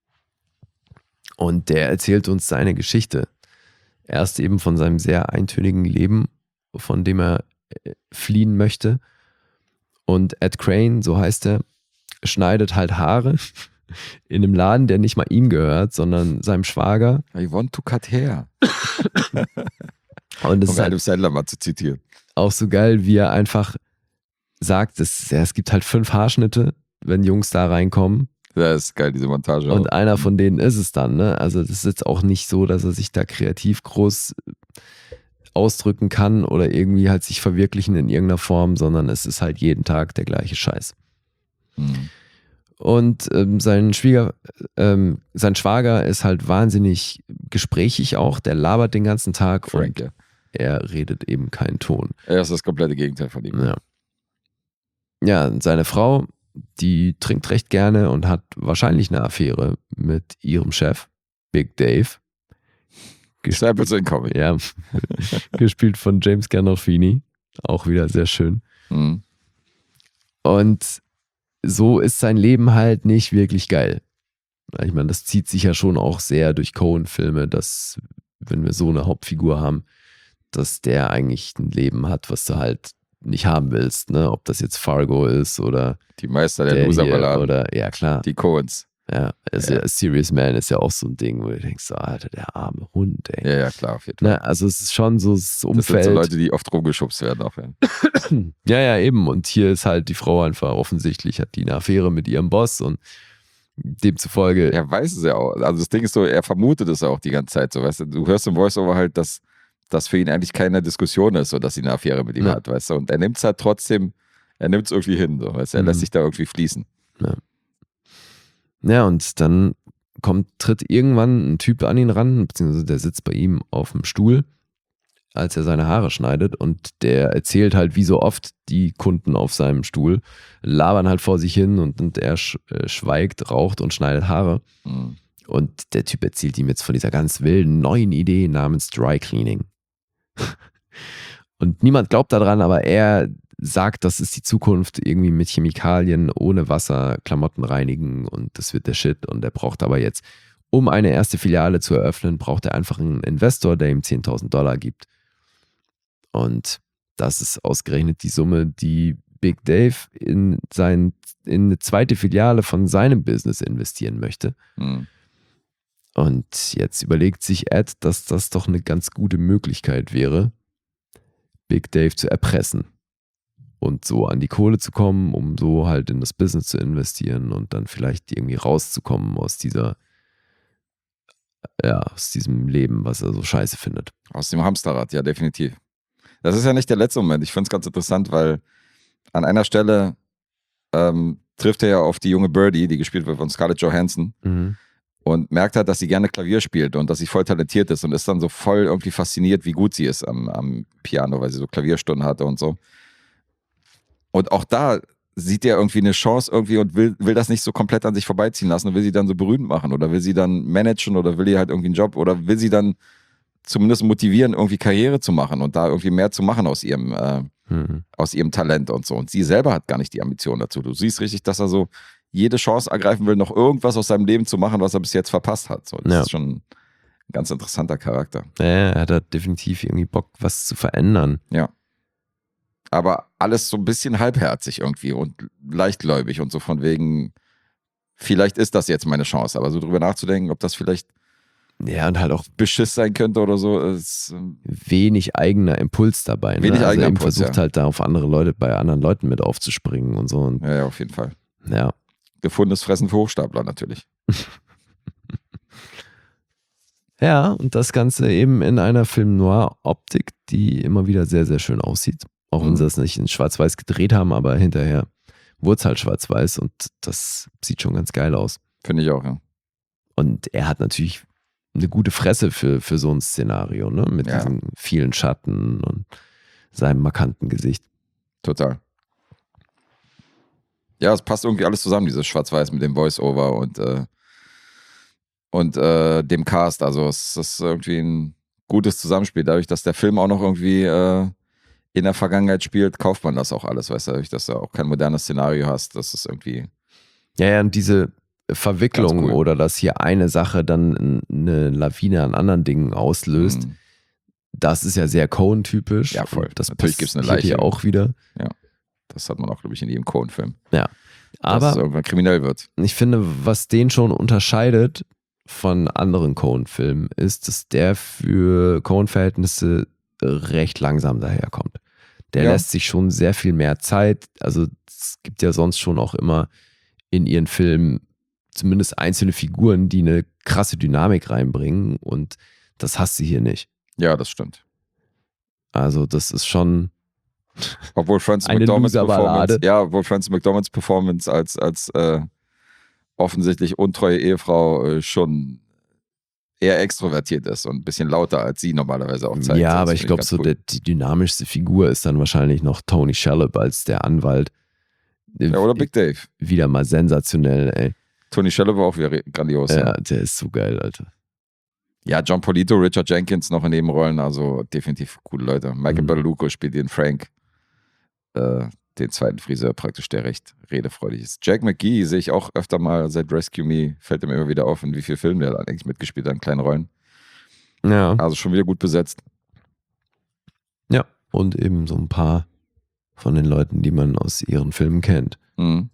Und der erzählt uns seine Geschichte. Erst eben von seinem sehr eintönigen Leben, von dem er fliehen möchte. Und Ed Crane, so heißt er, schneidet halt Haare in einem Laden, der nicht mal ihm gehört, sondern seinem Schwager. I want to cut hair. Und das um Adam Sandler mal zu zitieren. Auch so geil, wie er einfach sagt, es gibt halt 5 Haarschnitte, wenn Jungs da reinkommen. Das ist geil, diese Montage. Und einer von denen ist es dann, ne? Also das ist jetzt auch nicht so, dass er sich da kreativ groß ausdrücken kann oder irgendwie halt sich verwirklichen in irgendeiner Form, sondern es ist halt jeden Tag der gleiche Scheiß. Mhm. Und sein Schwager ist halt wahnsinnig gesprächig auch, der labert den ganzen Tag Frank, und ja. er redet eben keinen Ton. Er ist das komplette Gegenteil von ihm. Ja. Ja, und seine Frau, die trinkt recht gerne und hat wahrscheinlich eine Affäre mit ihrem Chef, Big Dave. Stapleton Comic. Ja, gespielt von James Gandolfini. Auch wieder sehr schön. Mhm. Und so ist sein Leben halt nicht wirklich geil. Ich meine, das zieht sich ja schon auch sehr durch Coen-Filme, dass, wenn wir so eine Hauptfigur haben, dass der eigentlich ein Leben hat, was du halt nicht haben willst, ne? Ob das jetzt Fargo ist oder Die Meister der der hier Loser-Balladen. oder, ja klar, Die Coens. ja, also Ja. Serious Man ist ja auch so ein Ding, wo du denkst, so, Alter, der arme Hund, ey. Ja, ja, klar, auf jeden Fall. Ne? Also es ist schon so das Das sind Umfeld. so Leute, die oft rumgeschubst werden auch. Ja. Ja, eben. Und hier ist halt die Frau einfach offensichtlich, hat die eine Affäre mit ihrem Boss und demzufolge, Er weiß es ja auch. Also das Ding ist so, er vermutet es auch die ganze Zeit. So, weißt du, du hörst im Voice-Over halt, dass das für ihn eigentlich keine Diskussion ist, so dass sie eine Affäre mit ihm Ja. hat, weißt du. Und er nimmt es halt trotzdem, er nimmt es irgendwie hin, so, weißt du. Er lässt sich da irgendwie fließen. ja, und dann tritt irgendwann ein Typ an ihn ran, beziehungsweise der sitzt bei ihm auf dem Stuhl, als er seine Haare schneidet und der erzählt halt, wie so oft die Kunden auf seinem Stuhl labern halt vor sich hin und er schweigt, raucht und schneidet Haare. Mhm. Und der Typ erzählt ihm jetzt von dieser ganz wilden neuen Idee namens Dry Cleaning. Und niemand glaubt daran, aber er sagt, das ist die Zukunft, irgendwie mit Chemikalien, ohne Wasser, Klamotten reinigen und das wird der Shit. Und er braucht aber jetzt, um eine erste Filiale zu eröffnen, braucht er einfach einen Investor, der ihm $10.000 gibt. Und das ist ausgerechnet die Summe, die Big Dave in eine zweite Filiale von seinem Business investieren möchte. Mhm. Und jetzt überlegt sich Ed, dass das doch eine ganz gute Möglichkeit wäre, Big Dave zu erpressen und so an die Kohle zu kommen, um so halt in das Business zu investieren und dann vielleicht irgendwie rauszukommen aus diesem Leben, was er so scheiße findet. Aus dem Hamsterrad, ja, definitiv. Das ist ja nicht der letzte Moment. Ich finde es ganz interessant, weil an einer Stelle trifft er ja auf die junge Birdie, die gespielt wird von Scarlett Johansson. Und merkt halt, dass sie gerne Klavier spielt und dass sie voll talentiert ist und ist dann so voll irgendwie fasziniert, wie gut sie ist am Piano, weil sie so Klavierstunden hatte und so. Und auch da sieht er irgendwie eine Chance irgendwie und will das nicht so komplett an sich vorbeiziehen lassen und will sie dann so berühmt machen oder will sie dann managen oder will ihr halt irgendwie einen Job oder will sie dann zumindest motivieren, irgendwie Karriere zu machen und da irgendwie mehr zu machen aus ihrem Talent und so. Und sie selber hat gar nicht die Ambition dazu. Du siehst richtig, dass er so jede Chance ergreifen will, noch irgendwas aus seinem Leben zu machen, was er bis jetzt verpasst hat. So, das ist schon ein ganz interessanter Charakter. Ja, er hat da definitiv irgendwie Bock, was zu verändern. Ja. Aber alles so ein bisschen halbherzig irgendwie und leichtgläubig und so von wegen, vielleicht ist das jetzt meine Chance. Aber so drüber nachzudenken, ob das vielleicht Ja, und halt auch Beschiss sein könnte oder so, ist wenig eigener Impuls dabei. Ne? Wenig eigener er Impuls, versucht ja. halt da auf andere Leute, bei anderen Leuten mit aufzuspringen und so. Und ja, auf jeden Fall. ja. Gefundenes Fressen für Hochstapler natürlich. Ja, und das Ganze eben in einer Film-Noir-Optik, die immer wieder sehr, sehr schön aussieht. Auch wenn sie das nicht in Schwarz-Weiß gedreht haben, aber hinterher wurde es halt Schwarz-Weiß und das sieht schon ganz geil aus. Finde ich auch, ja. Und er hat natürlich eine gute Fresse für so ein Szenario, ne? Mit diesen vielen Schatten und seinem markanten Gesicht. Total. Ja, es passt irgendwie alles zusammen, dieses Schwarz-Weiß mit dem Voice-Over und dem Cast. Also es ist irgendwie ein gutes Zusammenspiel. Dadurch, dass der Film auch noch irgendwie in der Vergangenheit spielt, kauft man das auch alles, weißt du, dadurch, dass du auch kein modernes Szenario hast. Das ist irgendwie... Ja, und diese Verwicklung cool. oder dass hier eine Sache dann eine Lawine an anderen Dingen auslöst, das ist ja sehr Coen-typisch. Ja, voll. Und das Natürlich gibt's eine passiert Leiche. hier auch wieder. Das hat man auch, glaube ich, in jedem Coen-Film. Ja. Dass es Aber irgendwann kriminell wird. ich finde, was den schon unterscheidet von anderen Coen-Filmen, ist, dass der für Coen-Verhältnisse recht langsam daherkommt. Der Ja. lässt sich schon sehr viel mehr Zeit. Also es gibt ja sonst schon auch immer in ihren Filmen zumindest einzelne Figuren, die eine krasse Dynamik reinbringen und das hast du hier nicht. Ja, das stimmt. Also das ist schon Obwohl Frances eine McDormand's Loser-Ballade. Performance als offensichtlich untreue Ehefrau schon eher extrovertiert ist und ein bisschen lauter, als sie normalerweise auch zeigt. Ja, Das aber finde ich glaube, ganz so cool. die dynamischste Figur ist dann wahrscheinlich noch Tony Shalhoub als der Anwalt. Ja, oder Big Dave. Wieder mal sensationell, ey. Tony Shalhoub war auch wieder grandios. Ja, der ist so geil, Alter. Ja, John Polito, Richard Jenkins noch in Nebenrollen, also definitiv coole Leute. Michael Badalucco spielt den Frank, den zweiten Friseur praktisch, der recht redefreudig ist. Jack McGee sehe ich auch öfter mal seit Rescue Me, fällt ihm immer wieder auf, in wie vielen Filmen der eigentlich mitgespielt hat, in kleinen Rollen. Ja. Also schon wieder gut besetzt. Ja, und eben so ein paar von den Leuten, die man aus ihren Filmen kennt. Mhm.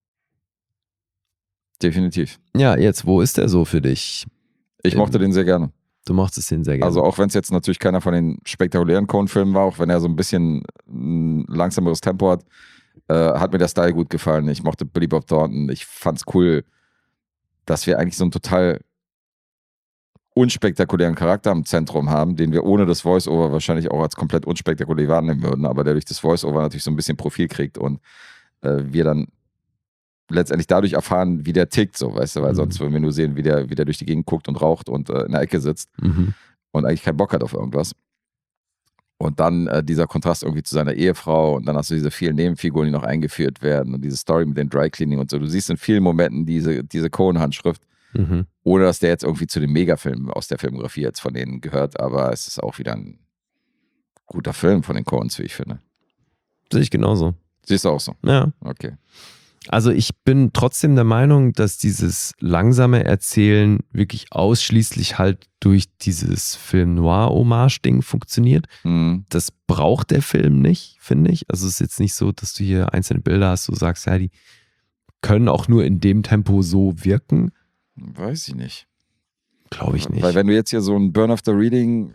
Definitiv. Ja, jetzt, wo ist der so für dich? Ich mochte den sehr gerne. Du mochtest den sehr gerne. Also auch wenn es jetzt natürlich keiner von den spektakulären Coen-Filmen war, auch wenn er so ein bisschen ein langsameres Tempo hat, hat mir der Style gut gefallen. Ich mochte Billy Bob Thornton. Ich fand's cool, dass wir eigentlich so einen total unspektakulären Charakter im Zentrum haben, den wir ohne das Voice-Over wahrscheinlich auch als komplett unspektakulär wahrnehmen würden, aber der durch das Voice-Over natürlich so ein bisschen Profil kriegt und wir dann letztendlich dadurch erfahren, wie der tickt, so, weißt du, weil sonst würden wir nur sehen, wie der durch die Gegend guckt und raucht und in der Ecke sitzt und eigentlich keinen Bock hat auf irgendwas. Und dann dieser Kontrast irgendwie zu seiner Ehefrau und dann hast du diese vielen Nebenfiguren, die noch eingeführt werden und diese Story mit den Dry-Cleaning und so. Du siehst in vielen Momenten diese Coen-Handschrift, ohne dass der jetzt irgendwie zu den Megafilmen aus der Filmografie jetzt von denen gehört, aber es ist auch wieder ein guter Film von den Coens, wie ich finde. Sehe ich genauso. Siehst du auch so? Ja. Okay. Also ich bin trotzdem der Meinung, dass dieses langsame Erzählen wirklich ausschließlich halt durch dieses Film-Noir-Hommage-Ding funktioniert. Mhm. Das braucht der Film nicht, finde ich. Also es ist jetzt nicht so, dass du hier einzelne Bilder hast, du sagst, ja, die können auch nur in dem Tempo so wirken. Weiß ich nicht. Glaube ich nicht. Weil wenn du jetzt hier so ein Burn After Reading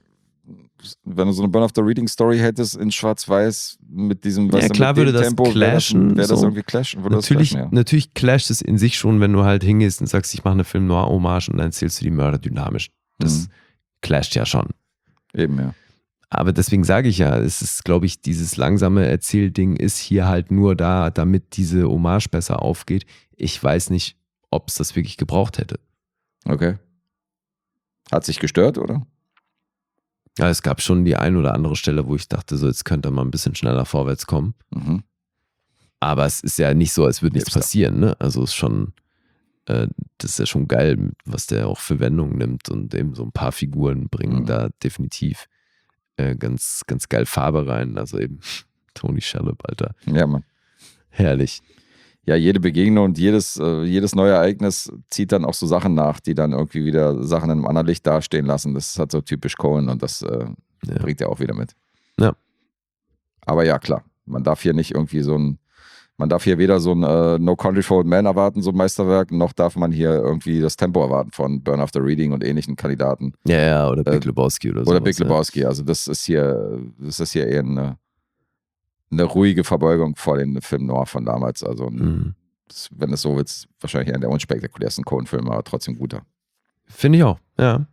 Story hättest in Schwarz-Weiß mit diesem, ja, klar mit dem würde das Tempo, clashen. Wäre das so. irgendwie clashen? Natürlich clasht es in sich schon, wenn du halt hingehst und sagst, ich mache eine Film-Noir-Hommage und dann erzählst du die Mörder dynamisch. Das clasht ja schon. Eben, ja. Aber deswegen sage ich ja, es ist, glaube ich, dieses langsame Erzählding ist hier halt nur da, damit diese Hommage besser aufgeht. Ich weiß nicht, ob es das wirklich gebraucht hätte. Okay. Hat sich gestört, oder? Ja, es gab schon die ein oder andere Stelle, wo ich dachte, so jetzt könnte man ein bisschen schneller vorwärts kommen. Mhm. Aber es ist ja nicht so, als würde nichts Hipster. passieren. Ne? Also es ist schon, das ist ja schon geil, was der auch für Wendungen nimmt und eben so ein paar Figuren bringen da definitiv ganz, ganz geil Farbe rein. Also eben Tony Shalhoub, Alter. Ja, Mann. Herrlich. Ja, jede Begegnung und jedes neue Ereignis zieht dann auch so Sachen nach, die dann irgendwie wieder Sachen in einem anderen Licht dastehen lassen. Das ist halt so typisch Coen und das bringt er auch wieder mit. Ja. Aber ja, klar, man darf hier nicht irgendwie weder so ein No Country for Old Men erwarten, so ein Meisterwerk, noch darf man hier irgendwie das Tempo erwarten von Burn After Reading und ähnlichen Kandidaten. Ja, oder Big Lebowski oder so. Oder Big Lebowski, also das ist hier eher eine ruhige Verbeugung vor den Film Noir von damals. Also, wenn es so willst, wahrscheinlich einer der unspektakulärsten Coen-Filme, aber trotzdem guter. Finde ich auch, ja.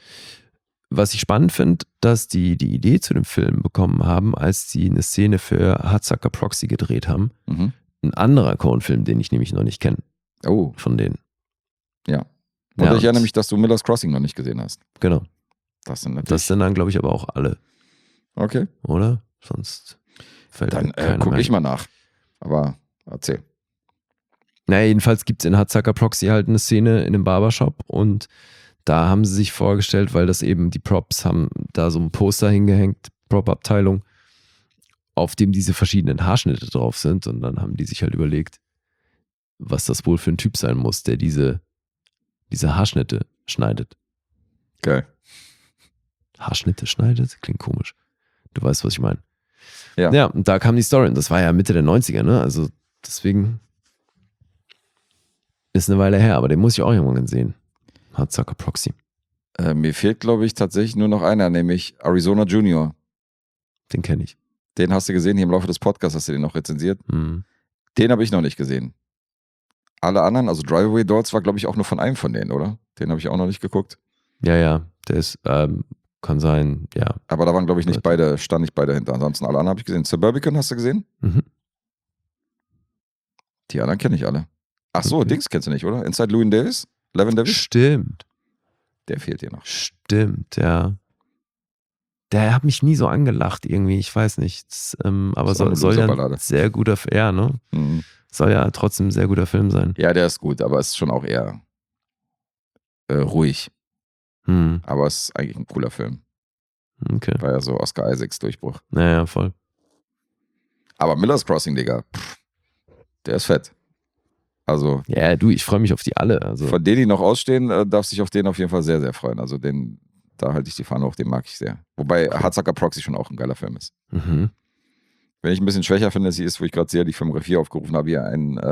Was ich spannend finde, dass die Idee zu dem Film bekommen haben, als sie eine Szene für Hudsucker Proxy gedreht haben. Mhm. Ein anderer Coen-Film, den ich nämlich noch nicht kenne. Oh. Von denen. Ja. Und ich erinnere mich, dass du Miller's Crossing noch nicht gesehen hast. Genau. Das sind dann, glaube ich, aber auch alle. Okay. Oder? Sonst fällt Dann keiner gucke ein. ich mal nach. Aber erzähl. Naja, jedenfalls gibt es in Hudsucker Proxy halt eine Szene in einem Barbershop und da haben sie sich vorgestellt, weil das eben die Props haben da so ein Poster hingehängt, Prop-Abteilung, auf dem diese verschiedenen Haarschnitte drauf sind und dann haben die sich halt überlegt, was das wohl für ein Typ sein muss, der diese Haarschnitte schneidet. Geil. Haarschnitte schneidet? Klingt komisch. Du weißt, was ich meine. Ja. Ja, und da kam die Story und das war ja Mitte der 90er, ne? Also deswegen ist eine Weile her, aber den muss ich auch irgendwann sehen. Hudsucker Proxy. Mir fehlt, glaube ich, tatsächlich nur noch einer, nämlich Arizona Junior. Den kenne ich. Den hast du gesehen, hier im Laufe des Podcasts hast du den noch rezensiert. Mhm. Den habe ich noch nicht gesehen. Alle anderen, also Drive-Away Dolls war, glaube ich, auch nur von einem von denen, oder? Den habe ich auch noch nicht geguckt. Ja, der ist kann sein, ja. Aber da waren, glaube ich, standen nicht beide hinter. Ansonsten alle anderen habe ich gesehen. Suburban hast du gesehen? Mhm. Die anderen kenne ich alle. Ach so, Okay. Dings kennst du nicht, oder? Inside Llewyn Davis? Levin Davis? Stimmt. Der fehlt dir noch. Stimmt, ja. Der hat mich nie so angelacht irgendwie, ich weiß nicht. Aber Ist auch eine soll ja Loser-Ballade. ein sehr guter, ja, ne? Mhm. Soll ja trotzdem ein sehr guter Film sein. Ja, der ist gut, aber es ist schon auch eher ruhig. Hm, Aber es ist eigentlich ein cooler Film. okay. War ja so Oscar Isaacs Durchbruch. Naja, voll. Aber Miller's Crossing, Digga, der ist fett. Also Ja, du, ich freue mich auf die alle. Also, von denen, die noch ausstehen, darf sich auf den auf jeden Fall sehr, sehr freuen. Also da halte ich die Fahne hoch, den mag ich sehr. Wobei Hardsucker Proxy schon auch ein geiler Film ist. mhm. Wenn ich ein bisschen schwächer finde, sie ist, wo ich gerade sehr die Filmografie aufgerufen habe, hier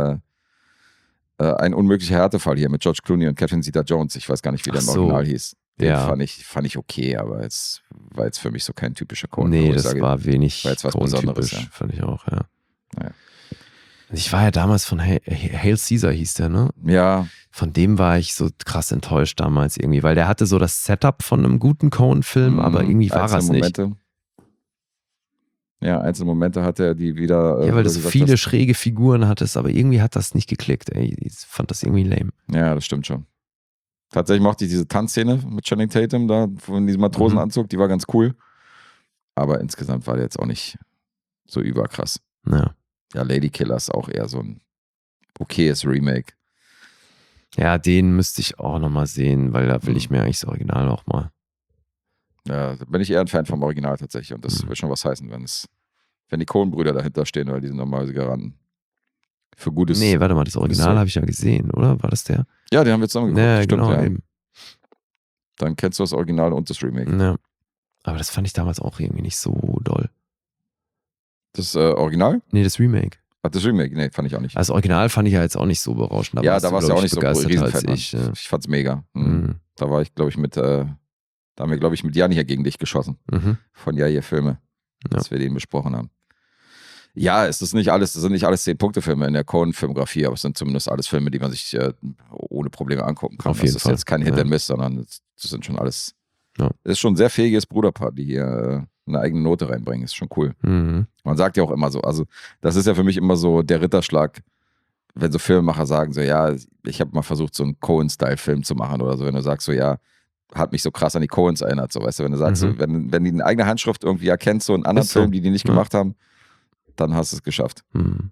ein unmöglicher Härtefall hier mit George Clooney und Catherine Zeta-Jones. Ich weiß gar nicht, wie der im Ach so. Original hieß. Den Ja. fand ich okay, aber es war jetzt für mich so kein typischer Coen. Nee, wo ich das sage, war wenig war jetzt was Besonderes, Coen-typisch, ja. fand ich auch, ja. Naja. Ich war ja damals von Hail Caesar hieß der, ne? Ja, Von dem war ich so krass enttäuscht damals irgendwie, weil der hatte so das Setup von einem guten Coen-Film, aber irgendwie war einzelne es nicht. Momente. Ja, einzelne Momente hatte er, die wieder. Ja, weil wie das du gesagt viele hast. schräge Figuren hattest, aber irgendwie hat das nicht geklickt, ey. Ich fand das irgendwie lame. Ja, das stimmt schon. Tatsächlich mochte ich diese Tanzszene mit Channing Tatum da, von diesem Matrosenanzug, die war ganz cool. Aber insgesamt war der jetzt auch nicht so überkrass. Ja. Ja, Lady Killer ist auch eher so ein okayes Remake. Ja, den müsste ich auch nochmal sehen, weil da will ich mir eigentlich das Original auch mal. Ja, da bin ich eher ein Fan vom Original tatsächlich. Und das will schon was heißen, wenn die Coen-Brüder dahinter stehen, weil die sind normalerweise Garanten. Für gutes. Nee, warte mal, das Original Zeug. habe ich ja gesehen, oder? War das der? Ja, den haben wir zusammen geguckt. Ja, Stimmt, genau, ja. eben. Dann kennst du das Original und das Remake. Ja. Aber das fand ich damals auch irgendwie nicht so doll. Das Original? Nee, das Remake. Ach, das Remake? Nee, fand ich auch nicht. Also das Original fand ich ja jetzt auch nicht so berauschend. Ja, da warst du ja auch nicht so begeistert Riesenfan. als ich. Ja. Ich fand's mega. Mhm. Da war ich, glaube ich, da haben wir, glaube ich, mit Jan hier gegen dich geschossen. Mhm. Von Ja, hier Filme. Ja. Dass wir den besprochen haben. Ja, es ist nicht alles, das sind nicht alles 10-Punkte-Filme in der Coen-Filmografie, aber es sind zumindest alles Filme, die man sich ohne Probleme angucken kann. Auf jeden das ist Fall. jetzt kein Hit Ja. and Miss, sondern das sind schon alles. Ja. Es ist schon ein sehr fähiges Bruderpaar, die hier eine eigene Note reinbringen. Ist schon cool. Mhm. Man sagt ja auch immer so, also das ist ja für mich immer so der Ritterschlag, wenn so Filmemacher sagen so, ja, ich habe mal versucht, so einen Coen-Style-Film zu machen oder so, wenn du sagst so, ja, hat mich so krass an die Coens erinnert, so, weißt du, wenn du sagst, so, wenn die eine eigene Handschrift irgendwie erkennst, so einen anderen Ist so. Film, die nicht Ja. gemacht haben, dann hast du es geschafft. Mhm.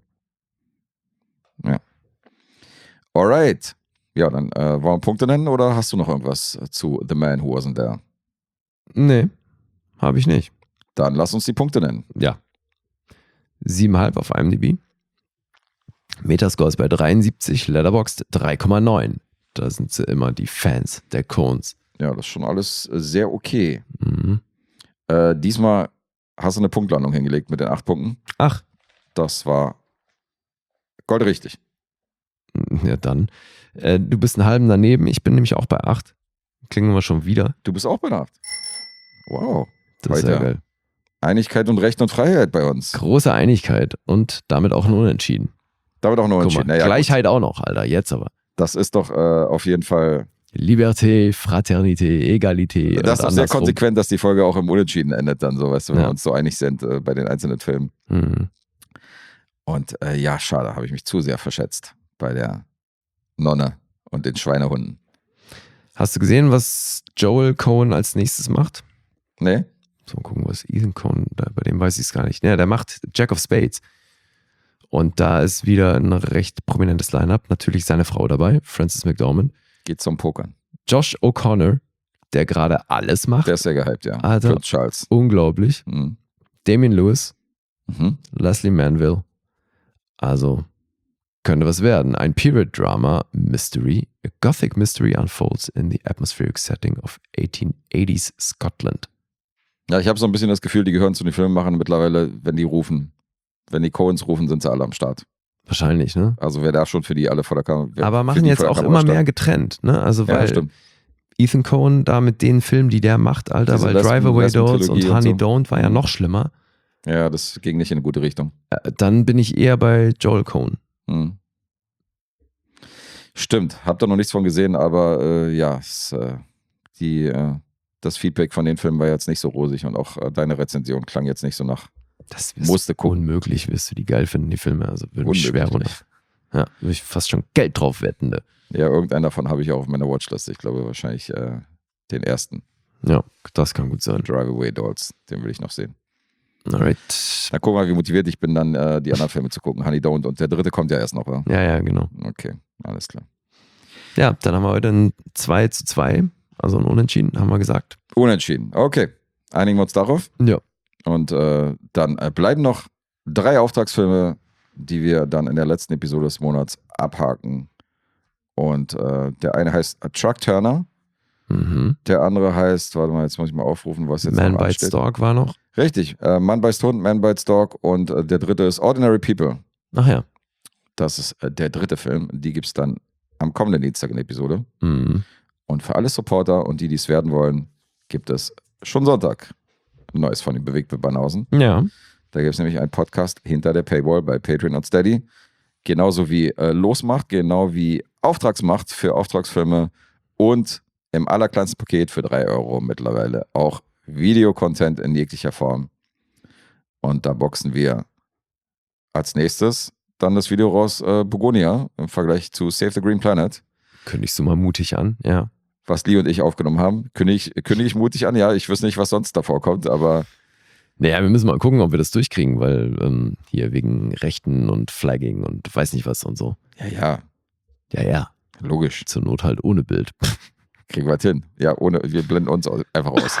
Alright. Ja, dann wollen wir Punkte nennen oder hast du noch irgendwas zu The Man Who Wasn't There? Nee, habe ich nicht. Dann lass uns die Punkte nennen. Ja. 7,5 auf IMDb. Metascore ist bei 73, Letterboxd 3,9. Da sind sie immer die Fans der Coens. Ja, das ist schon alles sehr okay. Mhm. Diesmal hast du eine Punktlandung hingelegt mit den 8 Punkten. Ach, Das war goldrichtig. ja dann. Du bist einen halben daneben, ich bin nämlich auch bei 8. Klingen wir schon wieder. Du bist auch bei der 8. Wow. Das ist ja Weiter. geil. Einigkeit und Recht und Freiheit bei uns. Große Einigkeit und damit auch ein Unentschieden. Da wird auch noch Guck entschieden. mal, Naja, Gleichheit auch noch, Alter, jetzt aber. gut. Das ist doch auf jeden Fall. Liberté, Fraternité, Egalité. Das und ist sehr andersrum. konsequent, dass die Folge auch im Unentschieden endet, dann so, weißt du, wenn Ja. wir uns so einig sind bei den einzelnen Filmen. Mhm. Und ja, schade, habe ich mich zu sehr verschätzt bei der Nonne und den Schweinehunden. Hast du gesehen, was Joel Coen als nächstes macht? Nee? So, gucken, was Ethan Coen, bei dem weiß ich es gar nicht. Ja, der macht Jack of Spades. Und da ist wieder ein recht prominentes Line-Up. Natürlich seine Frau dabei, Frances McDormand. Geht zum Pokern. Josh O'Connor, der gerade alles macht. Der ist sehr gehypt, ja. Alter. Prince Charles. Unglaublich. Mhm. Damien Lewis, Mhm. Leslie Manville. Also, könnte was werden. Ein Period-Drama Mystery. A Gothic Mystery unfolds in the atmospheric setting of 1880s Scotland. Ja, ich habe so ein bisschen das Gefühl, die gehören zu den Filmemachern mittlerweile, wenn die rufen. Wenn die Coens rufen, sind sie alle am Start. Wahrscheinlich, ne? Also wer darf schon für die alle vor der Kamera? Aber für machen die jetzt vor der auch Kamera immer stehen? mehr getrennt, ne? Also, Ja, weil stimmt. Ethan Coen da mit den Filmen, die der macht, Alter, Diese weil Lesben- Drive Away Dolls und Lesben-Trilogie und Honey so. Don't war ja Mhm. noch schlimmer. Ja, das ging nicht in eine gute Richtung. Dann bin ich eher bei Joel Coen. Hm. Stimmt, hab da noch nichts von gesehen, aber ja, das das Feedback von den Filmen war jetzt nicht so rosig und auch deine Rezension klang jetzt nicht so nach. Das Musste gucken. Unmöglich wirst du die geil finden, die Filme. Also würde mich schwer runter. Unmöglich. Ja, würde ich fast schon Geld drauf wetten. Ne? Ja, irgendeinen davon habe ich auch auf meiner Watchlist. Ich glaube wahrscheinlich den ersten. Ja, das kann gut sein. Drive Away Dolls. Den will ich noch sehen. Alright. Dann guck mal, wie motiviert ich bin, dann die anderen Filme zu gucken. Honey Don't. Und der dritte kommt ja erst noch, oder? Ja, genau. Okay, alles klar. Ja, dann haben wir heute ein 2:2, also ein Unentschieden, haben wir gesagt. Unentschieden. Okay, einigen wir uns darauf. Ja. Und dann bleiben noch 3 Auftragsfilme, die wir dann in der letzten Episode des Monats abhaken. Und der eine heißt Truck Turner. Mhm. Der andere heißt, warte mal, jetzt muss ich mal aufrufen, was jetzt Man noch Bites ansteht. Dog war noch. Richtig, Man Bites Hund, Man Bites Dog und der dritte ist Ordinary People. Ach ja. Das ist der dritte Film. Die gibt es dann am kommenden Dienstag in der Episode. Mhm. Und für alle Supporter und die es werden wollen, gibt es schon Sonntag ein Neues von den Bewegt mit Banausen. Ja. Da gibt es nämlich einen Podcast hinter der Paywall bei Patreon und Steady. Genauso wie Losmacht, genau wie Auftragsmacht für Auftragsfilme und im allerkleinsten Paket für 3 Euro mittlerweile auch Videocontent in jeglicher Form. Und da boxen wir als nächstes dann das Video raus, Begonia im Vergleich zu Save the Green Planet, Kündigst du mal mutig an, ja. was Lee und ich aufgenommen haben. Kündige ich mutig an, ja, ich wüsste nicht, was sonst davor kommt, aber Naja, wir müssen mal gucken, ob wir das durchkriegen, weil hier wegen Rechten und Flagging und weiß nicht was und so. ja, Ja, logisch, zur Not halt ohne Bild. kriegen wir das hin. Ja, wir blenden uns einfach aus.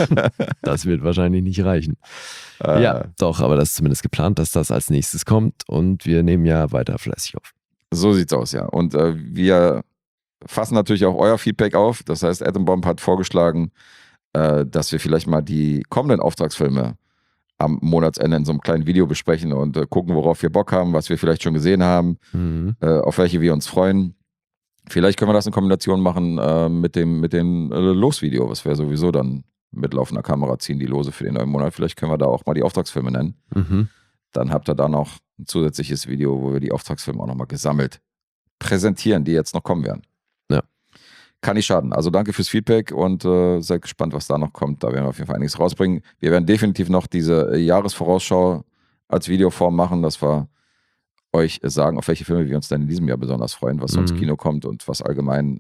Das wird wahrscheinlich nicht reichen. Ja, doch, aber das ist zumindest geplant, dass das als nächstes kommt und wir nehmen ja weiter fleißig auf. So sieht's aus, ja. Und wir fassen natürlich auch euer Feedback auf. Das heißt, Atom Bomb hat vorgeschlagen, dass wir vielleicht mal die kommenden Auftragsfilme am Monatsende in so einem kleinen Video besprechen und gucken, worauf wir Bock haben, was wir vielleicht schon gesehen haben, auf welche wir uns freuen. Vielleicht können wir das in Kombination machen mit dem Losvideo, was wir sowieso dann mit laufender Kamera ziehen, die Lose für den neuen Monat. Vielleicht können wir da auch mal die Auftragsfilme nennen. Mhm. Dann habt ihr da noch ein zusätzliches Video, wo wir die Auftragsfilme auch nochmal gesammelt präsentieren, die jetzt noch kommen werden. Ja. Kann nicht schaden. Also danke fürs Feedback und seid gespannt, was da noch kommt. Da werden wir auf jeden Fall einiges rausbringen. Wir werden definitiv noch diese Jahresvorausschau als Videoform machen, dass wir euch sagen, auf welche Filme wir uns denn in diesem Jahr besonders freuen, was so ins Kino kommt und was allgemein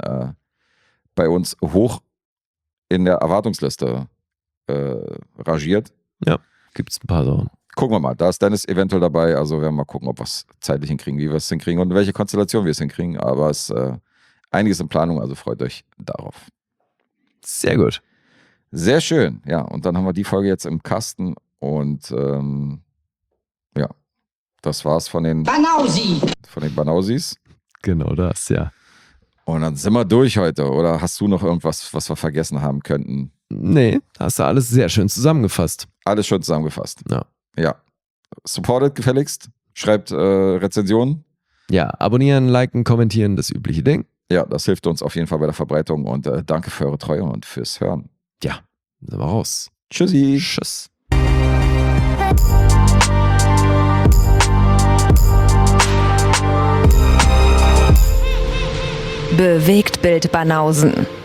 bei uns hoch in der Erwartungsliste rangiert. Ja, gibt es ein paar Sachen. Gucken wir mal, da ist Dennis eventuell dabei, also werden wir mal gucken, ob wir es zeitlich hinkriegen, wie wir es hinkriegen und in welche Konstellation wir es hinkriegen, aber es ist einiges in Planung, also freut euch darauf. Sehr gut. Sehr schön, ja, und dann haben wir die Folge jetzt im Kasten und ja, das war's von den Banausis. Genau das, ja. Und dann sind wir durch heute, oder hast du noch irgendwas, was wir vergessen haben könnten? Nee, da hast du alles sehr schön zusammengefasst. Alles schon zusammengefasst. Ja. Ja. Supportet gefälligst, schreibt Rezensionen. Ja, abonnieren, liken, kommentieren, das übliche Ding. Ja, das hilft uns auf jeden Fall bei der Verbreitung und danke für eure Treue und fürs Hören. Ja, sind wir raus. Tschüssi. Tschüss. Bewegt Bild Banausen.